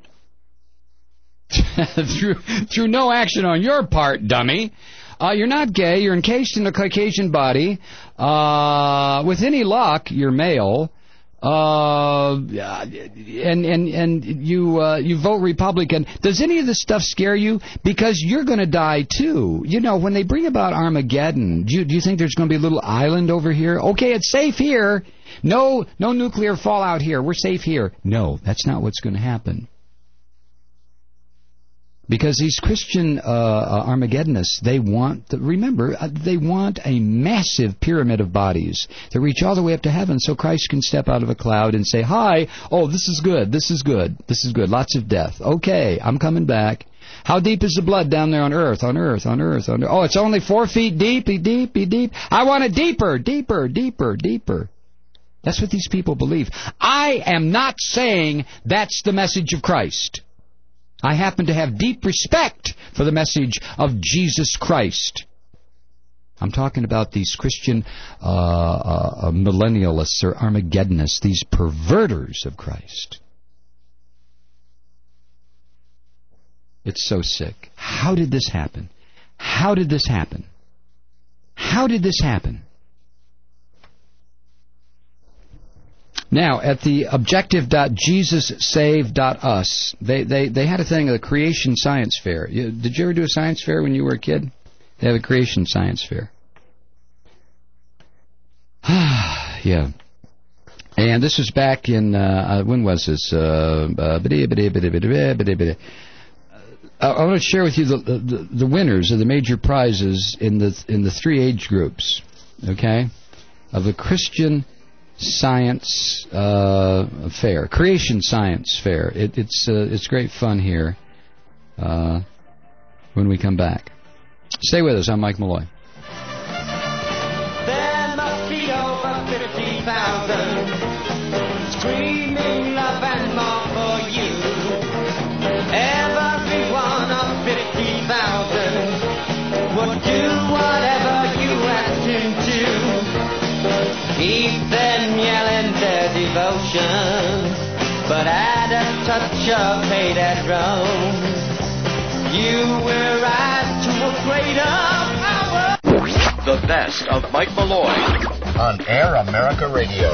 Speaker 30: through, through no action on your part, dummy. Uh, you're not gay. You're encased in a Caucasian body. Uh, with any luck, you're male. Uh, and and and you uh, you vote Republican. Does any of this stuff scare you? Because you're going to die too. You know, when they bring about Armageddon, do you, do you think there's going to be a little island over here? Okay, it's safe here. No, no nuclear fallout here. We're safe here. No, that's not what's going to happen. Because these Christian uh, uh, Armageddonists, they want, the, remember, uh, they want a massive pyramid of bodies that reach all the way up to heaven so Christ can step out of a cloud and say, hi, oh, this is good, this is good, this is good, lots of death. Okay, I'm coming back. How deep is the blood down there on earth, on earth, on earth, on earth? Oh, it's only four feet deep, be deep, be deep. I want it deeper, deeper, deeper, deeper. That's what these people believe. I am not saying that's the message of Christ. I happen to have deep respect for the message of Jesus Christ. I'm talking about these Christian uh, uh, millennialists or Armageddonists, these perverters of Christ. It's so sick. How did this happen? How did this happen? How did this happen? Now, at the objective dot jesus save dot u s, they, they, they had a thing, a creation science fair. You, did you ever do a science fair when you were a kid? They have a creation science fair. Yeah. And this was back in, uh, when was this? Uh, uh, I want to share with you the, the, the winners of the major prizes in the, in the three age groups, okay, of the Christian Science uh, Fair, Creation Science Fair. It, it's uh, it's great fun here. Uh, when we come back, stay with us. I'm Mike Malloy.
Speaker 10: There must be over fifty thousand screaming love and more for you. Every one of fifty thousand would do whatever you asked him to. Keep them yelling their devotion, but add a touch of hate and drum. You will rise to a greater power.
Speaker 7: The best of Mike Malloy on Air America Radio.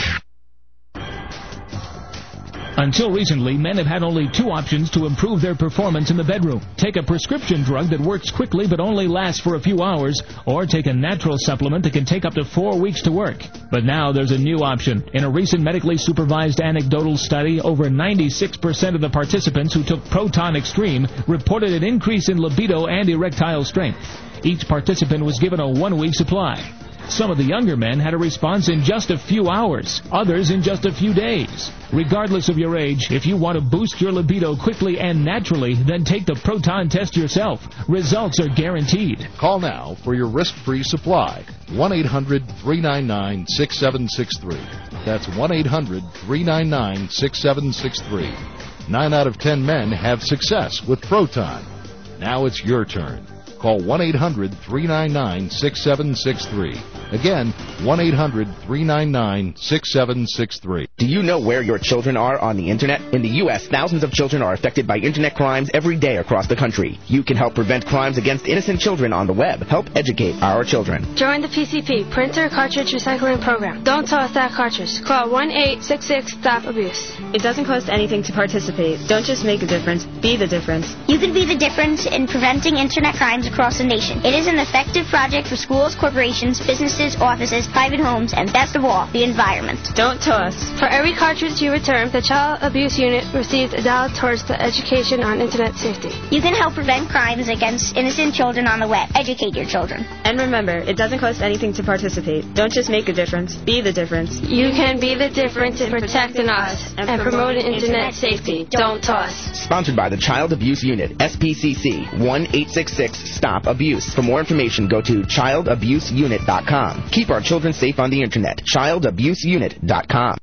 Speaker 16: Until recently, men have had only two options to improve their performance in the bedroom. Take a prescription drug that works quickly but only lasts for a few hours, or take a natural supplement that can take up to four weeks to work. But now there's a new option. In a recent medically supervised anecdotal study, over ninety-six percent of the participants who took Proton Extreme reported an increase in libido and erectile strength. Each participant was given a one-week supply. Some of the younger men had a response in just a few hours, others in just a few days. Regardless of your age, if you want to boost your libido quickly and naturally, then take the Proton test yourself. Results are guaranteed.
Speaker 17: Call now for your risk-free supply. one eight hundred three nine nine six seven six three. That's one eight hundred three nine nine six seven six three. Nine out of ten men have success with Proton. Now it's your turn. Call one eight hundred three nine nine six seven six three. Again, one eight hundred three nine nine six seven six three.
Speaker 20: Do you know where your children are on the Internet? In the U S, thousands of children are affected by Internet crimes every day across the country. You can help prevent crimes against innocent children on the web. Help educate our children.
Speaker 21: Join the P C P Printer Cartridge Recycling Program. Don't toss that cartridge. Call one eight six six stop abuse.
Speaker 22: It doesn't cost anything to participate. Don't just make a difference. Be the difference.
Speaker 23: You can be the difference in preventing Internet crimes across the nation. It is an effective project for schools, corporations, businesses, offices, private homes, and best of all, the environment.
Speaker 22: Don't toss.
Speaker 21: For every cartridge you return, the Child Abuse Unit receives a dollar towards the education on Internet safety.
Speaker 23: You can help prevent crimes against innocent children on the web. Educate your children.
Speaker 22: And remember, it doesn't cost anything to participate. Don't just make a difference. Be the difference.
Speaker 21: You can be the difference in protecting us and promoting Internet safety. Don't toss.
Speaker 20: Sponsored by the Child Abuse Unit, S P C C, one eight six six stop abuse. For more information, go to child abuse unit dot com. Keep our children safe on the Internet. child abuse unit dot com.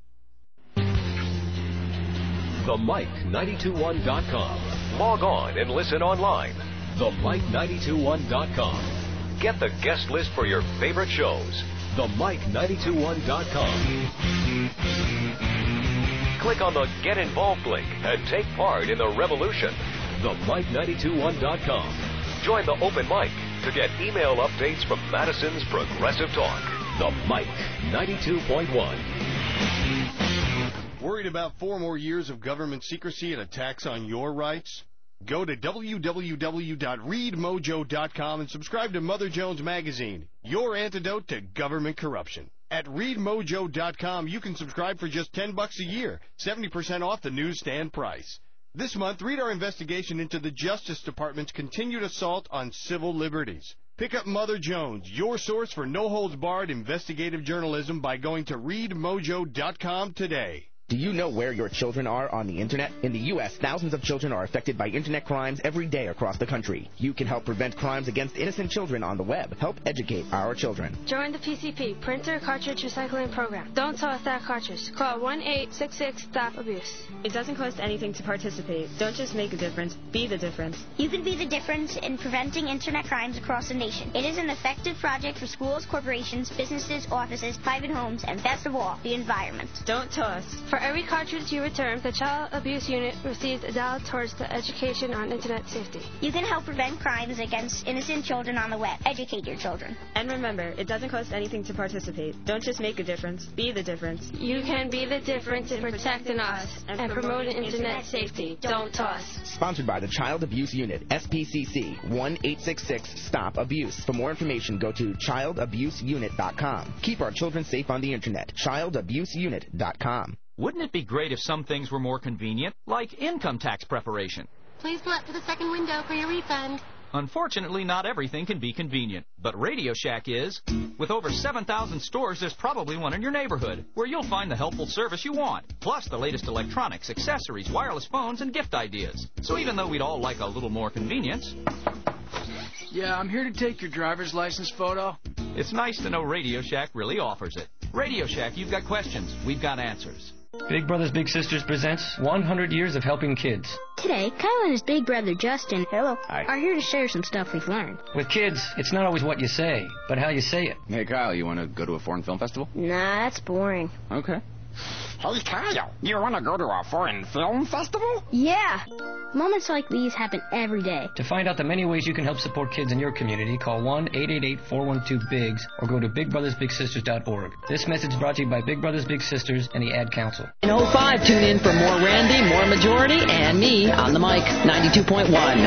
Speaker 4: the mike nine two one dot com. Log on and listen online. the mike nine two one dot com. Get the guest list for your favorite shows. the mike nine two one dot com. Click on the Get Involved link and take part in the revolution. the mike nine two one dot com. Join the open mic to get email updates from Madison's Progressive Talk. The Mike ninety-two point one.
Speaker 24: Worried about four more years of government secrecy and attacks on your rights? Go to w w w dot read mojo dot com and subscribe to Mother Jones Magazine, your antidote to government corruption. At read mojo dot com, you can subscribe for just ten bucks a year, seventy percent off the newsstand price. This month, read our investigation into the Justice Department's continued assault on civil liberties. Pick up Mother Jones, your source for no-holds-barred investigative journalism, by going to read mojo dot com today.
Speaker 20: Do you know where your children are on the Internet? In the U S, thousands of children are affected by Internet crimes every day across the country. You can help prevent crimes against innocent children on the web. Help educate our children.
Speaker 21: Join the P C P Printer Cartridge Recycling Program. Don't toss that cartridge. Call one eight six six stop abuse.
Speaker 22: It doesn't cost anything to participate. Don't just make a difference. Be the difference.
Speaker 23: You can be the difference in preventing Internet crimes across the nation. It is an effective project for schools, corporations, businesses, offices, private homes, and best of all, the environment.
Speaker 22: Don't toss.
Speaker 21: For every cartridge you return, the Child Abuse Unit receives a dollar towards the education on Internet safety.
Speaker 23: You can help prevent crimes against innocent children on the web. Educate your children.
Speaker 22: And remember, it doesn't cost anything to participate. Don't just make a difference, be the difference.
Speaker 21: You can be the difference in protecting us and, and promoting Internet safety. Don't toss.
Speaker 20: Sponsored by the Child Abuse Unit, S P C C, one eight six six stop abuse. For more information, go to child abuse unit dot com. Keep our children safe on the Internet. child abuse unit dot com.
Speaker 1: Wouldn't it be great if some things were more convenient, like income tax preparation?
Speaker 3: Please pull up to the second window for your refund.
Speaker 1: Unfortunately, not everything can be convenient, but Radio Shack is. With over seven thousand stores, there's probably one in your neighborhood, where you'll find the helpful service you want, plus the latest electronics, accessories, wireless phones, and gift ideas. So even though we'd all like a little more convenience...
Speaker 5: Yeah, I'm here to take your driver's license photo.
Speaker 1: It's nice to know Radio Shack really offers it. Radio Shack, you've got questions, we've got answers.
Speaker 6: Big Brothers Big Sisters presents one hundred years of helping kids.
Speaker 3: Today, Kyle and his big brother Justin Hello.
Speaker 6: Hi.
Speaker 3: are here to share some stuff we've learned.
Speaker 6: With kids, it's not always what you say, but how you say it.
Speaker 18: Hey, Kyle, you want to go to a foreign film festival?
Speaker 3: Nah, that's boring.
Speaker 18: Okay.
Speaker 25: Hey, Kyle, you want to go to a foreign film festival?
Speaker 3: Yeah. Moments like these happen every day.
Speaker 6: To find out the many ways you can help support kids in your community, call one eight eight eight, four one two, B I G S or go to big brothers big sisters dot org. This message is brought to you by Big Brothers Big Sisters and the Ad Council.
Speaker 26: In oh five, tune in for more Randy, more Majority, and me on the mic, ninety-two point one.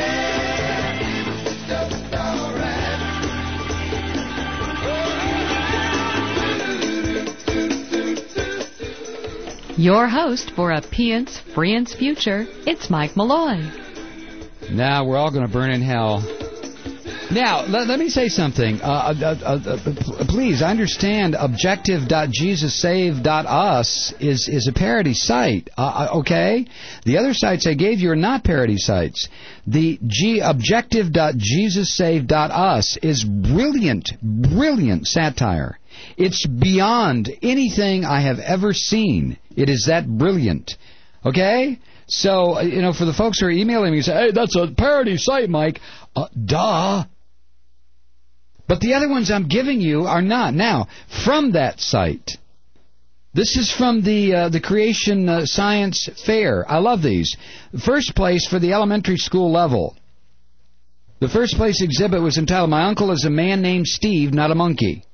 Speaker 19: Your host for a Pience Frience future, it's Mike Malloy.
Speaker 30: Now we're all going to burn in hell. Now, let, let me say something. Uh, uh, uh, uh, please, I understand objective dot jesus save dot us is, is a parody site, uh, okay? The other sites I gave you are not parody sites. The G objective dot jesus save dot us is brilliant, brilliant satire. It's beyond anything I have ever seen. It is that brilliant. Okay? So, you know, for the folks who are emailing me and say, hey, that's a parody site, Mike. Uh, duh. But the other ones I'm giving you are not. Now, from that site, this is from the uh, the Creation uh, Science Fair. I love these. First place for the elementary school level. The first place exhibit was entitled, My Uncle is a Man Named Steve, Not a Monkey.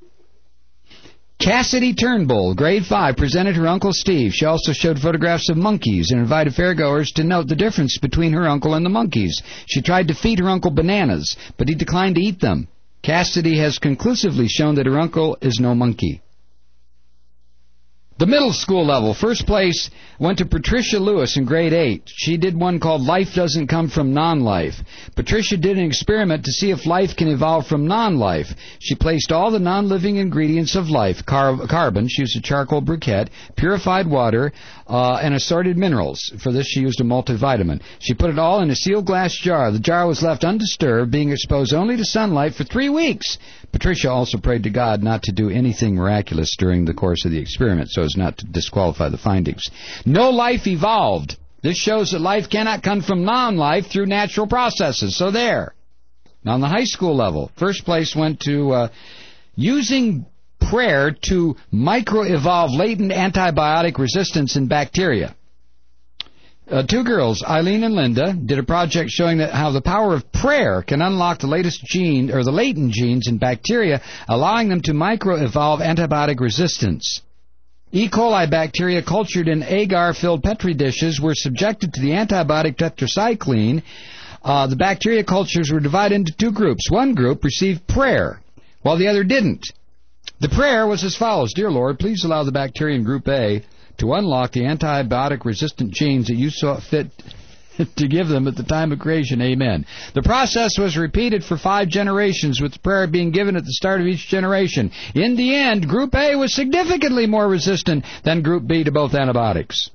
Speaker 30: Cassidy Turnbull, grade five, presented her Uncle Steve. She also showed photographs of monkeys and invited fairgoers to note the difference between her uncle and the monkeys. She tried to feed her uncle bananas, but he declined to eat them. Cassidy has conclusively shown that her uncle is no monkey. The middle school level, first place went to Patricia Lewis in grade eight. She did one called Life Doesn't Come from Non-Life. Patricia did an experiment to see if life can evolve from non-life. She placed all the non-living ingredients of life, car- carbon, she used a charcoal briquette, purified water, uh, and assorted minerals. For this she used a multivitamin. She put it all in a sealed glass jar. The jar was left undisturbed, being exposed only to sunlight for three weeks. Patricia also prayed to God not to do anything miraculous during the course of the experiment so as not to disqualify the findings. No life evolved. This shows that life cannot come from non-life through natural processes. So there. Now on the high school level, first place went to uh, using prayer to micro-evolve latent antibiotic resistance in bacteria. Uh, two girls, Eileen and Linda, did a project showing that how the power of prayer can unlock the latest gene or the latent genes in bacteria, allowing them to micro-evolve antibiotic resistance. E. coli bacteria cultured in agar-filled Petri dishes were subjected to the antibiotic tetracycline. Uh, the bacteria cultures were divided into two groups. One group received prayer, while the other didn't. The prayer was as follows: Dear Lord, please allow the bacteria in Group A to unlock the antibiotic-resistant genes that you saw fit to give them at the time of creation. Amen. The process was repeated for five generations, with the prayer being given at the start of each generation. In the end, Group A was significantly more resistant than Group B to both antibiotics.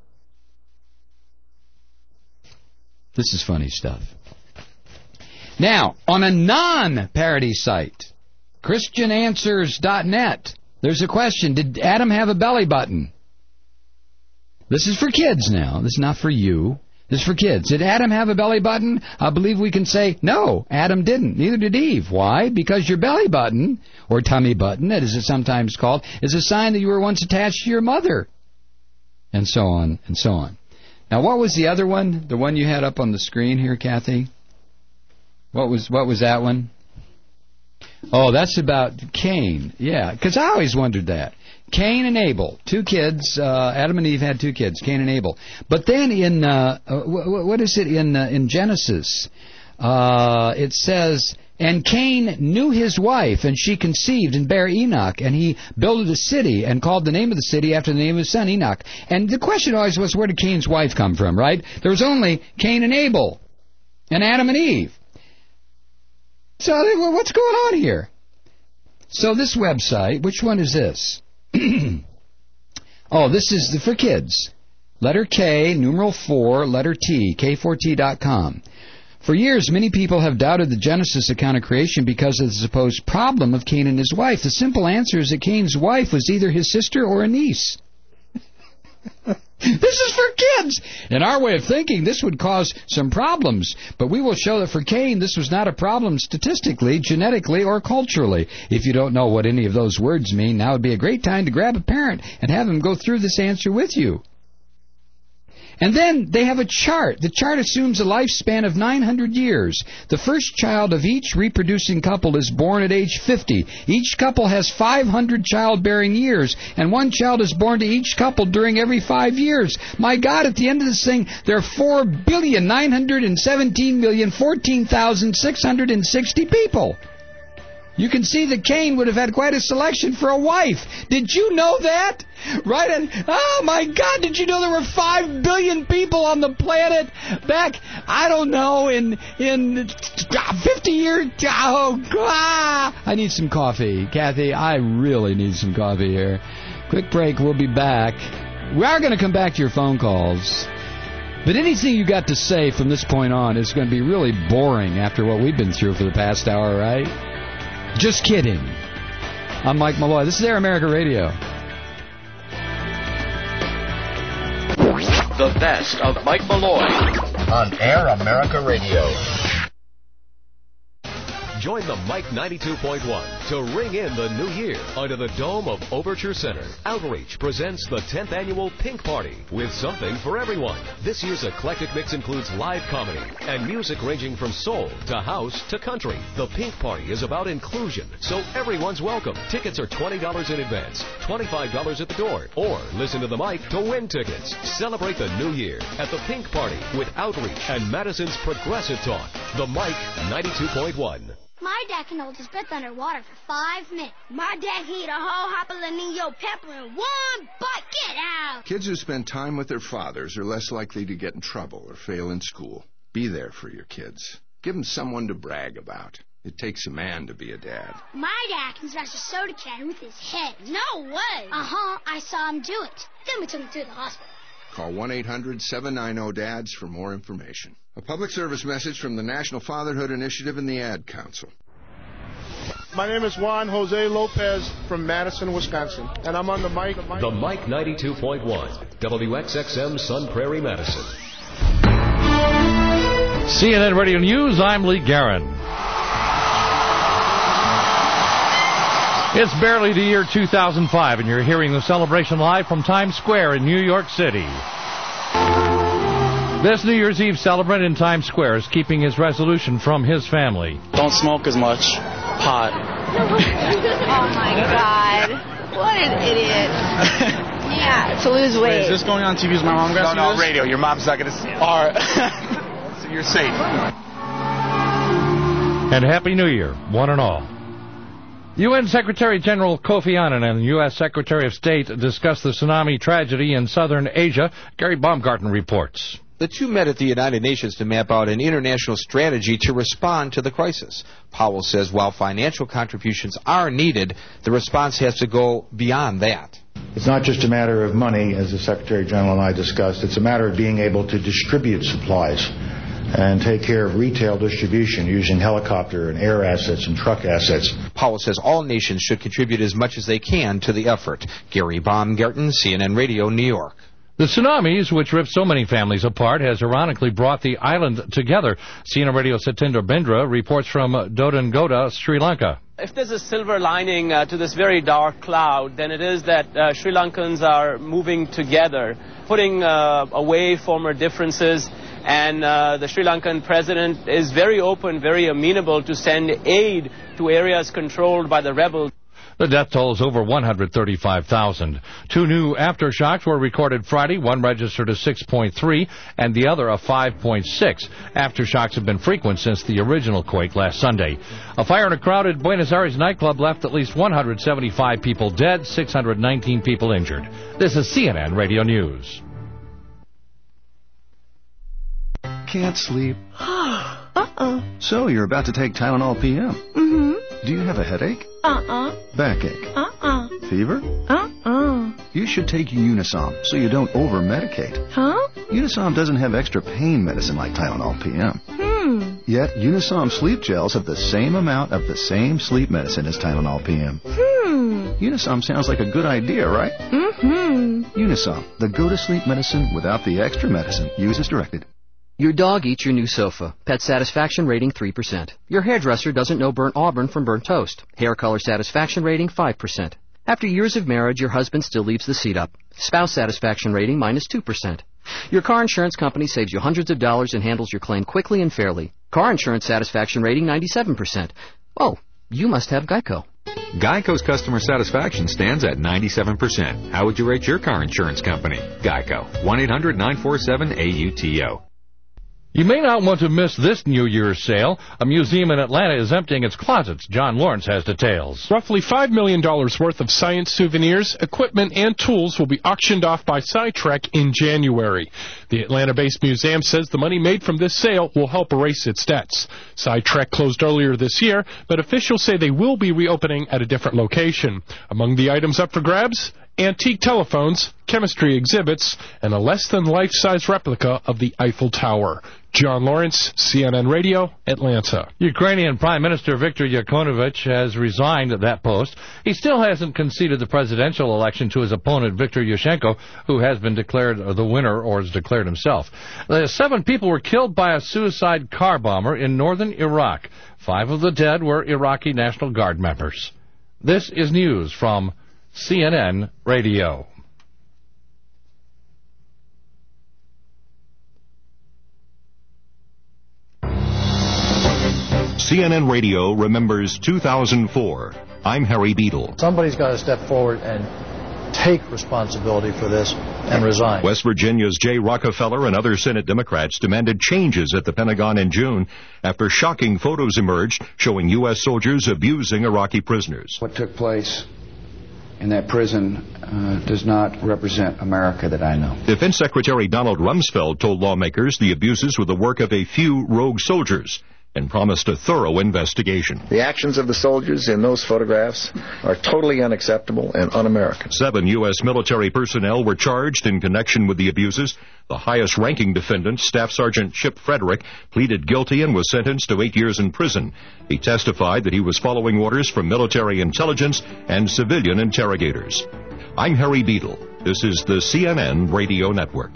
Speaker 30: This is funny stuff. Now, on a non-parody site, Christian Answers dot net, there's a question. Did Adam have a belly button? This is for kids now. This is not for you. This is for kids. Did Adam have a belly button? I believe we can say, no, Adam didn't. Neither did Eve. Why? Because your belly button, or tummy button, as it's sometimes called, is a sign that you were once attached to your mother. and so on and so on. Now, what was the other one? The one you had up on the screen here, Kathy? What was what was that one? Oh, that's about Cain. Yeah, because I always wondered that. Cain and Abel, two kids. Uh, Adam and Eve had two kids, Cain and Abel. But then in uh, what is it in uh, in Genesis? Uh, it says, and Cain knew his wife, and she conceived and bare Enoch, and he builded a city and called the name of the city after the name of his son Enoch. And the question always was, where did Cain's wife come from? Right? There was only Cain and Abel, and Adam and Eve. So what's going on here? So this website, which one is this? Oh, this is the, for kids. Letter K, numeral four, letter T, K four T dot com. For years, many people have doubted the Genesis account of creation because of the supposed problem of Cain and his wife. The simple answer is that Cain's wife was either his sister or a niece. This is for kids. In our way of thinking, this would cause some problems. But we will show that for Cain, this was not a problem statistically, genetically, or culturally. If you don't know what any of those words mean, now would be a great time to grab a parent and have them go through this answer with you. And then they have a chart. The chart assumes a lifespan of nine hundred years. The first child of each reproducing couple is born at age fifty. Each couple has five hundred childbearing years, and one child is born to each couple during every five years. My God, at the end of this thing, there are four billion nine hundred seventeen million fourteen thousand six hundred sixty people. You can see that Cain would have had quite a selection for a wife. Did you know that? Right? And, oh, my God, did you know there were five billion people on the planet back, I don't know, in in fifty years? Oh, God. I need some coffee. Kathy, I really need some coffee here. Quick break. We'll be back. We are going to come back to your phone calls. But anything you got to say from this point on is going to be really boring after what we've been through for the past hour, right? Just kidding. I'm Mike Malloy. This is Air America Radio.
Speaker 4: The best of Mike Malloy
Speaker 7: on Air America Radio.
Speaker 4: Join the Mike ninety-two point one to ring in the new year under the dome of Overture Center. Outreach presents the tenth annual Pink Party with something for everyone. This year's eclectic mix includes live comedy and music ranging from soul to house to country. The Pink Party is about inclusion, so everyone's welcome. Tickets are twenty dollars in advance, twenty-five dollars at the door, or listen to the mic to win tickets. Celebrate the new year at the Pink Party with Outreach and Madison's Progressive Talk. The Mike ninety-two point one.
Speaker 23: My dad can hold his breath underwater for five minutes. My dad can eat a whole jalapeno pepper in one bite. Get out!
Speaker 8: Kids who spend time with their fathers are less likely to get in trouble or fail in school. Be there for your kids. Give them someone to brag about. It takes a man to be a dad.
Speaker 23: My dad can smash a soda can with his head. No way! Uh-huh, I saw him do it. Then we took him to the hospital.
Speaker 8: Call one eight hundred seven nine zero dads for more information. A public service message from the National Fatherhood Initiative and the Ad Council.
Speaker 9: My name is Juan Jose Lopez from Madison, Wisconsin, and I'm on the mic.
Speaker 4: The Mike ninety-two point one, W X X M Sun Prairie, Madison.
Speaker 11: C N N Radio News, I'm Lee Guerin. It's barely the year two thousand five, and you're hearing the celebration live from Times Square in New York City. This New Year's Eve celebrant in Times Square is keeping his resolution from his family.
Speaker 12: Don't smoke as much pot.
Speaker 22: Oh, my God. What an idiot. Yeah, to lose weight.
Speaker 12: Wait, is this going on T V? Is my mom going to see
Speaker 7: No, no,
Speaker 12: this?
Speaker 7: radio. Your mom's not going to see it.
Speaker 12: All right.
Speaker 7: So you're safe.
Speaker 11: And Happy New Year, one and all. U N Secretary General Kofi Annan and U S Secretary of State discussed the tsunami tragedy in southern Asia. Gary Baumgarten reports.
Speaker 13: The two met at the United Nations to map out an international strategy to respond to the crisis. Powell says while financial contributions are needed, the response has to go beyond that.
Speaker 14: It's not just a matter of money, as the Secretary General and I discussed. It's a matter of being able to distribute supplies and take care of retail distribution using helicopter and air assets and truck assets.
Speaker 13: Powell says all nations should contribute as much as they can to the effort. Gary Baumgarten, C N N Radio, New York.
Speaker 11: The tsunamis, which ripped so many families apart, has ironically brought the island together. C N N Radio Satinder Bindra reports from Dodongoda, Sri Lanka.
Speaker 2: If there's a silver lining uh, to this very dark cloud, then it is that uh, Sri Lankans are moving together, putting uh, away former differences, and uh, the Sri Lankan president is very open, very amenable to send aid to areas controlled by the rebels.
Speaker 11: The death toll is over one hundred thirty-five thousand. Two new aftershocks were recorded Friday, one registered a six point three and the other a five point six. Aftershocks have been frequent since the original quake last Sunday. A fire in a crowded Buenos Aires nightclub left at least one hundred seventy-five people dead, six hundred nineteen people injured. This is C N N Radio News.
Speaker 10: Can't sleep.
Speaker 15: Uh-uh.
Speaker 10: So you're about to take Tylenol P M.
Speaker 15: Mm-hmm.
Speaker 10: Do you have a headache?
Speaker 15: Uh-uh.
Speaker 10: Backache?
Speaker 15: Uh-uh.
Speaker 10: Fever?
Speaker 15: Uh-uh.
Speaker 10: You should take Unisom so you don't over-medicate.
Speaker 15: Huh?
Speaker 10: Unisom doesn't have extra pain medicine like Tylenol P M.
Speaker 15: Hmm.
Speaker 10: Yet Unisom sleep gels have the same amount of the same sleep medicine as Tylenol P M.
Speaker 15: Hmm.
Speaker 10: Unisom sounds like a good idea, right?
Speaker 15: Mm-hmm.
Speaker 10: Unisom, the go-to-sleep medicine without the extra medicine. Use as directed.
Speaker 16: Your dog eats your new sofa. Pet satisfaction rating three percent. Your hairdresser doesn't know burnt auburn from burnt toast. Hair color satisfaction rating five percent. After years of marriage, your husband still leaves the seat up. Spouse satisfaction rating minus two percent. Your car insurance company saves you hundreds of dollars and handles your claim quickly and fairly. Car insurance satisfaction rating ninety-seven percent. Oh, you must have Geico.
Speaker 17: Geico's customer satisfaction stands at ninety-seven percent. How would you rate your car insurance company? Geico. one eight hundred nine four seven A U T O.
Speaker 11: You may not want to miss this New Year's sale. A museum in Atlanta is emptying its closets. John Lawrence has details.
Speaker 21: Roughly five million dollars worth of science souvenirs, equipment, and tools will be auctioned off by SciTrek in January. The Atlanta-based museum says the money made from this sale will help erase its debts. SciTrek closed earlier this year, but officials say they will be reopening at a different location. Among the items up for grabs, antique telephones, chemistry exhibits, and a less-than-life-size replica of the Eiffel Tower. John Lawrence, C N N Radio, Atlanta.
Speaker 11: Ukrainian Prime Minister Viktor Yanukovych has resigned that post. He still hasn't conceded the presidential election to his opponent, Viktor Yushchenko, who has been declared the winner or has declared himself. The seven people were killed by a suicide car bomber in northern Iraq. Five of the dead were Iraqi National Guard members. This is news from C N N Radio.
Speaker 24: C N N Radio remembers two thousand four. I'm Harry Beadle.
Speaker 27: Somebody's got to step forward and take responsibility for this and resign.
Speaker 24: West Virginia's Jay Rockefeller and other Senate Democrats demanded changes at the Pentagon in June after shocking photos emerged showing U S soldiers abusing Iraqi prisoners.
Speaker 28: What took place in that prison uh, does not represent America that I know.
Speaker 24: Defense Secretary Donald Rumsfeld told lawmakers the abuses were the work of a few rogue soldiers and promised a thorough investigation.
Speaker 29: The actions of the soldiers in those photographs are totally unacceptable and un-American.
Speaker 24: Seven U S military personnel were charged in connection with the abuses. The highest-ranking defendant, Staff Sergeant Chip Frederick, pleaded guilty and was sentenced to eight years in prison. He testified that he was following orders from military intelligence and civilian interrogators. I'm Harry Beadle. This is the C N N Radio Network.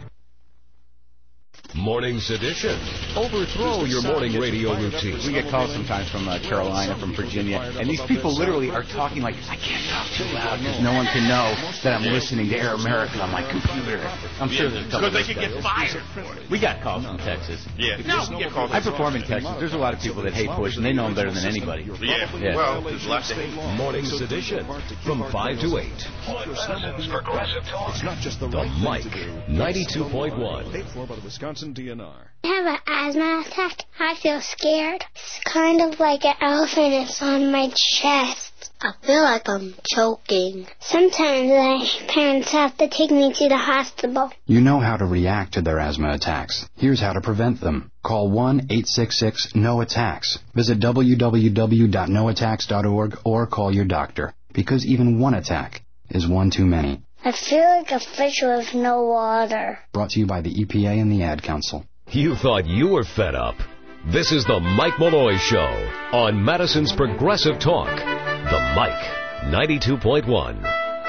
Speaker 4: Morning Sedition. Overthrow your morning radio routine.
Speaker 18: We get calls sometimes from uh, Carolina, from Virginia, and these people literally are talking like, I can't talk too loud because no one can know that I'm listening to Air America on my computer. I'm sure there's a couple of
Speaker 31: Because they could get fired for it.
Speaker 18: We got calls from Texas.
Speaker 31: Yeah. No, we get calls.
Speaker 18: I perform in Texas. There's a lot of people that hate Bush, and they know him better than anybody.
Speaker 31: Yeah. yeah. Well, there's lots of hate.
Speaker 4: Morning Sedition from five to eight.
Speaker 31: Progressive Talk.
Speaker 4: It's not just the right Mike, ninety-two point one.
Speaker 31: Paid for by the Wisconsin D N R.
Speaker 23: I have an asthma attack. I feel scared. It's kind of like an elephant is on my chest. I feel like I'm choking. Sometimes my parents have to take me to the hospital.
Speaker 32: You know how to react to their asthma attacks. Here's how to prevent them. Call one eight six six N O attacks. Visit w w w dot no attacks dot org or call your doctor. Because even one attack is one too many.
Speaker 23: I feel like a fish with no water.
Speaker 32: Brought to you by the E P A and the Ad Council.
Speaker 4: You thought you were fed up. This is the Mike Malloy Show on Madison's Progressive Talk. The Mike, ninety-two point one.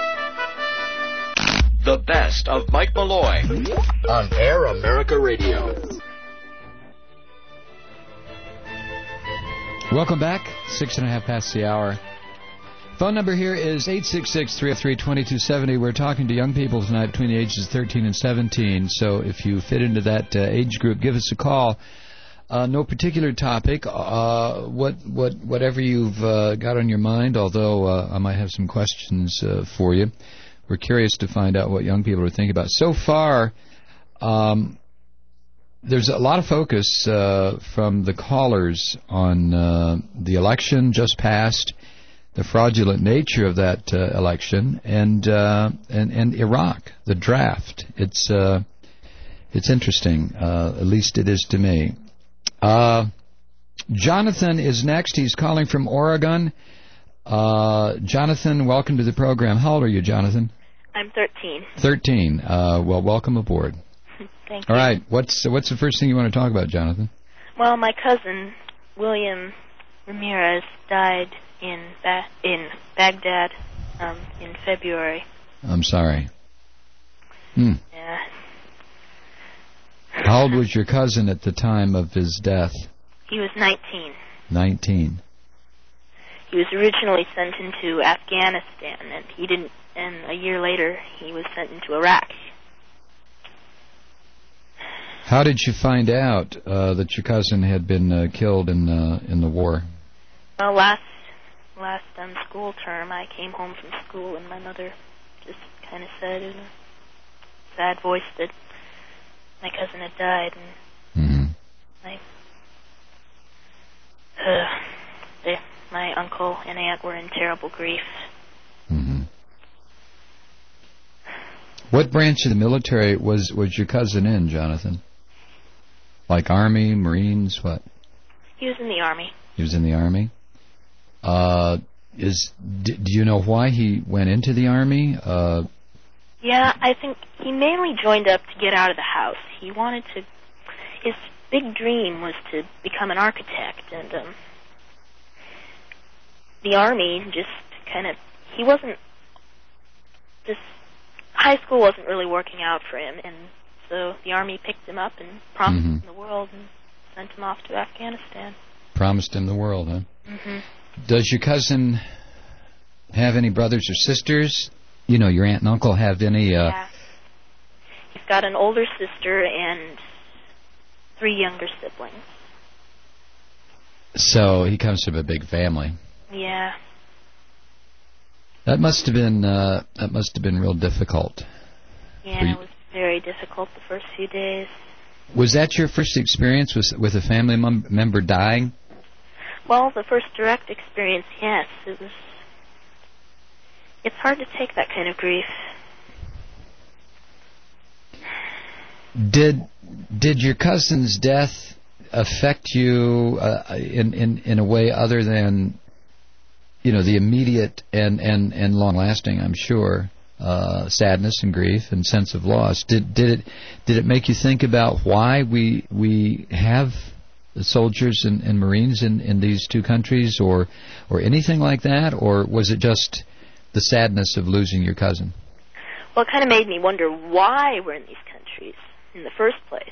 Speaker 7: The best of Mike Malloy on Air America Radio.
Speaker 1: Welcome back. Six and a half past the hour. Phone number here is eight six six, three oh three, two two seven oh. We're talking to young people tonight between the ages of thirteen and seventeen. So if you fit into that uh, age group, give us a call. Uh, no particular topic. Uh, what what whatever you've uh, got on your mind, although uh, I might have some questions uh, for you. We're curious to find out what young people are thinking about. So far, um, there's a lot of focus uh, from the callers on uh, the election just passed, the fraudulent nature of that uh, election, and, uh, and and Iraq, the draft. It's uh, it's interesting, uh, at least it is to me. Uh, Jonathan is next. He's calling from Oregon. Uh, Jonathan, welcome to the program. How old are you, Jonathan?
Speaker 3: I'm thirteen.
Speaker 1: Thirteen. Uh, well, welcome aboard.
Speaker 3: Thank you.
Speaker 1: All right. What's what's the first thing you want to talk about, Jonathan?
Speaker 3: Well, my cousin William Ramirez died in ba- in Baghdad um, in February.
Speaker 1: I'm sorry. Hmm.
Speaker 3: Yeah.
Speaker 1: How old was your cousin at the time of his death?
Speaker 3: He was nineteen.
Speaker 1: Nineteen.
Speaker 3: He was originally sent into Afghanistan, and he didn't. And a year later, he was sent into Iraq.
Speaker 1: How did you find out uh, that your cousin had been uh, killed in uh, in the war?
Speaker 3: Well, last last um, school term, I came home from school, and my mother just kind of said in a sad voice that my cousin had died, and
Speaker 1: mm-hmm.
Speaker 3: my uh, they, my uncle and aunt were in terrible grief.
Speaker 1: Mm-hmm. What branch of the military was was your cousin in, Jonathan? Like Army, Marines, what?
Speaker 3: He was in the Army.
Speaker 1: He was in the Army. Uh, is d- do you know why he went into the Army? Uh,
Speaker 3: yeah, I think he mainly joined up to get out of the house. He wanted to. His big dream was to become an architect, and um, the Army just kind of. He wasn't. Just high school wasn't really working out for him, and so the Army picked him up and promised
Speaker 1: mm-hmm.
Speaker 3: him the world and sent him off to Afghanistan.
Speaker 1: Promised him the world, huh?
Speaker 3: Mm-hmm.
Speaker 1: Does your cousin have any brothers or sisters? You know, your aunt and uncle have any... Uh...
Speaker 3: Yeah. He's got an older sister and three younger siblings.
Speaker 1: So he comes from a big family.
Speaker 3: Yeah.
Speaker 1: That must have been uh, that must have been real difficult.
Speaker 3: Yeah, it was very difficult the first few days.
Speaker 1: Was that your first experience with with a family mem- member dying?
Speaker 3: Well, the first direct experience, yes. It was. It's hard to take that kind of grief.
Speaker 1: Did did your cousin's death affect you uh, in in in a way other than, you know, the immediate and and and long lasting, I'm sure, uh, sadness and grief and sense of loss? Did did it did it make you think about why we we have soldiers and, and Marines in, in these two countries, or or anything like that, or was it just the sadness of losing your cousin?
Speaker 3: Well, it kind of made me wonder why we're in these countries in the first place.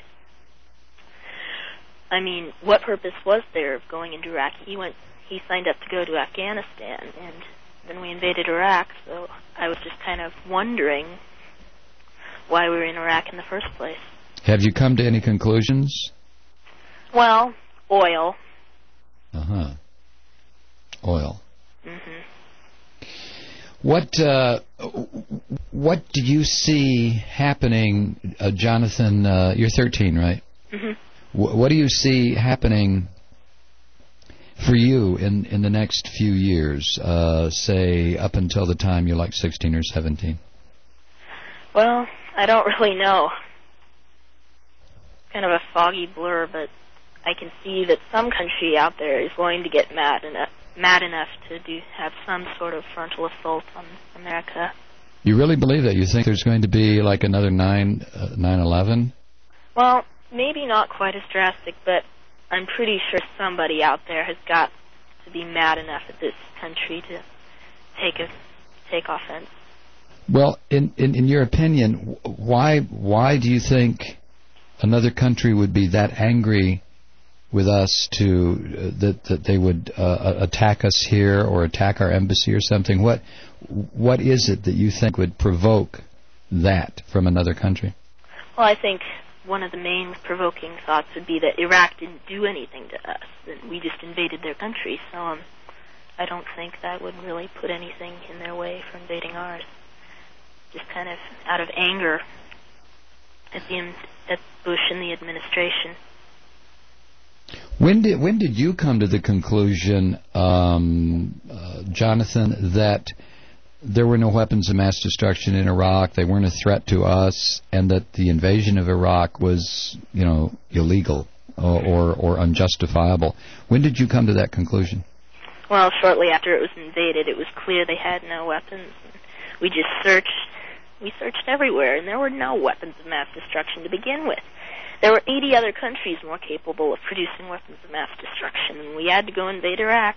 Speaker 3: I mean, what purpose was there of going into Iraq? He went. He signed up to go to Afghanistan, and then we invaded Iraq, so I was just kind of wondering why we were in Iraq in the first place.
Speaker 1: Have you come to any conclusions?
Speaker 3: Well, oil.
Speaker 1: Uh-huh. Oil.
Speaker 3: Mm-hmm.
Speaker 1: What, uh, what do you see happening, uh, Jonathan? Uh, you're thirteen, right?
Speaker 3: Mm-hmm.
Speaker 1: W- what do you see happening for you in, in the next few years, uh, say up until the time you're like sixteen or seventeen?
Speaker 3: Well, I don't really know. Kind of a foggy blur, but I can see that some country out there is going to get mad enough, mad enough to do have some sort of frontal assault on America.
Speaker 1: You really believe that? You think there's going to be like another nine eleven?
Speaker 3: Well, maybe not quite as drastic, but I'm pretty sure somebody out there has got to be mad enough at this country to take a take offense.
Speaker 1: Well, in, in in your opinion, why why do you think another country would be that angry with us to uh, that that they would uh, attack us here or attack our embassy or something? What what is it that you think would provoke that from another country?
Speaker 3: Well, I think one of the main provoking thoughts would be that Iraq didn't do anything to us, that we just invaded their country. So um, I don't think that would really put anything in their way for invading ours. Just kind of out of anger at the at Bush and the administration.
Speaker 1: When did when did you come to the conclusion, um, uh, Jonathan, that there were no weapons of mass destruction in Iraq, they weren't a threat to us, and that the invasion of Iraq was, you know, illegal or, or, or unjustifiable? When did you come to that conclusion?
Speaker 3: Well, shortly after it was invaded, it was clear they had no weapons. We just searched. We searched everywhere, and there were no weapons of mass destruction to begin with. There were eighty other countries more capable of producing weapons of mass destruction, and we had to go invade Iraq.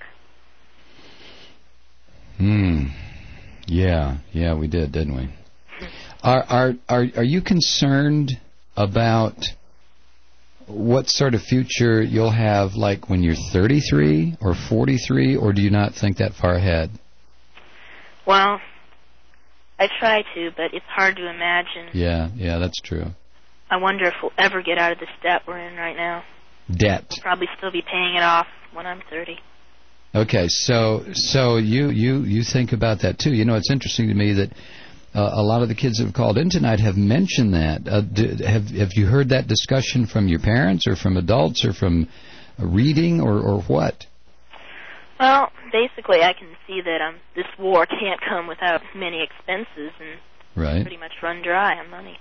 Speaker 1: Hmm. Yeah, yeah, we did, didn't we? Are are are are you concerned about what sort of future you'll have, like when you're thirty-three or forty-three, or do you not think that far ahead?
Speaker 3: Well, I try to, but it's hard to imagine.
Speaker 1: Yeah, yeah, that's true.
Speaker 3: I wonder if we'll ever get out of this debt we're in right now.
Speaker 1: Debt.
Speaker 3: I'll probably still be paying it off when I'm thirty.
Speaker 1: Okay, so so you, you, you think about that too. You know, it's interesting to me that uh, a lot of the kids that have called in tonight have mentioned that. Uh, do, have have you heard that discussion from your parents or from adults or from reading or, or what?
Speaker 3: Well, basically, I can see that um, this war can't come without many expenses, and
Speaker 1: right.
Speaker 3: pretty much run dry on money.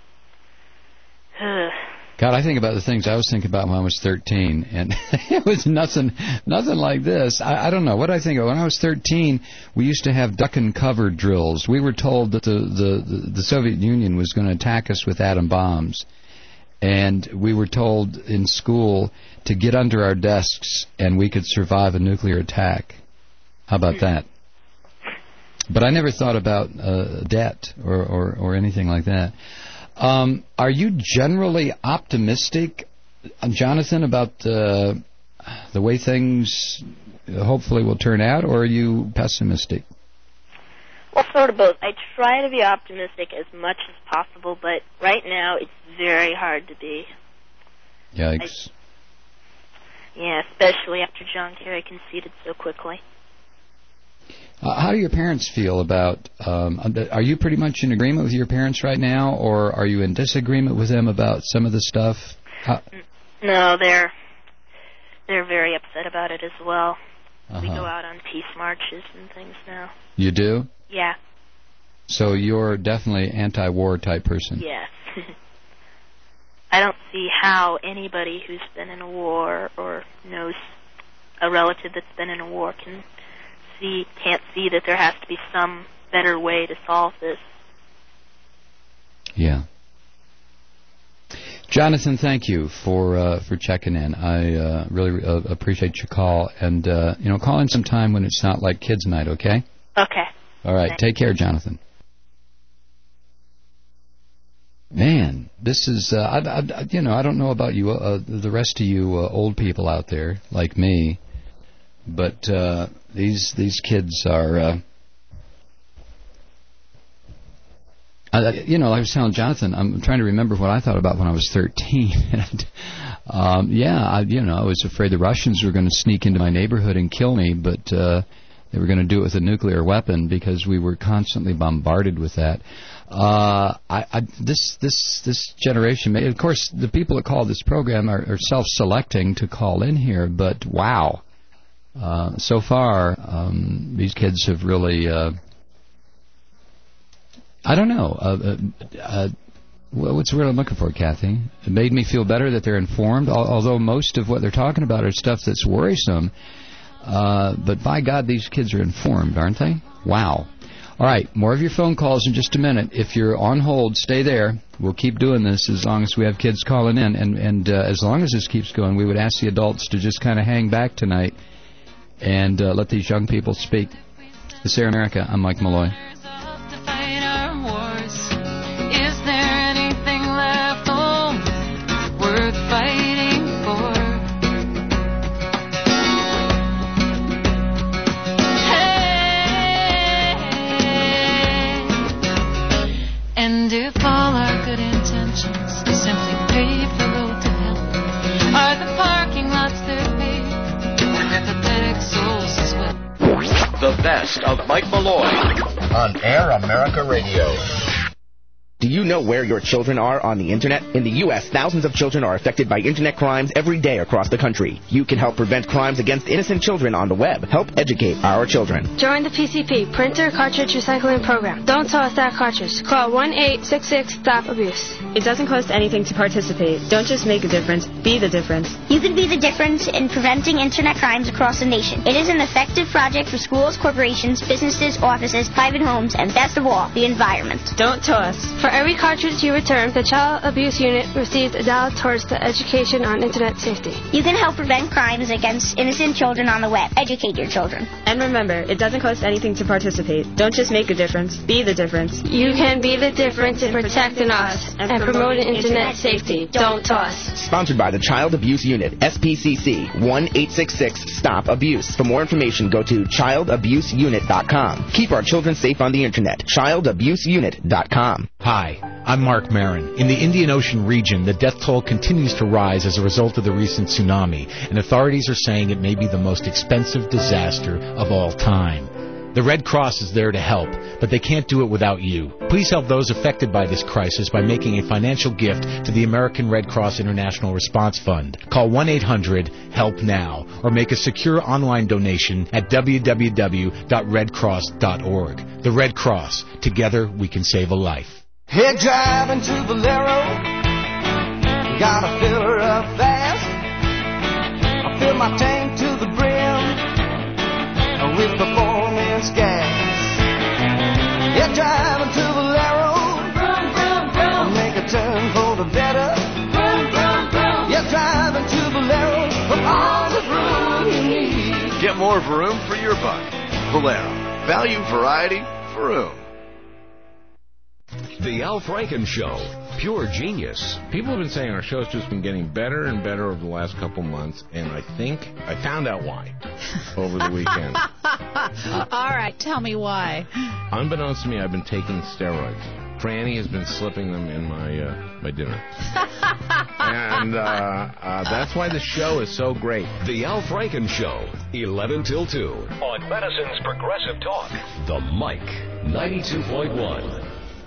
Speaker 1: God, I think about the things I was thinking about when I was thirteen, and it was nothing, nothing like this. I, I don't know what I think of. When I was thirteen, we used to have duck and cover drills. We were told that the the, the Soviet Union was going to attack us with atom bombs, and we were told in school to get under our desks and we could survive a nuclear attack. How about that? But I never thought about uh, debt or, or, or anything like that. Um, are you generally optimistic, Jonathan, about uh, the way things hopefully will turn out, or are you pessimistic?
Speaker 3: Well, sort of both. I try to be optimistic as much as possible, but right now it's very hard to be.
Speaker 1: Yikes.
Speaker 3: I, yeah, especially after John Kerry conceded so quickly.
Speaker 1: Uh, how do your parents feel about, um, are you pretty much in agreement with your parents right now, or are you in disagreement with them about some of the stuff? How?
Speaker 3: No, they're they're very upset about it as well.
Speaker 1: Uh-huh.
Speaker 3: We go out on peace marches and things now.
Speaker 1: You do?
Speaker 3: Yeah.
Speaker 1: So you're definitely anti-war type person?
Speaker 3: Yes. I don't see how anybody who's been in a war or knows a relative that's been in a war can see, can't see that there has to be some better way to solve this.
Speaker 1: Yeah. Jonathan, thank you for uh, for checking in. I uh, really uh, appreciate your call, and uh, you know, call in sometime when it's not like kids' night. Okay.
Speaker 3: Okay.
Speaker 1: All right.
Speaker 3: Thanks.
Speaker 1: Take care, Jonathan. Man, this is uh, I, I, you know I don't know about you, uh, the rest of you uh, old people out there like me, but uh, these these kids are. Uh, Uh, you know, I was telling Jonathan, I'm trying to remember what I thought about when I was thirteen. and, um, yeah, I, you know, I was afraid the Russians were going to sneak into my neighborhood and kill me, but uh, they were going to do it with a nuclear weapon because we were constantly bombarded with that. Uh, I, I, this this this generation, of course, the people that call this program are, are self-selecting to call in here, but wow, uh, so far um, these kids have really. Uh, I don't know. Uh, uh, uh, what's the word I'm looking for, Kathy? It made me feel better that they're informed, al- although most of what they're talking about are stuff that's worrisome. Uh, but by God, these kids are informed, aren't they? Wow. All right, more of your phone calls in just a minute. If you're on hold, stay there. We'll keep doing this as long as we have kids calling in. And, and uh, as long as this keeps going, we would ask the adults to just kind of hang back tonight and uh, let these young people speak. This is Air America. I'm Mike Malloy.
Speaker 5: And if all our good intentions simply pave the road to hell, are the parking lots they're paved with pathetic souls as well?
Speaker 4: The best of Mike Malloy
Speaker 7: on Air America Radio.
Speaker 6: Do you know where your children are on the Internet? In the U S, thousands of children are affected by Internet crimes every day across the country. You can help prevent crimes against innocent children on the web. Help educate our children.
Speaker 8: Join the P C P, Printer Cartridge Recycling Program. Don't toss that cartridge. Call one eight six six stop abuse.
Speaker 9: It doesn't cost anything to participate. Don't just make a difference, be the difference.
Speaker 23: You can be the difference in preventing Internet crimes across the nation. It is an effective project for schools, corporations, businesses, offices, private homes, and best of all, the environment.
Speaker 9: Don't toss.
Speaker 8: For every cartridge you return, the Child Abuse Unit receives a dollar towards the education on Internet safety.
Speaker 23: You can help prevent crimes against innocent children on the web. Educate your children.
Speaker 9: And remember, it doesn't cost anything to participate. Don't just make a difference, be the difference.
Speaker 8: You can be the difference in protecting us and, and promoting Internet safety. Don't toss.
Speaker 6: Sponsored by the Child Abuse Unit, S P C C, one eight six six stop abuse. For more information, go to child abuse unit dot com. Keep our children safe on the Internet. child abuse unit dot com.
Speaker 12: Hi, I'm Mark Marin. In the Indian Ocean region, the death toll continues to rise as a result of the recent tsunami, and authorities are saying it may be the most expensive disaster of all time. The Red Cross is there to help, but they can't do it without you. Please help those affected by this crisis by making a financial gift to the American Red Cross International Response Fund. Call one eight hundred help now or make a secure online donation at w w w dot red cross dot org. The Red Cross. Together we can save a life.
Speaker 14: Hey, driving to Valero, gotta fill her up fast. I fill my tank to the brim with performance gas. Yeah, driving to Valero, vroom, vroom, vroom. Make a turn for the better. Vroom, vroom, vroom. Yeah, driving to Valero, with all the room you need.
Speaker 31: Get more vroom for your buck. Valero. Value, variety, vroom.
Speaker 4: The Al Franken Show. Pure genius.
Speaker 19: People have been saying our show's just been getting better and better over the last couple months, and I think I found out why over the weekend.
Speaker 20: All right, tell me why.
Speaker 19: Unbeknownst to me, I've been taking steroids. Franny has been slipping them in my uh, my dinner. and uh, uh, that's why the show is so great.
Speaker 4: The Al Franken Show, eleven till two. On Madison's Progressive Talk. The Mike, ninety-two point one.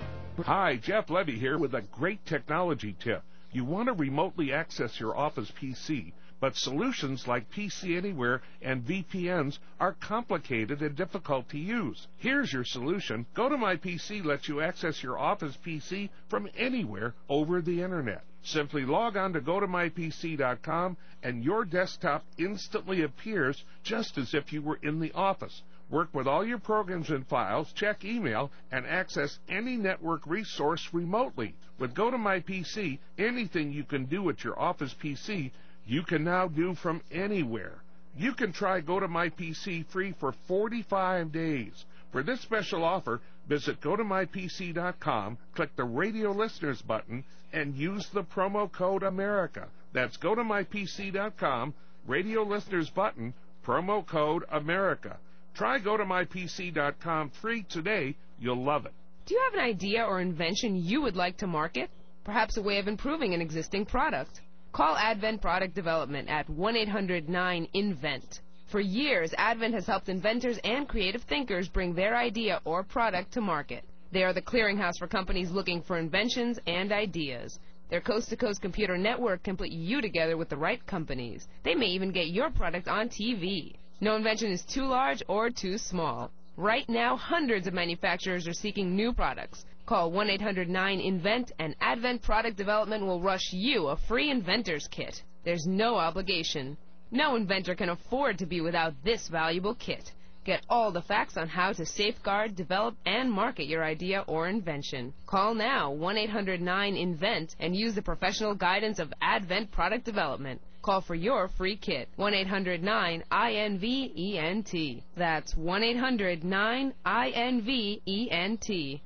Speaker 22: Hi, Jeff Levy here with a great technology tip. You want to remotely access your office P C, but solutions like P C Anywhere and V P Ns are complicated and difficult to use. Here's your solution. GoToMyPC lets you access your office P C from anywhere over the Internet. Simply log on to go to my p c dot com and your desktop instantly appears just as if you were in the office. Work with all your programs and files, check email, and access any network resource remotely. With GoToMyPC, anything you can do at your office P C, you can now do from anywhere. You can try GoToMyPC free for forty-five days. For this special offer, visit go to my p c dot com, click the Radio Listeners button, and use the promo code America. That's go to my p c dot com, Radio Listeners button, promo code America. Try go to my p c dot com free today. You'll love it.
Speaker 25: Do you have an idea or invention you would like to market? Perhaps a way of improving an existing product? Call Advent Product Development at one eight hundred nine invent. For years, Advent has helped inventors and creative thinkers bring their idea or product to market. They are the clearinghouse for companies looking for inventions and ideas. Their coast-to-coast computer network can put you together with the right companies. They may even get your product on T V. No invention is too large or too small. Right now, hundreds of manufacturers are seeking new products. Call one eight hundred nine invent and Advent Product Development will rush you a free inventor's kit. There's no obligation. No inventor can afford to be without this valuable kit. Get all the facts on how to safeguard, develop, and market your idea or invention. Call now, one eight hundred nine invent, and use the professional guidance of Advent Product Development. Call for your free kit, one eight hundred nine I N V E N T. That's one eight hundred nine I N V E N T.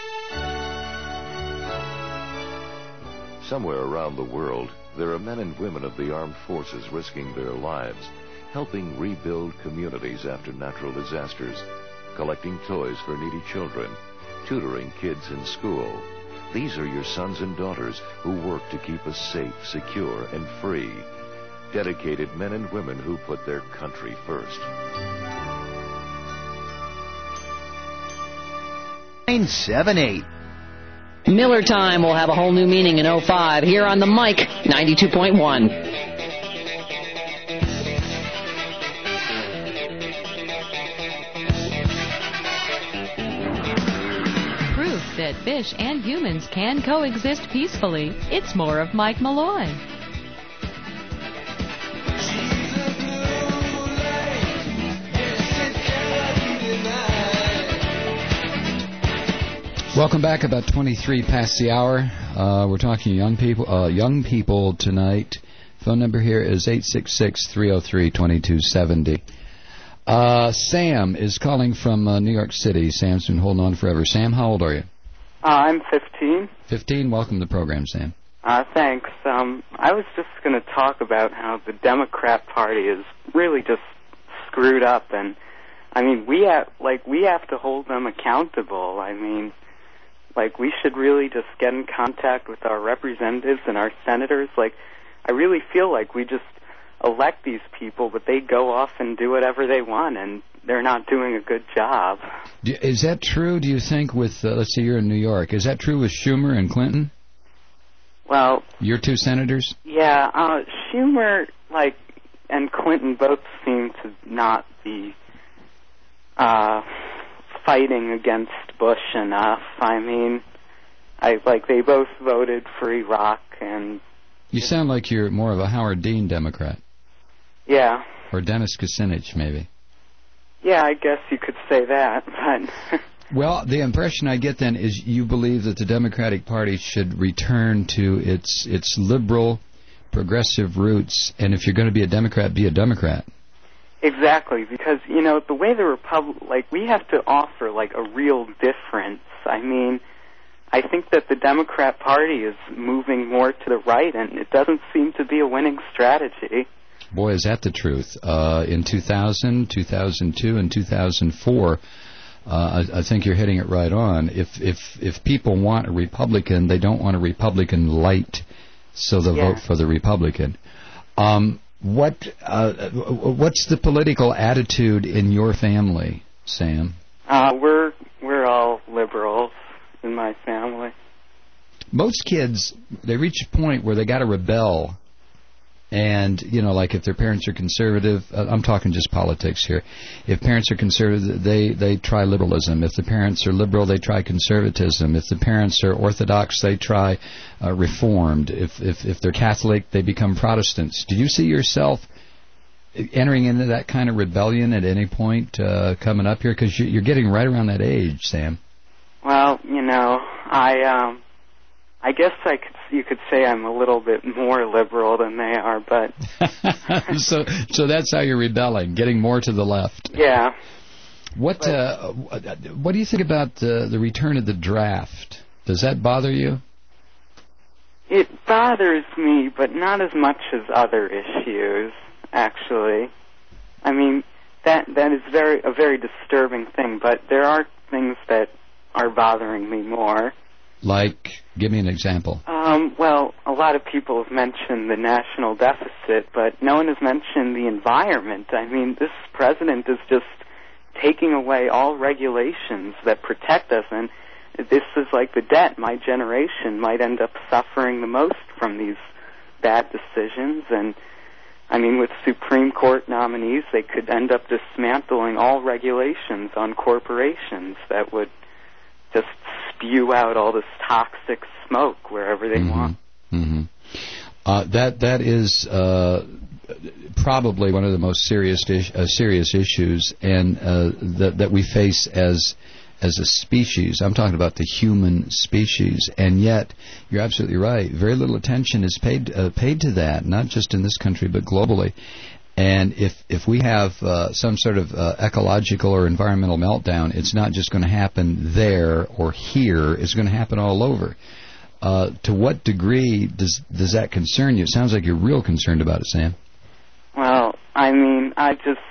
Speaker 26: Somewhere around the world, there are men and women of the armed forces risking their lives, helping rebuild communities after natural disasters, collecting toys for needy children, tutoring kids in school, These are your sons and daughters who work to keep us safe, secure, and free. Dedicated men and women who put their country first.
Speaker 2: nine seven eight.
Speaker 10: Miller Time will have a whole new meaning in oh five here on the Mic ninety-two point one.
Speaker 11: Proof that fish and humans can coexist peacefully. It's more of Mike Malloy.
Speaker 1: Welcome back. About twenty-three past the hour. Uh, we're talking young people. Uh, young people tonight. Phone number here is eight six six, three oh three, two two seven oh. Uh, Sam is calling from uh, New York City. Sam's been holding on forever. Sam, how old are you?
Speaker 13: Uh, I'm fifteen.
Speaker 1: fifteen. Welcome to the program, Sam.
Speaker 13: Uh, thanks. Um, I was just going to talk about how the Democrat Party is really just screwed up, and I mean, we have like we have to hold them accountable. I mean. Like, we should really just get in contact with our representatives and our senators. Like, I really feel like we just elect these people, but they go off and do whatever they want, and they're not doing a good job.
Speaker 1: Is that true, do you think, with, uh, let's say you're in New York, is that true with Schumer and Clinton?
Speaker 13: Well...
Speaker 1: Your two senators?
Speaker 13: Yeah, uh, Schumer, like, and Clinton both seem to not be... Uh, fighting against Bush enough. I mean, I like they both voted for Iraq, and
Speaker 1: you sound like you're more of a Howard Dean Democrat.
Speaker 13: Yeah.
Speaker 1: Or Dennis Kucinich, maybe.
Speaker 13: Yeah, I guess you could say that. But
Speaker 1: well, the impression I get then is you believe that the Democratic Party should return to its its liberal, progressive roots, and if you're going to be a Democrat, be a Democrat.
Speaker 13: Exactly, because, you know, the way the Republic, like, we have to offer, like, a real difference. I mean, I think that the Democrat Party is moving more to the right, and it doesn't seem to be a winning strategy.
Speaker 1: Boy, is that the truth. Uh, in two thousand, two thousand two, and two thousand four, uh, I, I think you're hitting it right on. If, if, if people want a Republican, they don't want a Republican light, so they'll
Speaker 13: Yeah.
Speaker 1: vote for the Republican. Um... What uh, what's the political attitude in your family, Sam?
Speaker 13: Uh, we're we're all liberals in my family.
Speaker 1: Most kids, they reach a point where they got to rebel. And, you know, like if their parents are conservative, uh, I'm talking just politics here. If parents are conservative, they, they try liberalism. If the parents are liberal, they try conservatism. If the parents are orthodox, they try uh, reformed. If, if, if they're Catholic, they become Protestants. Do you see yourself entering into that kind of rebellion at any point uh, coming up here? Because you're getting right around that age, Sam.
Speaker 13: Well, you know, I um, I guess I could you could say I'm a little bit more liberal than they are, but
Speaker 1: so so that's how you're rebelling, getting more to the left.
Speaker 13: Yeah.
Speaker 1: What
Speaker 13: but,
Speaker 1: uh, what do you think about uh, the return of the draft? Does that bother you?
Speaker 13: It bothers me, but not as much as other issues, actually. I mean, that that is very a very disturbing thing, but there are things that are bothering me more.
Speaker 1: Like, give me an example.
Speaker 13: Um, well, a lot of people have mentioned the national deficit, but no one has mentioned the environment. I mean, this president is just taking away all regulations that protect us, and this is like the debt. My generation might end up suffering the most from these bad decisions, and I mean, with Supreme Court nominees, they could end up dismantling all regulations on corporations that would just spew out all this toxic smoke wherever they
Speaker 1: mm-hmm.
Speaker 13: want.
Speaker 1: Mm-hmm. Uh, that that is uh, probably one of the most serious is- uh, serious issues, and uh, that that we face as as a species. I'm talking about the human species, and yet you're absolutely right. Very little attention is paid uh, paid to that, not just in this country but globally. And if if we have uh, some sort of uh, ecological or environmental meltdown, it's not just going to happen there or here. It's going to happen all over. Uh, to what degree does does that concern you? It sounds like you're real concerned about it, Sam.
Speaker 13: Well, I mean, I just,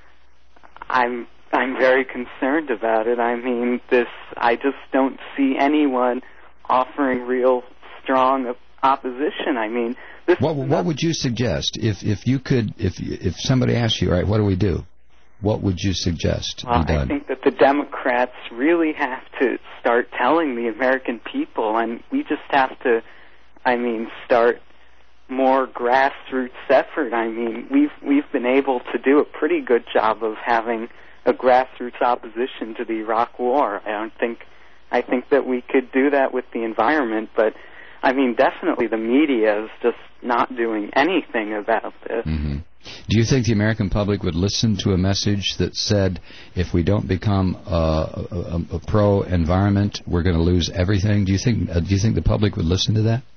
Speaker 13: I'm I'm very concerned about it. I mean, this, I just don't see anyone offering real strong opposition. I mean, this
Speaker 1: what what would you suggest if if you could if if somebody asked you, all right, what do we do? What would you suggest
Speaker 13: well,
Speaker 1: be done?
Speaker 13: I think that the Democrats really have to start telling the American people, and we just have to, I mean, start more grassroots effort. I mean, we've we've been able to do a pretty good job of having a grassroots opposition to the Iraq War. I don't think I think that we could do that with the environment, but I mean, definitely the media is just not doing anything about this.
Speaker 1: Mm-hmm. Do you think the American public would listen to a message that said, if we don't become uh, a, a, a pro-environment, we're going to lose everything? Do you think uh, do you think the public would listen to that?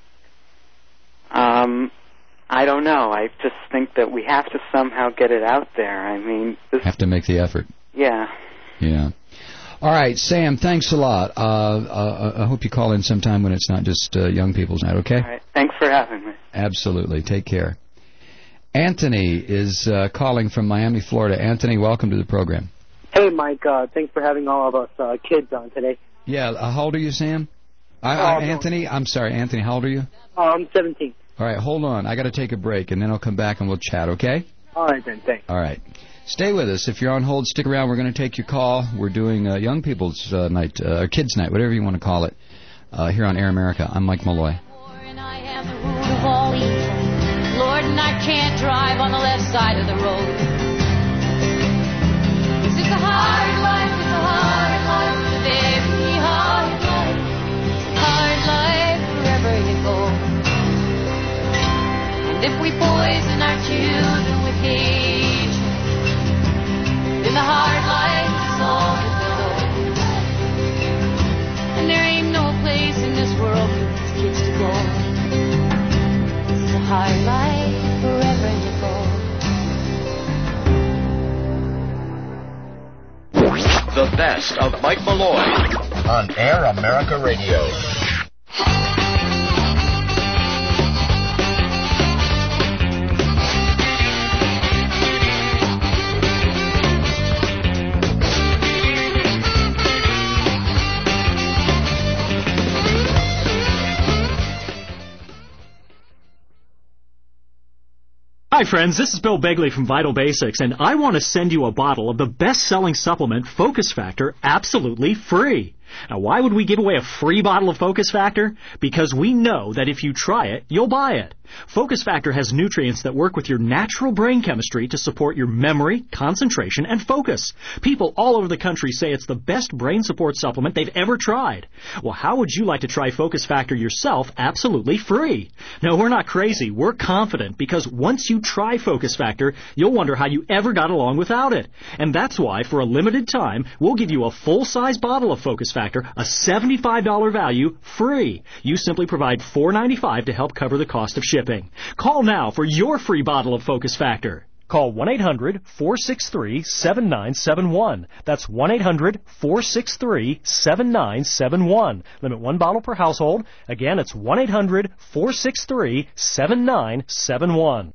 Speaker 13: Um, I don't know. I just think that we have to somehow get it out there. I mean, this
Speaker 1: have to make the effort.
Speaker 13: Yeah.
Speaker 1: Yeah. All right, Sam, thanks a lot. Uh, uh, I hope you call in sometime when it's not just uh, young people's night, okay?
Speaker 13: All right. Thanks for having me.
Speaker 1: Absolutely. Take care. Anthony is uh, calling from Miami, Florida. Anthony, welcome to the program.
Speaker 3: Hey, Mike. Uh, thanks for having all of us uh, kids on today.
Speaker 1: Yeah. Uh, how old are you, Sam? I,
Speaker 3: uh,
Speaker 1: I, Anthony, I'm sorry, Anthony, how old are you?
Speaker 3: Uh, I'm seventeen.
Speaker 1: All right, hold on. I got to take a break, and then I'll come back and we'll chat, okay?
Speaker 3: All right, then. Thanks.
Speaker 1: All right. Stay with us. If you're on hold, stick around. We're going to take your call. We're doing uh, Young People's uh, Night, uh, Kids Night, whatever you want to call it, uh, here on Air America. I'm Mike Malloy.
Speaker 5: Lord, and I can't drive on the left side of the road. It's a hard life, it's a hard life, a very hard life. Hard life wherever you go. And if we poison our children with hate, then the hard life is all that we'll know. And there ain't no place in this world for these kids to go. It's a hard life wherever you go.
Speaker 7: The best of Mike Malloy on Air America Radio.
Speaker 15: Hi friends, this is Bill Begley from Vital Basics, and I want to send you a bottle of the best-selling supplement, Focus Factor, absolutely free. Now, why would we give away a free bottle of Focus Factor? Because we know that if you try it, you'll buy it. Focus Factor has nutrients that work with your natural brain chemistry to support your memory, concentration, and focus. People all over the country say it's the best brain support supplement they've ever tried. Well, how would you like to try Focus Factor yourself absolutely free? No, we're not crazy. We're confident, because once you try Focus Factor, you'll wonder how you ever got along without it. And that's why, for a limited time, we'll give you a full-size bottle of Focus Factor, a seventy-five dollars value, free. You simply provide four dollars and ninety-five cents to help cover the cost of shipping. Call now for your free bottle of Focus Factor. Call one eight hundred four six three seven nine seven one. That's one eight hundred four six three seven nine seven one. Limit one bottle per household. Again, it's one eight hundred four six three seven nine seven one.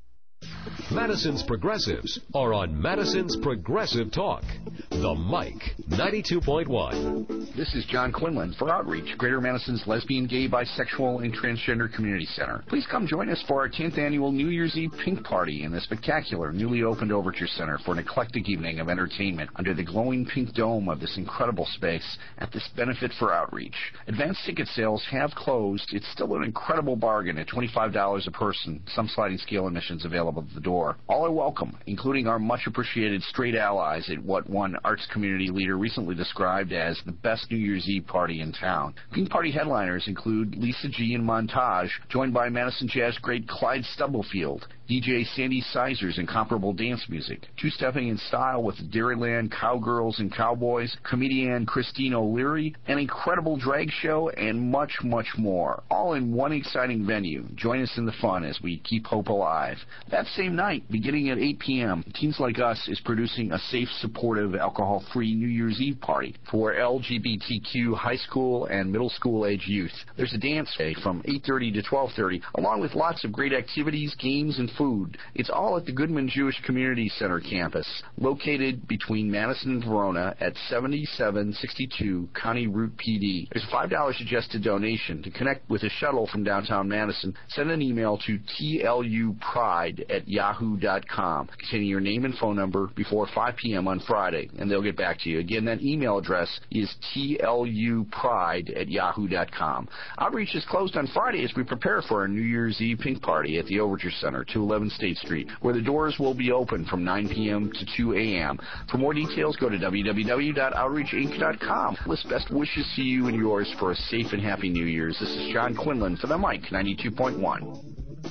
Speaker 4: Madison's Progressives are on Madison's Progressive Talk. The Mike, ninety-two point one.
Speaker 16: This is John Quinlan for Outreach, Greater Madison's Lesbian, Gay, Bisexual, and Transgender Community Center. Please come join us for our tenth annual New Year's Eve Pink Party in the spectacular, newly opened Overture Center for an eclectic evening of entertainment under the glowing pink dome of this incredible space at this benefit for Outreach. Advanced ticket sales have closed. It's still an incredible bargain at twenty-five dollars a person, some sliding scale admissions available at the door. All are welcome, including our much-appreciated straight allies at what one arts community leader recently described as the best New Year's Eve party in town. Pink Party headliners include Lisa G and Montage, joined by Madison Jazz great Clyde Stubblefield, D J Sandy Sizer's incomparable dance music, two-stepping in style with Dairyland Cowgirls and Cowboys, comedian Christine O'Leary, an incredible drag show, and much, much more. All in one exciting venue. Join us in the fun as we keep hope alive. That same night, beginning at eight p.m., Teens Like Us is producing a safe, supportive, alcohol-free New Year's Eve party for L G B T Q high school and middle school age youth. There's a dance day from eight thirty to twelve thirty, along with lots of great activities, games, and food. It's all at the Goodman Jewish Community Center campus, located between Madison and Verona at seventy-seven sixty-two County Route P D. There's a five dollars suggested donation. To connect with a shuttle from downtown Madison, send an email to T L U pride at yahoo dot com containing your name and phone number before five p.m. on Friday, and they'll get back to you. Again, that email address is T L U pride at yahoo dot com. Outreach is closed on Friday as we prepare for our New Year's Eve pink party at the Overture Center, two eleven State Street, where the doors will be open from nine p.m. to two a.m. For more details, go to w w w dot outreach inc dot com. Let's best wishes to you and yours for a safe and happy New Year's. This is John Quinlan for the Mike ninety-two point one.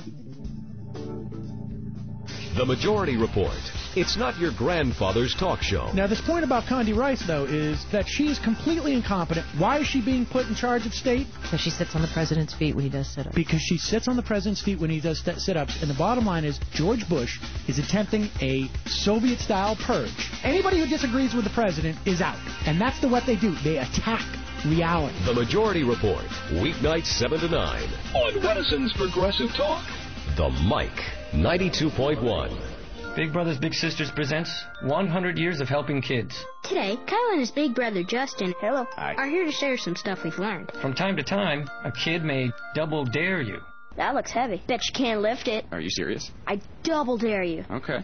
Speaker 4: The Majority Report. It's not your grandfather's talk show.
Speaker 8: Now, this point about Condi Rice, though, is that she is completely incompetent. Why is she being put in charge of state?
Speaker 9: Because she sits on the president's feet when he does sit-ups.
Speaker 8: Because she sits on the president's feet when he does st- sit-ups. And the bottom line is George Bush is attempting a Soviet-style purge. Anybody who disagrees with the president is out. And that's the, what they do. They attack reality.
Speaker 4: The Majority Report, weeknights seven to nine.
Speaker 7: On Madison's Progressive Talk.
Speaker 4: The Mike ninety-two point one.
Speaker 17: Big Brothers Big Sisters presents one hundred years of helping kids.
Speaker 18: Today, Kyle and his big brother Justin
Speaker 17: Hello. Hi.
Speaker 18: are here to share some stuff we've learned.
Speaker 17: From time to time, a kid may double dare you.
Speaker 18: That looks heavy. Bet you can't lift it.
Speaker 17: Are you serious?
Speaker 18: I double dare you.
Speaker 17: Okay.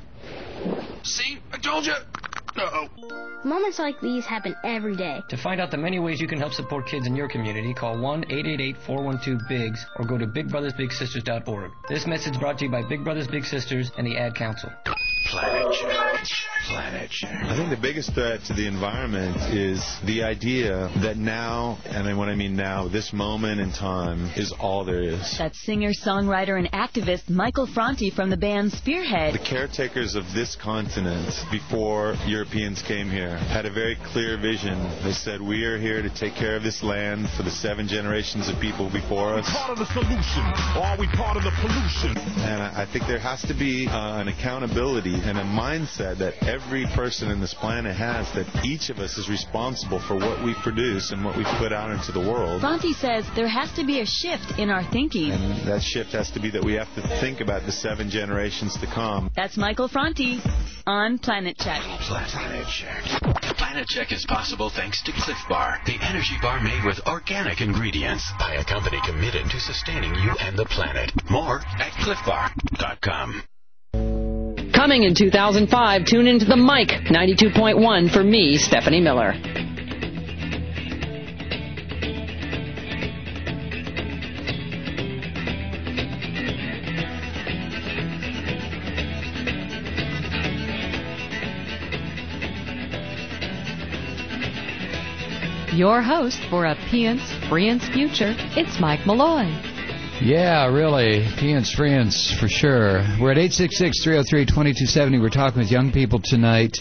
Speaker 7: See? I told you. Uh-oh.
Speaker 18: Moments like these happen every day.
Speaker 17: To find out the many ways you can help support kids in your community, call one eight eight eight, four one two, B I G S or go to big brothers big sisters dot org. This message brought to you by Big Brothers Big Sisters and the Ad Council.
Speaker 21: Planet Check. Planet Check. I think the biggest threat to the environment is the idea that now, and when I mean now, this moment in time is all there is.
Speaker 23: That's singer, songwriter, and activist Michael Franti from the band Spearhead.
Speaker 21: The caretakers of this continent, before Europeans came here, had a very clear vision. They said, we are here to take care of this land for the seven generations of people before us.
Speaker 24: Part of the solution, or are we part of the pollution?
Speaker 21: And I think there has to be uh, an accountability and a mindset that every person in this planet has, that each of us is responsible for what we produce and what we put out into the world.
Speaker 23: Franti says there has to be a shift in our thinking.
Speaker 21: And that shift has to be that we have to think about the seven generations to come.
Speaker 23: That's Michael Franti on Planet Check.
Speaker 21: Planet Check. Planet
Speaker 7: Check is possible thanks to Cliff Bar, the energy bar made with organic ingredients by a company committed to sustaining you and the planet. More at cliff bar dot com.
Speaker 10: Coming in two thousand five, tune into the Mike ninety-two point one for me, Stephanie Miller.
Speaker 11: Your host for a Pience Friends future, it's Mike Malloy.
Speaker 1: Yeah, really. Pience Friends, for sure. We're at eight six six, three oh three, two two seven oh. We're talking with young people tonight.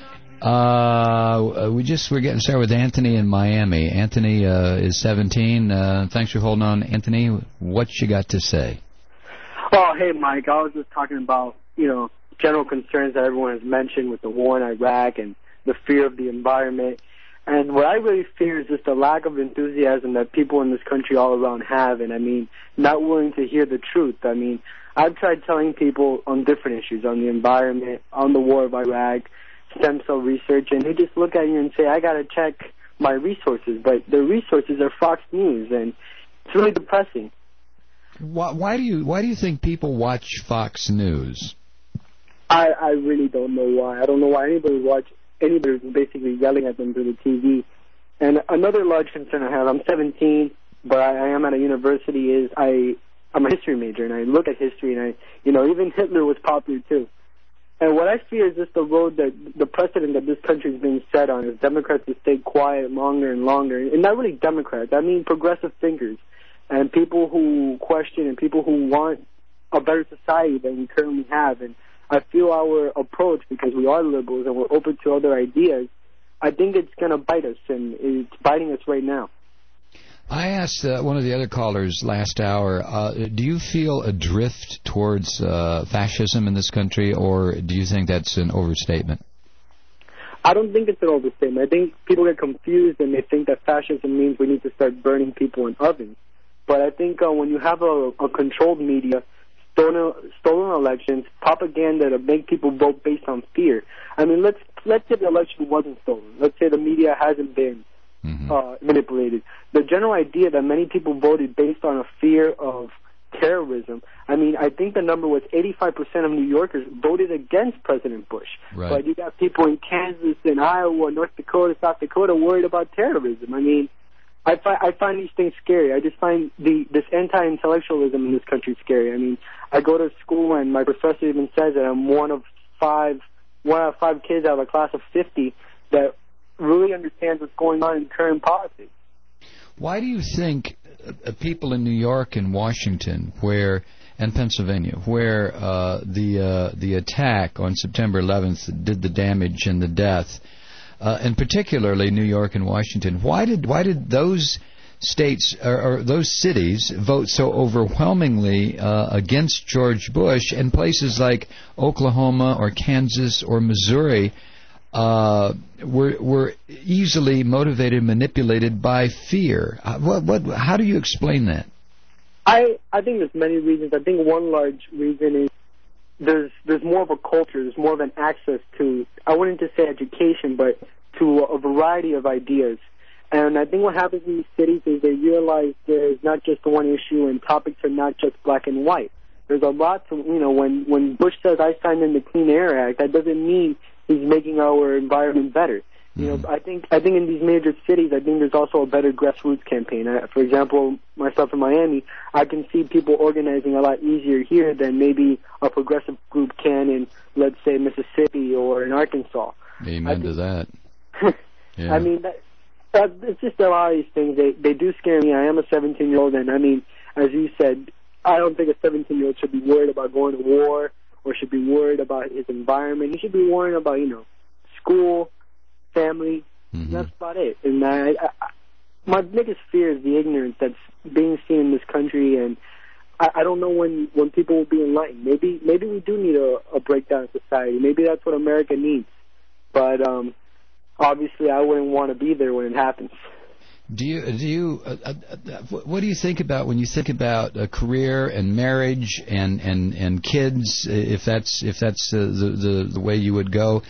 Speaker 1: Uh, we just, we're getting started with Anthony in Miami. Anthony uh, is seventeen. Uh, thanks for holding on. Anthony, what you got to say?
Speaker 3: Oh, hey, Mike. I was just talking about, you know, general concerns that everyone has mentioned with the war in Iraq and the fear of the environment. And what I really fear is just the lack of enthusiasm that people in this country all around have, and I mean, not willing to hear the truth. I mean, I've tried telling people on different issues, on the environment, on the war of Iraq, stem cell research, and they just look at you and say, I got to check my resources, but the resources are Fox News, and it's really depressing.
Speaker 1: Why, why do you why do you think people watch Fox News?
Speaker 3: I, I really don't know why. I don't know why anybody would watch anybody basically yelling at them through the T V. And another large concern I have, I'm seventeen, but I, I am at a university, is I, I'm a history major, and I look at history, and I, you know, even Hitler was popular too. And what I fear is just the road that, the precedent that this country is being set on, is Democrats to stay quiet longer and longer. And not really Democrats, I mean progressive thinkers, and people who question, and people who want a better society than we currently have. And I feel our approach, because we are liberals and we're open to other ideas, I think it's going to bite us, and it's biting us right now.
Speaker 1: I asked uh, one of the other callers last hour, uh, do you feel a drift towards uh, fascism in this country, or do you think that's an overstatement?
Speaker 3: I don't think it's an overstatement. I think people get confused, and they think that fascism means we need to start burning people in ovens. But I think uh, when you have a, a controlled media, stolen, stolen elections, propaganda to make people vote based on fear. I mean, let's let's say the election wasn't stolen. Let's say the media hasn't been mm-hmm. uh, manipulated. The general idea that many people voted based on a fear of terrorism. I mean, I think the number was eighty-five percent of New Yorkers voted against President Bush.
Speaker 1: Right.
Speaker 3: But you got people in Kansas and Iowa, North Dakota, South Dakota worried about terrorism. I mean, I, fi- I find these things scary. I just find the this anti-intellectualism in this country scary. I mean, I go to school and my professor even says that I'm one of five, one out of five kids out of a class of fifty that really understands what's going on in current politics.
Speaker 1: Why do you think uh, people in New York and Washington, where and Pennsylvania, where uh, the uh, the attack on September eleventh did the damage and the death, uh, and particularly New York and Washington, why did why did those states or, or those cities vote so overwhelmingly uh, against George Bush, and places like Oklahoma or Kansas or Missouri Uh, were were easily motivated, manipulated by fear? Uh, what what? How do you explain that?
Speaker 3: I I think there's many reasons. I think one large reason is there's there's more of a culture. There's more of an access to, I wouldn't just say education, but to a variety of ideas. And I think what happens in these cities is they realize there's not just one issue, and topics are not just black and white. There's a lot to, you know, when when Bush says I signed in the Clean Air Act, that doesn't mean he's making our environment better. You know, I think I think in these major cities, I think there's also a better grassroots campaign. Uh, for example, myself in Miami, I can see people organizing a lot easier here than maybe a progressive group can in, let's say, Mississippi or in Arkansas.
Speaker 1: Amen to that. Yeah.
Speaker 3: I mean, that, that, it's just a lot of these things. They they do scare me. I am a seventeen-year-old, and I mean, as you said, I don't think a seventeen-year-old should be worried about going to war or should be worried about his environment. He should be worrying about, you know, school, family. Mm-hmm. That's about it. And I, I, my biggest fear is the ignorance that's being seen in this country, and I, I don't know when, when people will be enlightened. Maybe maybe we do need a, a breakdown in society. Maybe that's what America needs. But um, obviously, I wouldn't want to be there when it happens.
Speaker 1: Do you do you uh, uh, what do you think about when you think about a career and marriage and, and, and kids? If that's if that's uh, the, the the way you would go,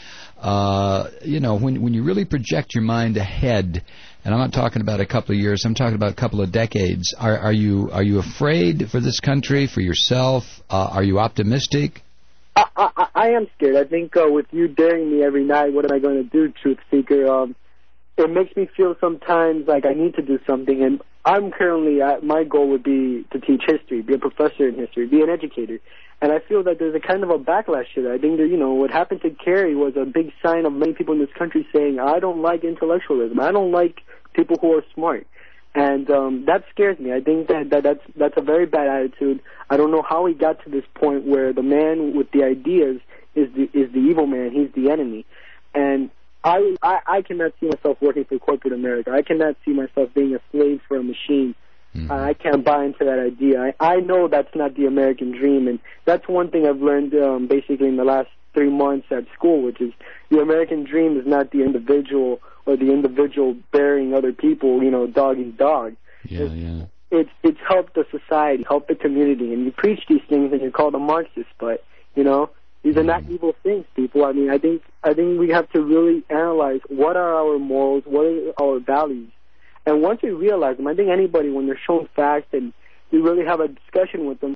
Speaker 1: uh, you know, when when you really project your mind ahead, and I'm not talking about a couple of years, I'm talking about a couple of decades. Are are you are you afraid for this country, for yourself? Uh, are you optimistic?
Speaker 3: I, I, I am scared. I think uh, with you daring me every night, what am I going to do, Truth Seeker? Um, It makes me feel sometimes like I need to do something, and I'm currently, uh, my goal would be to teach history, be a professor in history, be an educator, and I feel that there's a kind of a backlash to that. I think that, you know, what happened to Kerry was a big sign of many people in this country saying, I don't like intellectualism, I don't like people who are smart, and um, that scares me. I think that, that that's, that's a very bad attitude. I don't know how we got to this point where the man with the ideas is the, is the evil man, he's the enemy, and I, I I cannot see myself working for corporate America. I cannot see myself being a slave for a machine. Mm-hmm. Uh, I can't buy into that idea. I, I know that's not the American dream, and that's one thing I've learned um, basically in the last three months at school, which is the American dream is not the individual or the individual burying other people, you know, dog eat dog.
Speaker 1: Yeah,
Speaker 3: it's,
Speaker 1: yeah.
Speaker 3: It's, it's help the society, help the community, and you preach these things and you're called a Marxist, but, you know, these are not evil things, people. I mean, I think I think we have to really analyze what are our morals, what are our values. And once we realize them, I think anybody, when they're shown facts and you really have a discussion with them,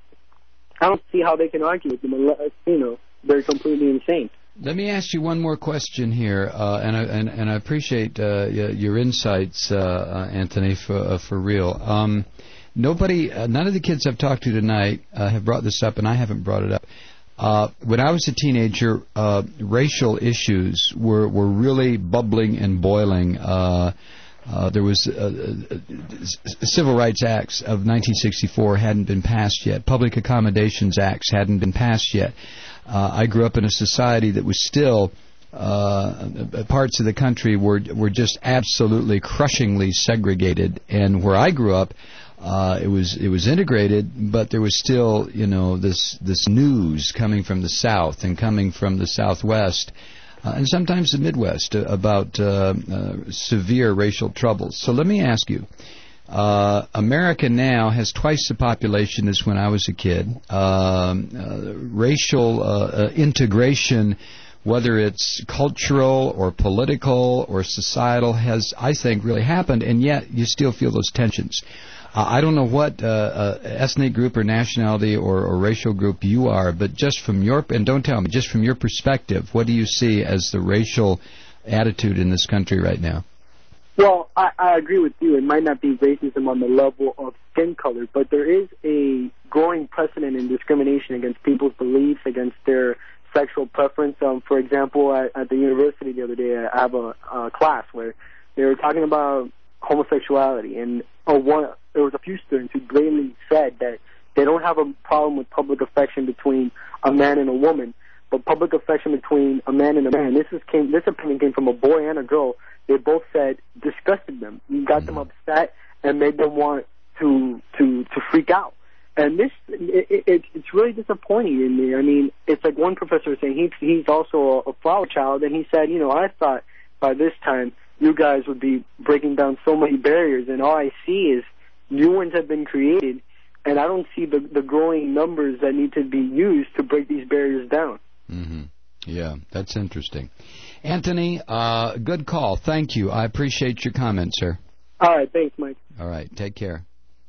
Speaker 3: I don't see how they can argue with them unless, you know, they're completely insane.
Speaker 1: Let me ask you one more question here, uh, and, I, and, and I appreciate uh, your insights, uh, uh, Anthony, for, uh, for real. Um, nobody, uh, none of the kids I've talked to tonight uh, have brought this up, and I haven't brought it up. Uh, when I was a teenager, uh, racial issues were, were really bubbling and boiling. Uh, uh, there was uh, uh, Civil Rights Acts of nineteen sixty-four hadn't been passed yet. Public Accommodations Acts hadn't been passed yet. Uh, I grew up in a society that was still uh, parts of the country were were just absolutely crushingly segregated, and where I grew up, Uh, it was it was integrated, but there was still, you know, this this news coming from the South and coming from the Southwest, uh, and sometimes the Midwest uh, about uh, uh, severe racial troubles. So let me ask you, Uh, America now has twice the population as when I was a kid. Um, uh, racial uh, uh, integration, whether it's cultural or political or societal, has, I think, really happened, and yet you still feel those tensions. Uh, I don't know what uh, uh, ethnic group or nationality or, or racial group you are, but just from your, and don't tell me, just from your perspective, what do you see as the racial attitude in this country right now?
Speaker 3: Well, I, I agree with you. It might not be racism on the level of skin color, but there is a growing precedent in discrimination against people's beliefs, against their sexual preference. Um, for example, at, at the university the other day, I have a, a class where they were talking about homosexuality, and uh, one, there was a few students who blatantly said that they don't have a problem with public affection between a man and a woman, but public affection between a man and a man. This is came. This opinion came from a boy and a girl. They both said disgusted them, got them upset, and made them want to to to freak out. And this, it, it, it's really disappointing in me. I mean, it's like one professor saying he he's also a, a flower child, and he said, you know, I thought by this time you guys would be breaking down so many barriers, and all I see is new ones have been created, and I don't see the the growing numbers that need to be used to break these barriers down.
Speaker 1: Mm-hmm. Yeah, that's interesting. Anthony, uh, good call. Thank you. I appreciate your comments, sir.
Speaker 3: All right. Thanks, Mike.
Speaker 1: All right. Take care.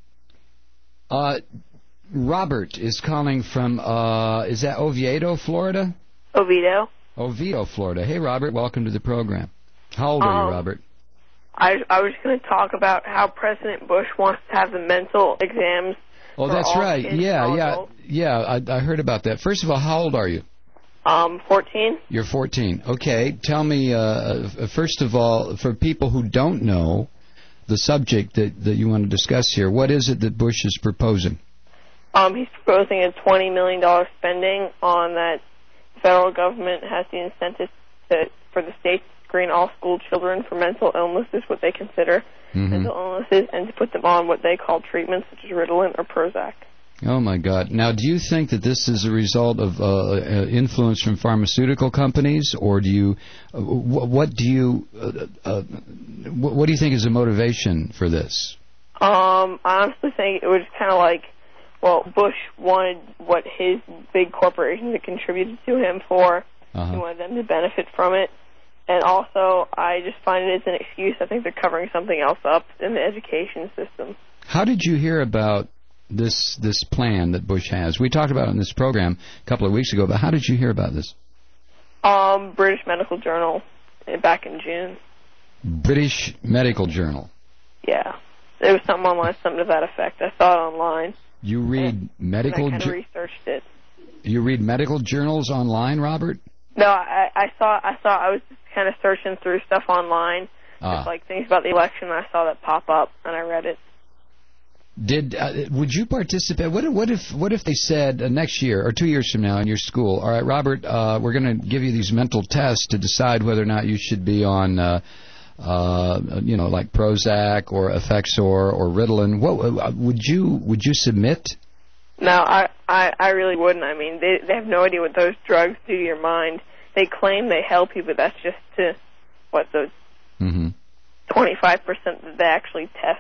Speaker 1: Uh, Robert is calling from, uh, is that Oviedo, Florida?
Speaker 6: Oviedo.
Speaker 1: Oviedo, Florida. Hey, Robert. Welcome to the program. How old are
Speaker 6: um,
Speaker 1: you, Robert?
Speaker 6: I, I was going to talk about how President Bush wants to have the mental exams.
Speaker 1: Oh, that's right. Yeah, yeah, yeah. I, I heard about that. First of all, how old are you?
Speaker 6: Um, fourteen.
Speaker 1: You're fourteen. Okay. Tell me, uh, first of all, for people who don't know the subject that, that you want to discuss here, what is it that Bush is proposing?
Speaker 6: Um, he's proposing a twenty million dollars spending on that. The federal government has the incentive to, for the states to screen all school children for mental illnesses, what they consider mm-hmm. mental illnesses, and to put them on what they call treatments such as Ritalin or Prozac.
Speaker 1: Oh, my God. Now, do you think that this is a result of uh, influence from pharmaceutical companies, or do you, uh, what do you, uh, uh, what do you think is the motivation for this?
Speaker 6: Um, I honestly think it was kind of like, well, Bush wanted what his big corporations had contributed to him for. Uh-huh. He wanted them to benefit from it. And also, I just find it as an excuse. I think they're covering something else up in the education system.
Speaker 1: How did you hear about this this plan that Bush has? We talked about it in this program a couple of weeks ago, but how did you hear about this?
Speaker 6: Um, British Medical Journal, back in June.
Speaker 1: British Medical Journal?
Speaker 6: Yeah. There was something online, something to that effect. I saw it online.
Speaker 1: You read
Speaker 6: and,
Speaker 1: medical...
Speaker 6: And I kind of researched it.
Speaker 1: You read medical journals online, Robert?
Speaker 6: No, I, I saw, I saw, I was just kind of searching through stuff online,
Speaker 1: ah.
Speaker 6: just like things about the election, and I saw that pop up, and I read it.
Speaker 1: Did uh, would you participate? What, what if what if they said uh, next year or two years from now in your school, all right, Robert, uh, we're going to give you these mental tests to decide whether or not you should be on, uh, uh, you know, like Prozac or Effexor or Ritalin. What would you would you submit?
Speaker 6: No, I, I I really wouldn't. I mean, they they have no idea what those drugs do to your mind. They claim they help you, but that's just to what the
Speaker 1: mm-hmm.
Speaker 6: twenty-five percent that they actually test.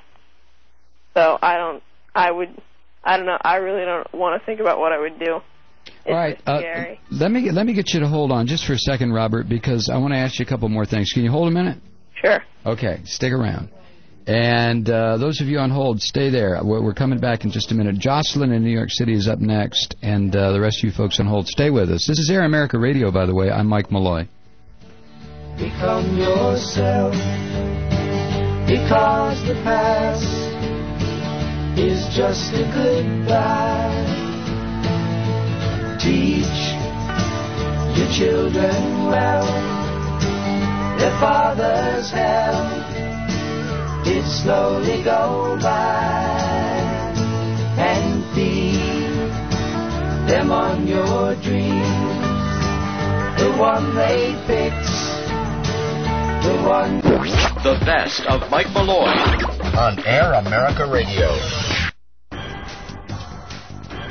Speaker 6: So I don't, I would, I don't know, I really don't want to think about what I would do. It's
Speaker 1: All right, uh,
Speaker 6: scary.
Speaker 1: let me let me get you to hold on just for a second, Robert, because I want to ask you a couple more things. Can you hold a minute?
Speaker 6: Sure.
Speaker 1: Okay, stick around. And uh, those of you on hold, stay there. We're, we're coming back in just a minute. Jocelyn in New York City is up next, and uh, the rest of you folks on hold, stay with us. This is Air America Radio, by the way. I'm Mike Malloy.
Speaker 12: Become yourself, because the past is just a goodbye. Teach your children well, their father's help did slowly go by, and feed them on your dreams, the one they picked, the one.
Speaker 4: The best of Mike Malloy
Speaker 2: on Air America Radio.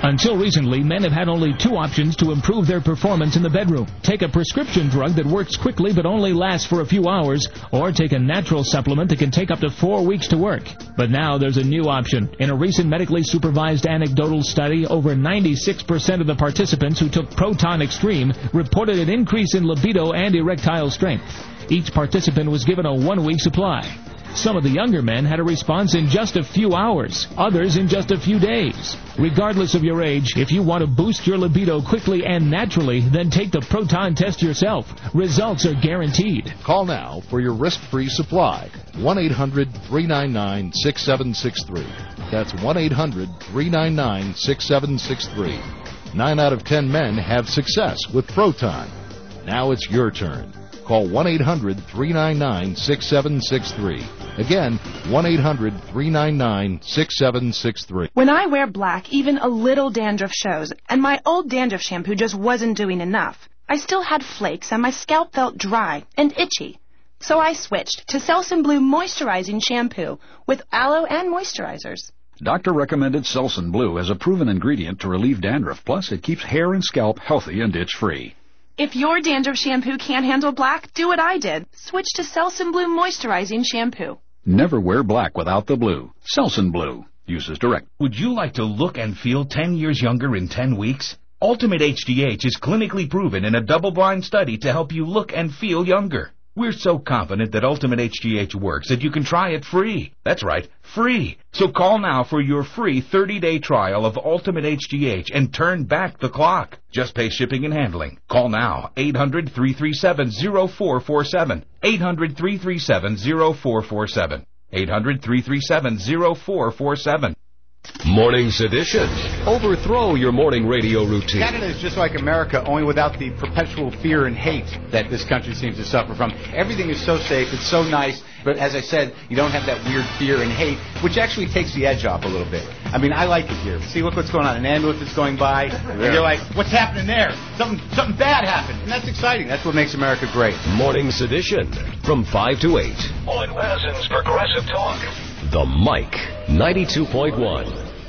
Speaker 14: Until recently, men have had only two options to improve their performance in the bedroom. Take a prescription drug that works quickly but only lasts for a few hours, or take a natural supplement that can take up to four weeks to work. But now there's a new option. In a recent medically supervised anecdotal study, over ninety-six percent of the participants who took Proton Extreme reported an increase in libido and erectile strength. Each participant was given a one-week supply. Some of the younger men had a response in just a few hours, others in just a few days. Regardless of your age, if you want to boost your libido quickly and naturally, then take the Proton test yourself. Results are guaranteed.
Speaker 19: Call now for your risk-free supply. one eight hundred three nine nine six seven six three. That's one eight hundred three nine nine six seven six three. Nine out of ten men have success with Proton. Now it's your turn. Call one eight hundred three nine nine six seven six three. Again, one eight hundred three nine nine six seven six three.
Speaker 20: When I wear black, even a little dandruff shows, and my old dandruff shampoo just wasn't doing enough. I still had flakes, and my scalp felt dry and itchy. So I switched to Selsun Blue Moisturizing Shampoo with aloe and moisturizers.
Speaker 22: Doctor recommended Selsun Blue as a proven ingredient to relieve dandruff. Plus, it keeps hair and scalp healthy and itch-free.
Speaker 20: If your dandruff shampoo can't handle black, do what I did. Switch to Selsun Blue Moisturizing Shampoo.
Speaker 22: Never wear black without the blue. Selsun Blue. Uses direct.
Speaker 25: Would you like to look and feel ten years younger in ten weeks? Ultimate H D H is clinically proven in a double-blind study to help you look and feel younger. We're so confident that Ultimate H D H works that you can try it free. That's right, free. So call now for your free thirty-day trial of Ultimate H D H and turn back the clock. Just pay shipping and handling. Call now, eight hundred three three seven zero four four seven. eight hundred three three seven zero four four seven. eight hundred three three seven zero four four seven.
Speaker 4: Morning Sedition. Overthrow your morning radio routine.
Speaker 26: Canada is just like America, only without the perpetual fear and hate that this country seems to suffer from. Everything is so safe, it's so nice, but as I said, you don't have that weird fear and hate, which actually takes the edge off a little bit. I mean, I like it here. See, look what's going on. An ambulance is going by, and you're like, what's happening there? Something, something bad happened. And that's exciting. That's what makes America great.
Speaker 4: Morning Sedition from five to eight on Madison's Progressive Talk. The Mike, ninety-two point one.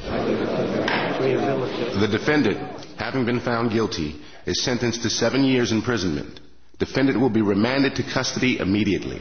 Speaker 27: The defendant, having been found guilty, is sentenced to seven years imprisonment. Defendant will be remanded to custody immediately.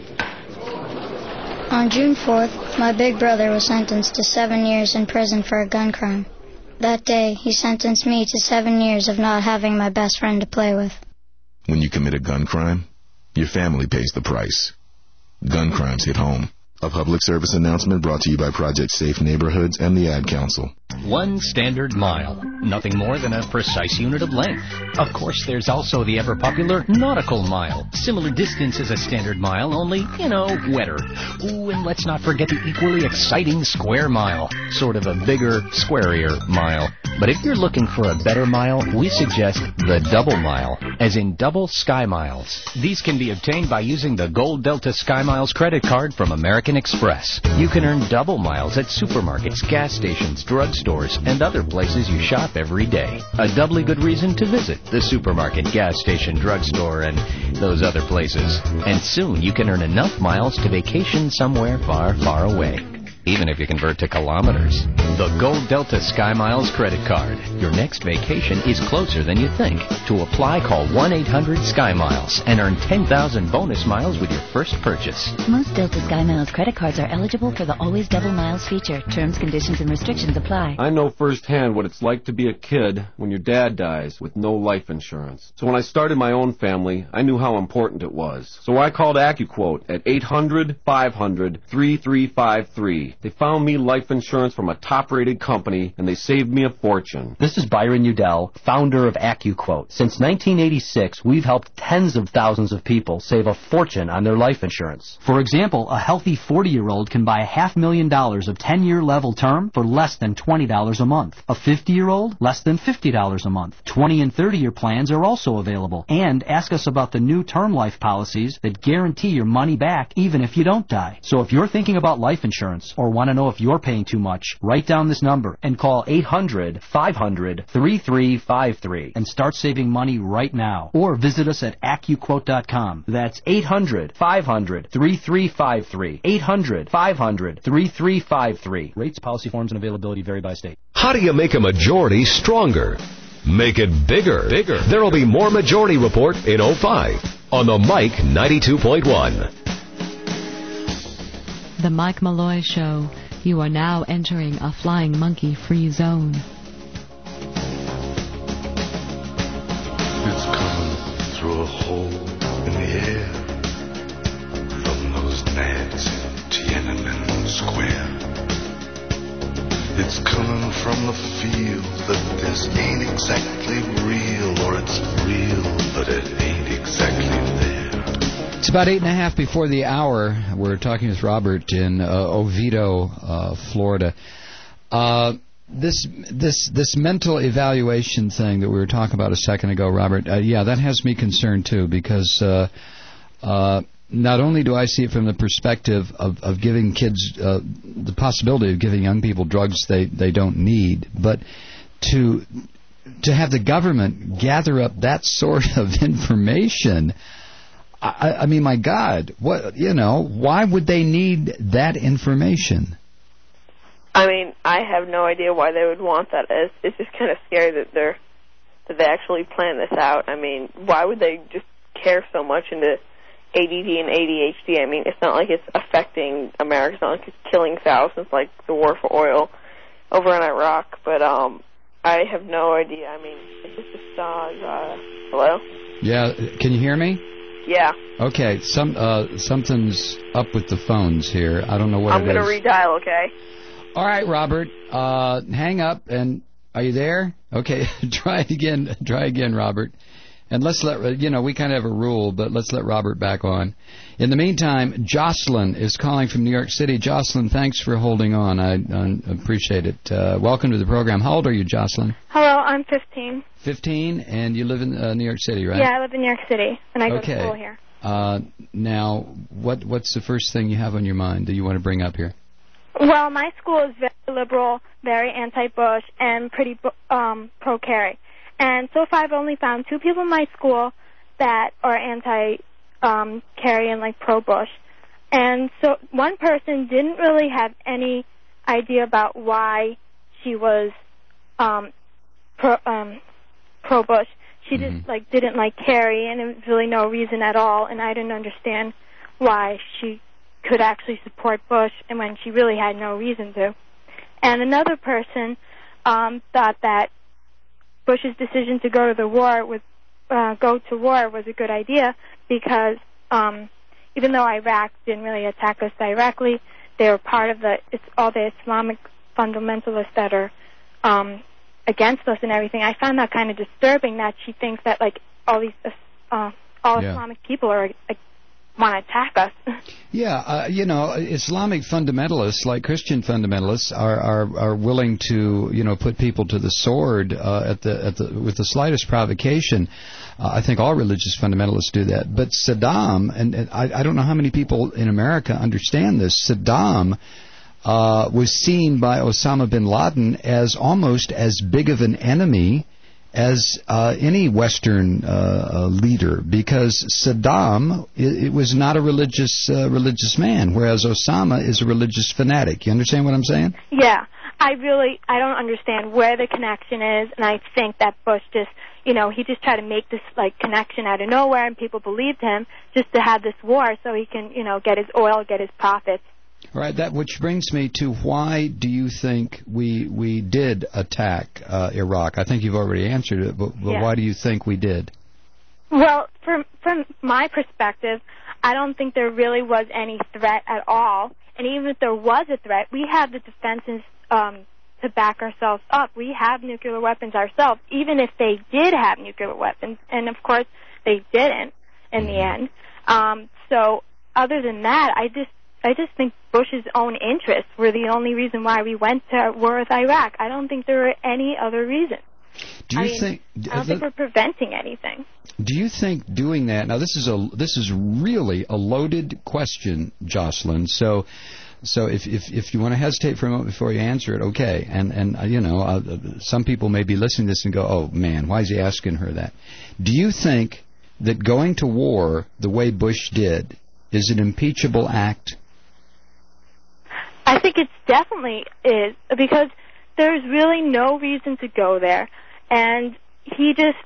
Speaker 28: On June fourth, my big brother was sentenced to seven years in prison for a gun crime. That day, he sentenced me to seven years of not having my best friend to play with.
Speaker 29: When you commit a gun crime, your family pays the price. Gun crimes hit home. A public service announcement brought to you by Project Safe Neighborhoods and the Ad Council.
Speaker 30: One standard mile. Nothing more than a precise unit of length. Of course, there's also the ever-popular nautical mile. Similar distance as a standard mile, only, you know, wetter. Ooh, and let's not forget the equally exciting square mile. Sort of a bigger, squarier mile. But if you're looking for a better mile, we suggest the double mile, as in double Sky Miles. These can be obtained by using the Gold Delta Sky Miles credit card from American Express. You can earn double miles at supermarkets, gas stations, drugstores, and other places you shop every day. A doubly good reason to visit the supermarket, gas station, drugstore, and those other places. And soon you can earn enough miles to vacation somewhere far, far away. Even if you convert to kilometers. The Gold Delta Sky Miles credit card. Your next vacation is closer than you think. To apply, call one eight hundred Sky Miles and earn ten thousand bonus miles with your first purchase.
Speaker 31: Most Delta Sky Miles credit cards are eligible for the Always Double Miles feature. Terms, conditions, and restrictions apply.
Speaker 32: I know firsthand what it's like to be a kid when your dad dies with no life insurance. So when I started my own family, I knew how important it was. So I called AccuQuote at eight hundred five hundred thirty-three fifty-three. They found me life insurance from a top-rated company, and they saved me a fortune.
Speaker 33: This is Byron Udell, founder of AccuQuote. Since nineteen eighty-six, we've helped tens of thousands of people save a fortune on their life insurance. For example, a healthy forty-year-old can buy a half million dollars of ten-year level term for less than twenty dollars a month. A fifty-year-old, less than fifty dollars a month. twenty and thirty-year plans are also available. And ask us about the new term life policies that guarantee your money back even if you don't die. So if you're thinking about life insurance or want to know if you're paying too much, write down this number and call eight hundred five hundred thirty-three fifty-three and start saving money right now. Or visit us at AccuQuote dot com. That's eight hundred five hundred thirty-three fifty-three. eight hundred five hundred thirty-three fifty-three. Rates, policy forms, and availability vary by state.
Speaker 4: How do you make a majority stronger? Make it bigger. Bigger. There will be more Majority Report in oh five on the Mike ninety-two point one.
Speaker 11: The Mike Malloy Show. You are now entering a flying monkey-free zone.
Speaker 5: It's coming through a hole in the air from those nads in Tiananmen Square. It's coming from the feel that this ain't exactly real, or it's real, but it ain't exactly there.
Speaker 1: It's about eight and a half before the hour. We're talking with Robert in uh, Oviedo, uh, Florida. Uh, this this this mental evaluation thing that we were talking about a second ago, Robert, uh, yeah, that has me concerned too, because uh, uh, not only do I see it from the perspective of, of giving kids uh, the possibility of giving young people drugs they, they don't need, but to to have the government gather up that sort of information, I, I mean, my God, what you know, why would they need that information?
Speaker 6: I mean, I have no idea why they would want that. It's, it's just kind of scary that they're that they actually plan this out. I mean, why would they just care so much into A D D and A D H D? I mean, it's not like it's affecting America. It's not like it's killing thousands like the war for oil over in Iraq. But um, I have no idea. I mean, it's just a song. Uh, hello?
Speaker 1: Yeah, can you hear me?
Speaker 6: Yeah.
Speaker 1: Okay, some uh, something's up with the phones here. I don't know what
Speaker 6: I'm
Speaker 1: it is.
Speaker 6: I'm going to redial, okay?
Speaker 1: All right, Robert, uh, hang up, and are you there? Okay, try again, try again, Robert. And let's let, you know, we kind of have a rule, but let's let Robert back on. In the meantime, Jocelyn is calling from New York City. Jocelyn, thanks for holding on. I, I appreciate it. Uh, welcome to the program. How old are you, Jocelyn?
Speaker 7: Hello, I'm fifteen.
Speaker 1: fifteen, and you live in uh, New York City, right?
Speaker 7: Yeah, I live in New York City, and I go
Speaker 1: okay.
Speaker 7: to school here.
Speaker 1: Uh, now, what what's the first thing you have on your mind that you want to bring up here?
Speaker 7: Well, my school is very liberal, very anti-Bush, and pretty um, pro-Kerry. And so far I've only found two people in my school that are anti-Kerry um, and, like, pro-Bush. And so one person didn't really have any idea about why she was um, pro, um, pro-Bush. She mm-hmm. just, like, didn't like Kerry, and there was really no reason at all, and I didn't understand why she could actually support Bush and when she really had no reason to. And another person um, thought that Bush's decision to go to the war with uh, go to war was a good idea because um, even though Iraq didn't really attack us directly, they were part of the it's all the Islamic fundamentalists that are um, against us and everything. I found that kind of disturbing that she thinks that like all these uh, all yeah. Islamic people are uh, want to attack us.
Speaker 1: Yeah, uh, you know, Islamic fundamentalists, like Christian fundamentalists, are, are are willing to, you know, put people to the sword uh, at the at the with the slightest provocation. Uh, I think all religious fundamentalists do that. But Saddam, and, and I, I don't know how many people in America understand this. Saddam uh, was seen by Osama bin Laden as almost as big of an enemy as uh, any Western uh, uh, leader, because Saddam it, it was not a religious uh, religious man, whereas Osama is a religious fanatic. You understand what I'm saying?
Speaker 7: Yeah, I really I don't understand where the connection is, and I think that Bush just you know he just tried to make this like connection out of nowhere, and people believed him just to have this war so he can you know get his oil, get his profits.
Speaker 1: All right, that which brings me to why do you think we we did attack uh, Iraq? I think you've already answered it, but, but
Speaker 7: yeah.
Speaker 1: why do you think we did?
Speaker 7: Well, from from my perspective, I don't think there really was any threat at all. And even if there was a threat, we have the defenses um, to back ourselves up. We have nuclear weapons ourselves, even if they did have nuclear weapons. And, of course, they didn't in mm-hmm. the end. Um, so other than that, I just I just think Bush's own interests were the only reason why we went to war with Iraq. I don't think there were any other reasons.
Speaker 1: Do you
Speaker 7: I mean,
Speaker 1: think?
Speaker 7: I don't think we're preventing anything.
Speaker 1: Do you think doing that? Now, this is a this is really a loaded question, Jocelyn. So, so if if if you want to hesitate for a moment before you answer it, okay. And and uh, you know, uh, some people may be listening to this and go, "Oh man, why is he asking her that?" Do you think that going to war the way Bush did is an impeachable act?
Speaker 7: I think it definitely is, because there's really no reason to go there. And he just,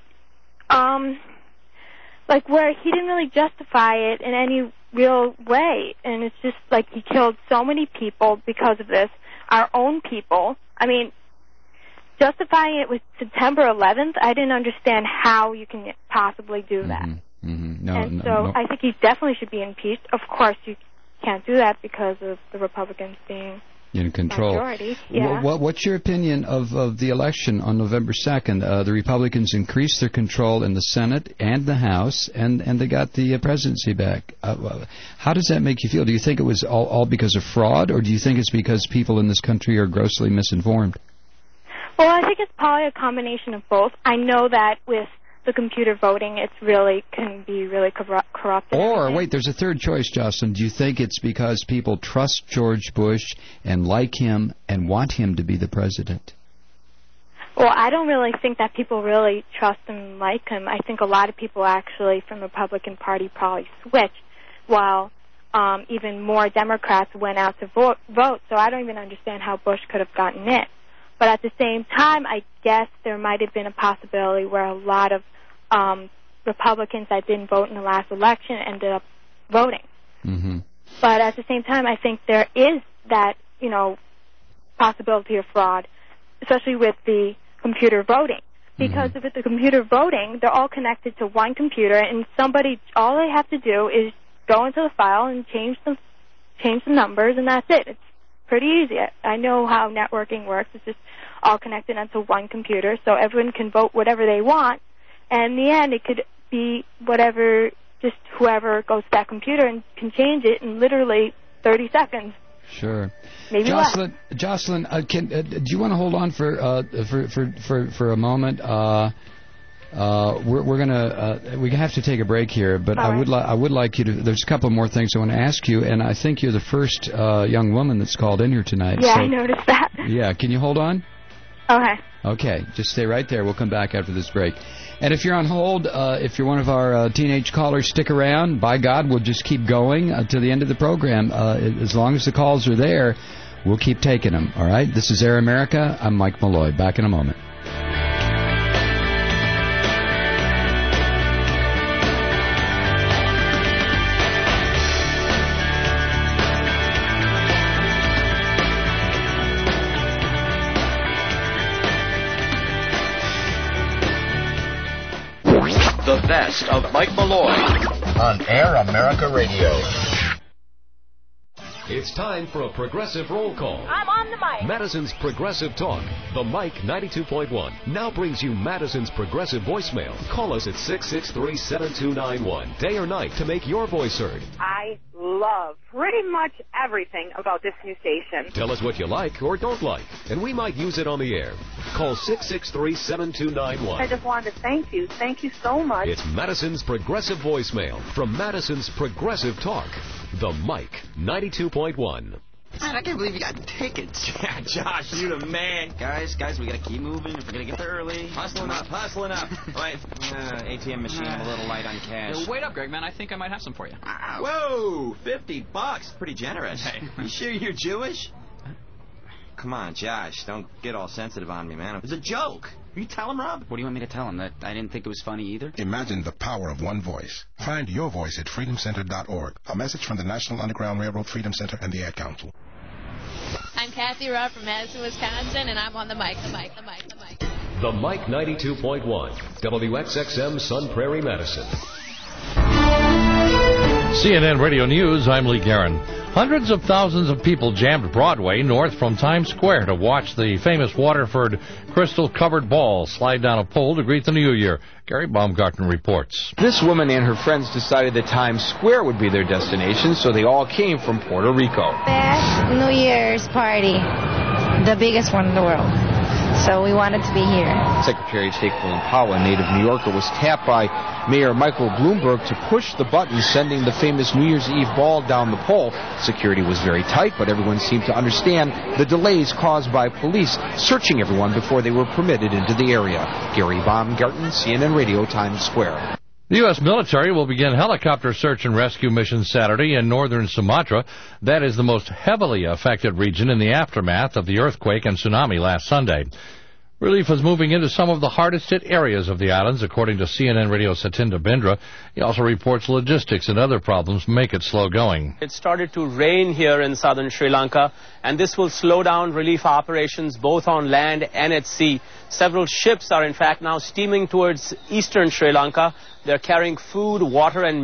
Speaker 7: um, like, where he didn't really justify it in any real way. And it's just like he killed so many people because of this, our own people. I mean, justifying it with September eleventh, I didn't understand how you can possibly do that.
Speaker 1: Mm-hmm. Mm-hmm. No,
Speaker 7: and
Speaker 1: no,
Speaker 7: so
Speaker 1: no.
Speaker 7: I think he definitely should be impeached. Of course, you can't do that because of the Republicans being
Speaker 1: in control.
Speaker 7: Majority. Yeah.
Speaker 1: What, what's your opinion of, of the election on November second? Uh, the Republicans increased their control in the Senate and the House, and, and they got the uh, presidency back. Uh, how does that make you feel? Do you think it was all, all because of fraud, or do you think it's because people in this country are grossly misinformed?
Speaker 7: Well, I think it's probably a combination of both. I know that with the computer voting, it's really can be really corrupt. corrupt
Speaker 1: or, wait, there's a third choice, Jocelyn. Do you think it's because people trust George Bush and like him and want him to be the president?
Speaker 7: Well, I don't really think that people really trust him and like him. I think a lot of people actually from the Republican Party probably switched, while um, even more Democrats went out to vote, vote. So I don't even understand how Bush could have gotten it. But at the same time, I guess there might have been a possibility where a lot of um, Republicans that didn't vote in the last election ended up voting.
Speaker 1: Mm-hmm.
Speaker 7: But at the same time, I think there is that, you know, possibility of fraud, especially with the computer voting. Because mm-hmm. with the computer voting, they're all connected to one computer, and somebody, all they have to do is go into the file and change the, change the numbers, and that's it. It's pretty easy. I know how networking works. It's just all connected onto one computer, so everyone can vote whatever they want. And in the end, it could be whatever, just whoever goes to that computer and can change it in literally thirty seconds.
Speaker 1: Sure.
Speaker 7: Maybe
Speaker 1: Jocelyn,
Speaker 7: less.
Speaker 1: Jocelyn, uh, can, uh, do you want to hold on for uh, for, for for for a moment? Uh, uh, we're we're gonna uh, we have to take a break here, but
Speaker 7: All
Speaker 1: I
Speaker 7: right.
Speaker 1: would li- I would like you to. There's a couple more things I want to ask you, and I think you're the first uh, young woman that's called in here tonight.
Speaker 7: Yeah,
Speaker 1: so,
Speaker 7: I noticed that.
Speaker 1: Yeah, can you hold on?
Speaker 7: Okay.
Speaker 1: Okay, just stay right there. We'll come back after this break. And if you're on hold, uh, if you're one of our uh, teenage callers, stick around. By God, we'll just keep going uh, to the end of the program. Uh, as long as the calls are there, we'll keep taking them. All right? This is Air America. I'm Mike Malloy. Back in a moment.
Speaker 2: The best of Mike Malloy on Air America Radio.
Speaker 4: It's time for a Progressive roll call.
Speaker 3: I'm on the mic.
Speaker 4: Madison's Progressive Talk. The Mike ninety-two point one now brings you Madison's Progressive voicemail. Call us at six six three, seven two nine one, day or night, to make your voice heard.
Speaker 3: I love pretty much everything about this new station.
Speaker 4: Tell us what you like or don't like, and we might use it on the air. Call six six three, seven two nine one.
Speaker 3: I just wanted to thank you. Thank you so much.
Speaker 4: It's Madison's Progressive voicemail from Madison's Progressive Talk. The Mike ninety-two point one.
Speaker 8: Man, I can't believe you got tickets.
Speaker 9: Yeah, Josh, you the man. Guys, guys, we gotta keep moving if we're gonna get there early. Hustling up, hustling up. Wait, uh, A T M machine, I'm a little light on cash.
Speaker 10: Yo, wait up, Greg, man. I think I might have some for you.
Speaker 9: Uh, whoa, fifty bucks. Pretty generous. Hey. You sure you're Jewish? Come on, Josh, don't get all sensitive on me, man. It was a joke. Will you tell him, Rob?
Speaker 10: What do you want me to tell him? That I didn't think it was funny either?
Speaker 12: Imagine the power of one voice. Find your voice at freedom center dot org. A message from the National Underground Railroad Freedom Center and the Ad Council.
Speaker 13: I'm Kathy Rupp from Madison, Wisconsin, and I'm on the mic, the mic, the mic, the mic.
Speaker 4: The Mike ninety-two point one, W X X M Sun Prairie, Madison.
Speaker 15: C N N Radio News, I'm Lee Guerin. Hundreds of thousands of people jammed Broadway north from Times Square to watch the famous Waterford crystal-covered ball slide down a pole to greet the new year. Gary Baumgarten reports.
Speaker 16: This woman and her friends decided that Times Square would be their destination, so they all came from Puerto Rico.
Speaker 17: Best New Year's party, the biggest one in the world. So we wanted to be here.
Speaker 16: Secretary of State Colin Powell, a native New Yorker, was tapped by Mayor Michael Bloomberg to push the button sending the famous New Year's Eve ball down the pole. Security was very tight, but everyone seemed to understand the delays caused by police searching everyone before they were permitted into the area. Gary Baumgarten, C N N Radio, Times Square.
Speaker 15: The U S military will begin helicopter search and rescue missions Saturday in northern Sumatra. That is the most heavily affected region in the aftermath of the earthquake and tsunami last Sunday. Relief is moving into some of the hardest hit areas of the islands, according to C N N Radio Satinda Bindra. He also reports logistics and other problems make it slow going.
Speaker 14: It started to rain here in southern Sri Lanka, and this will slow down relief operations both on land and at sea. Several ships are in fact now steaming towards eastern Sri Lanka. They're carrying food, water, and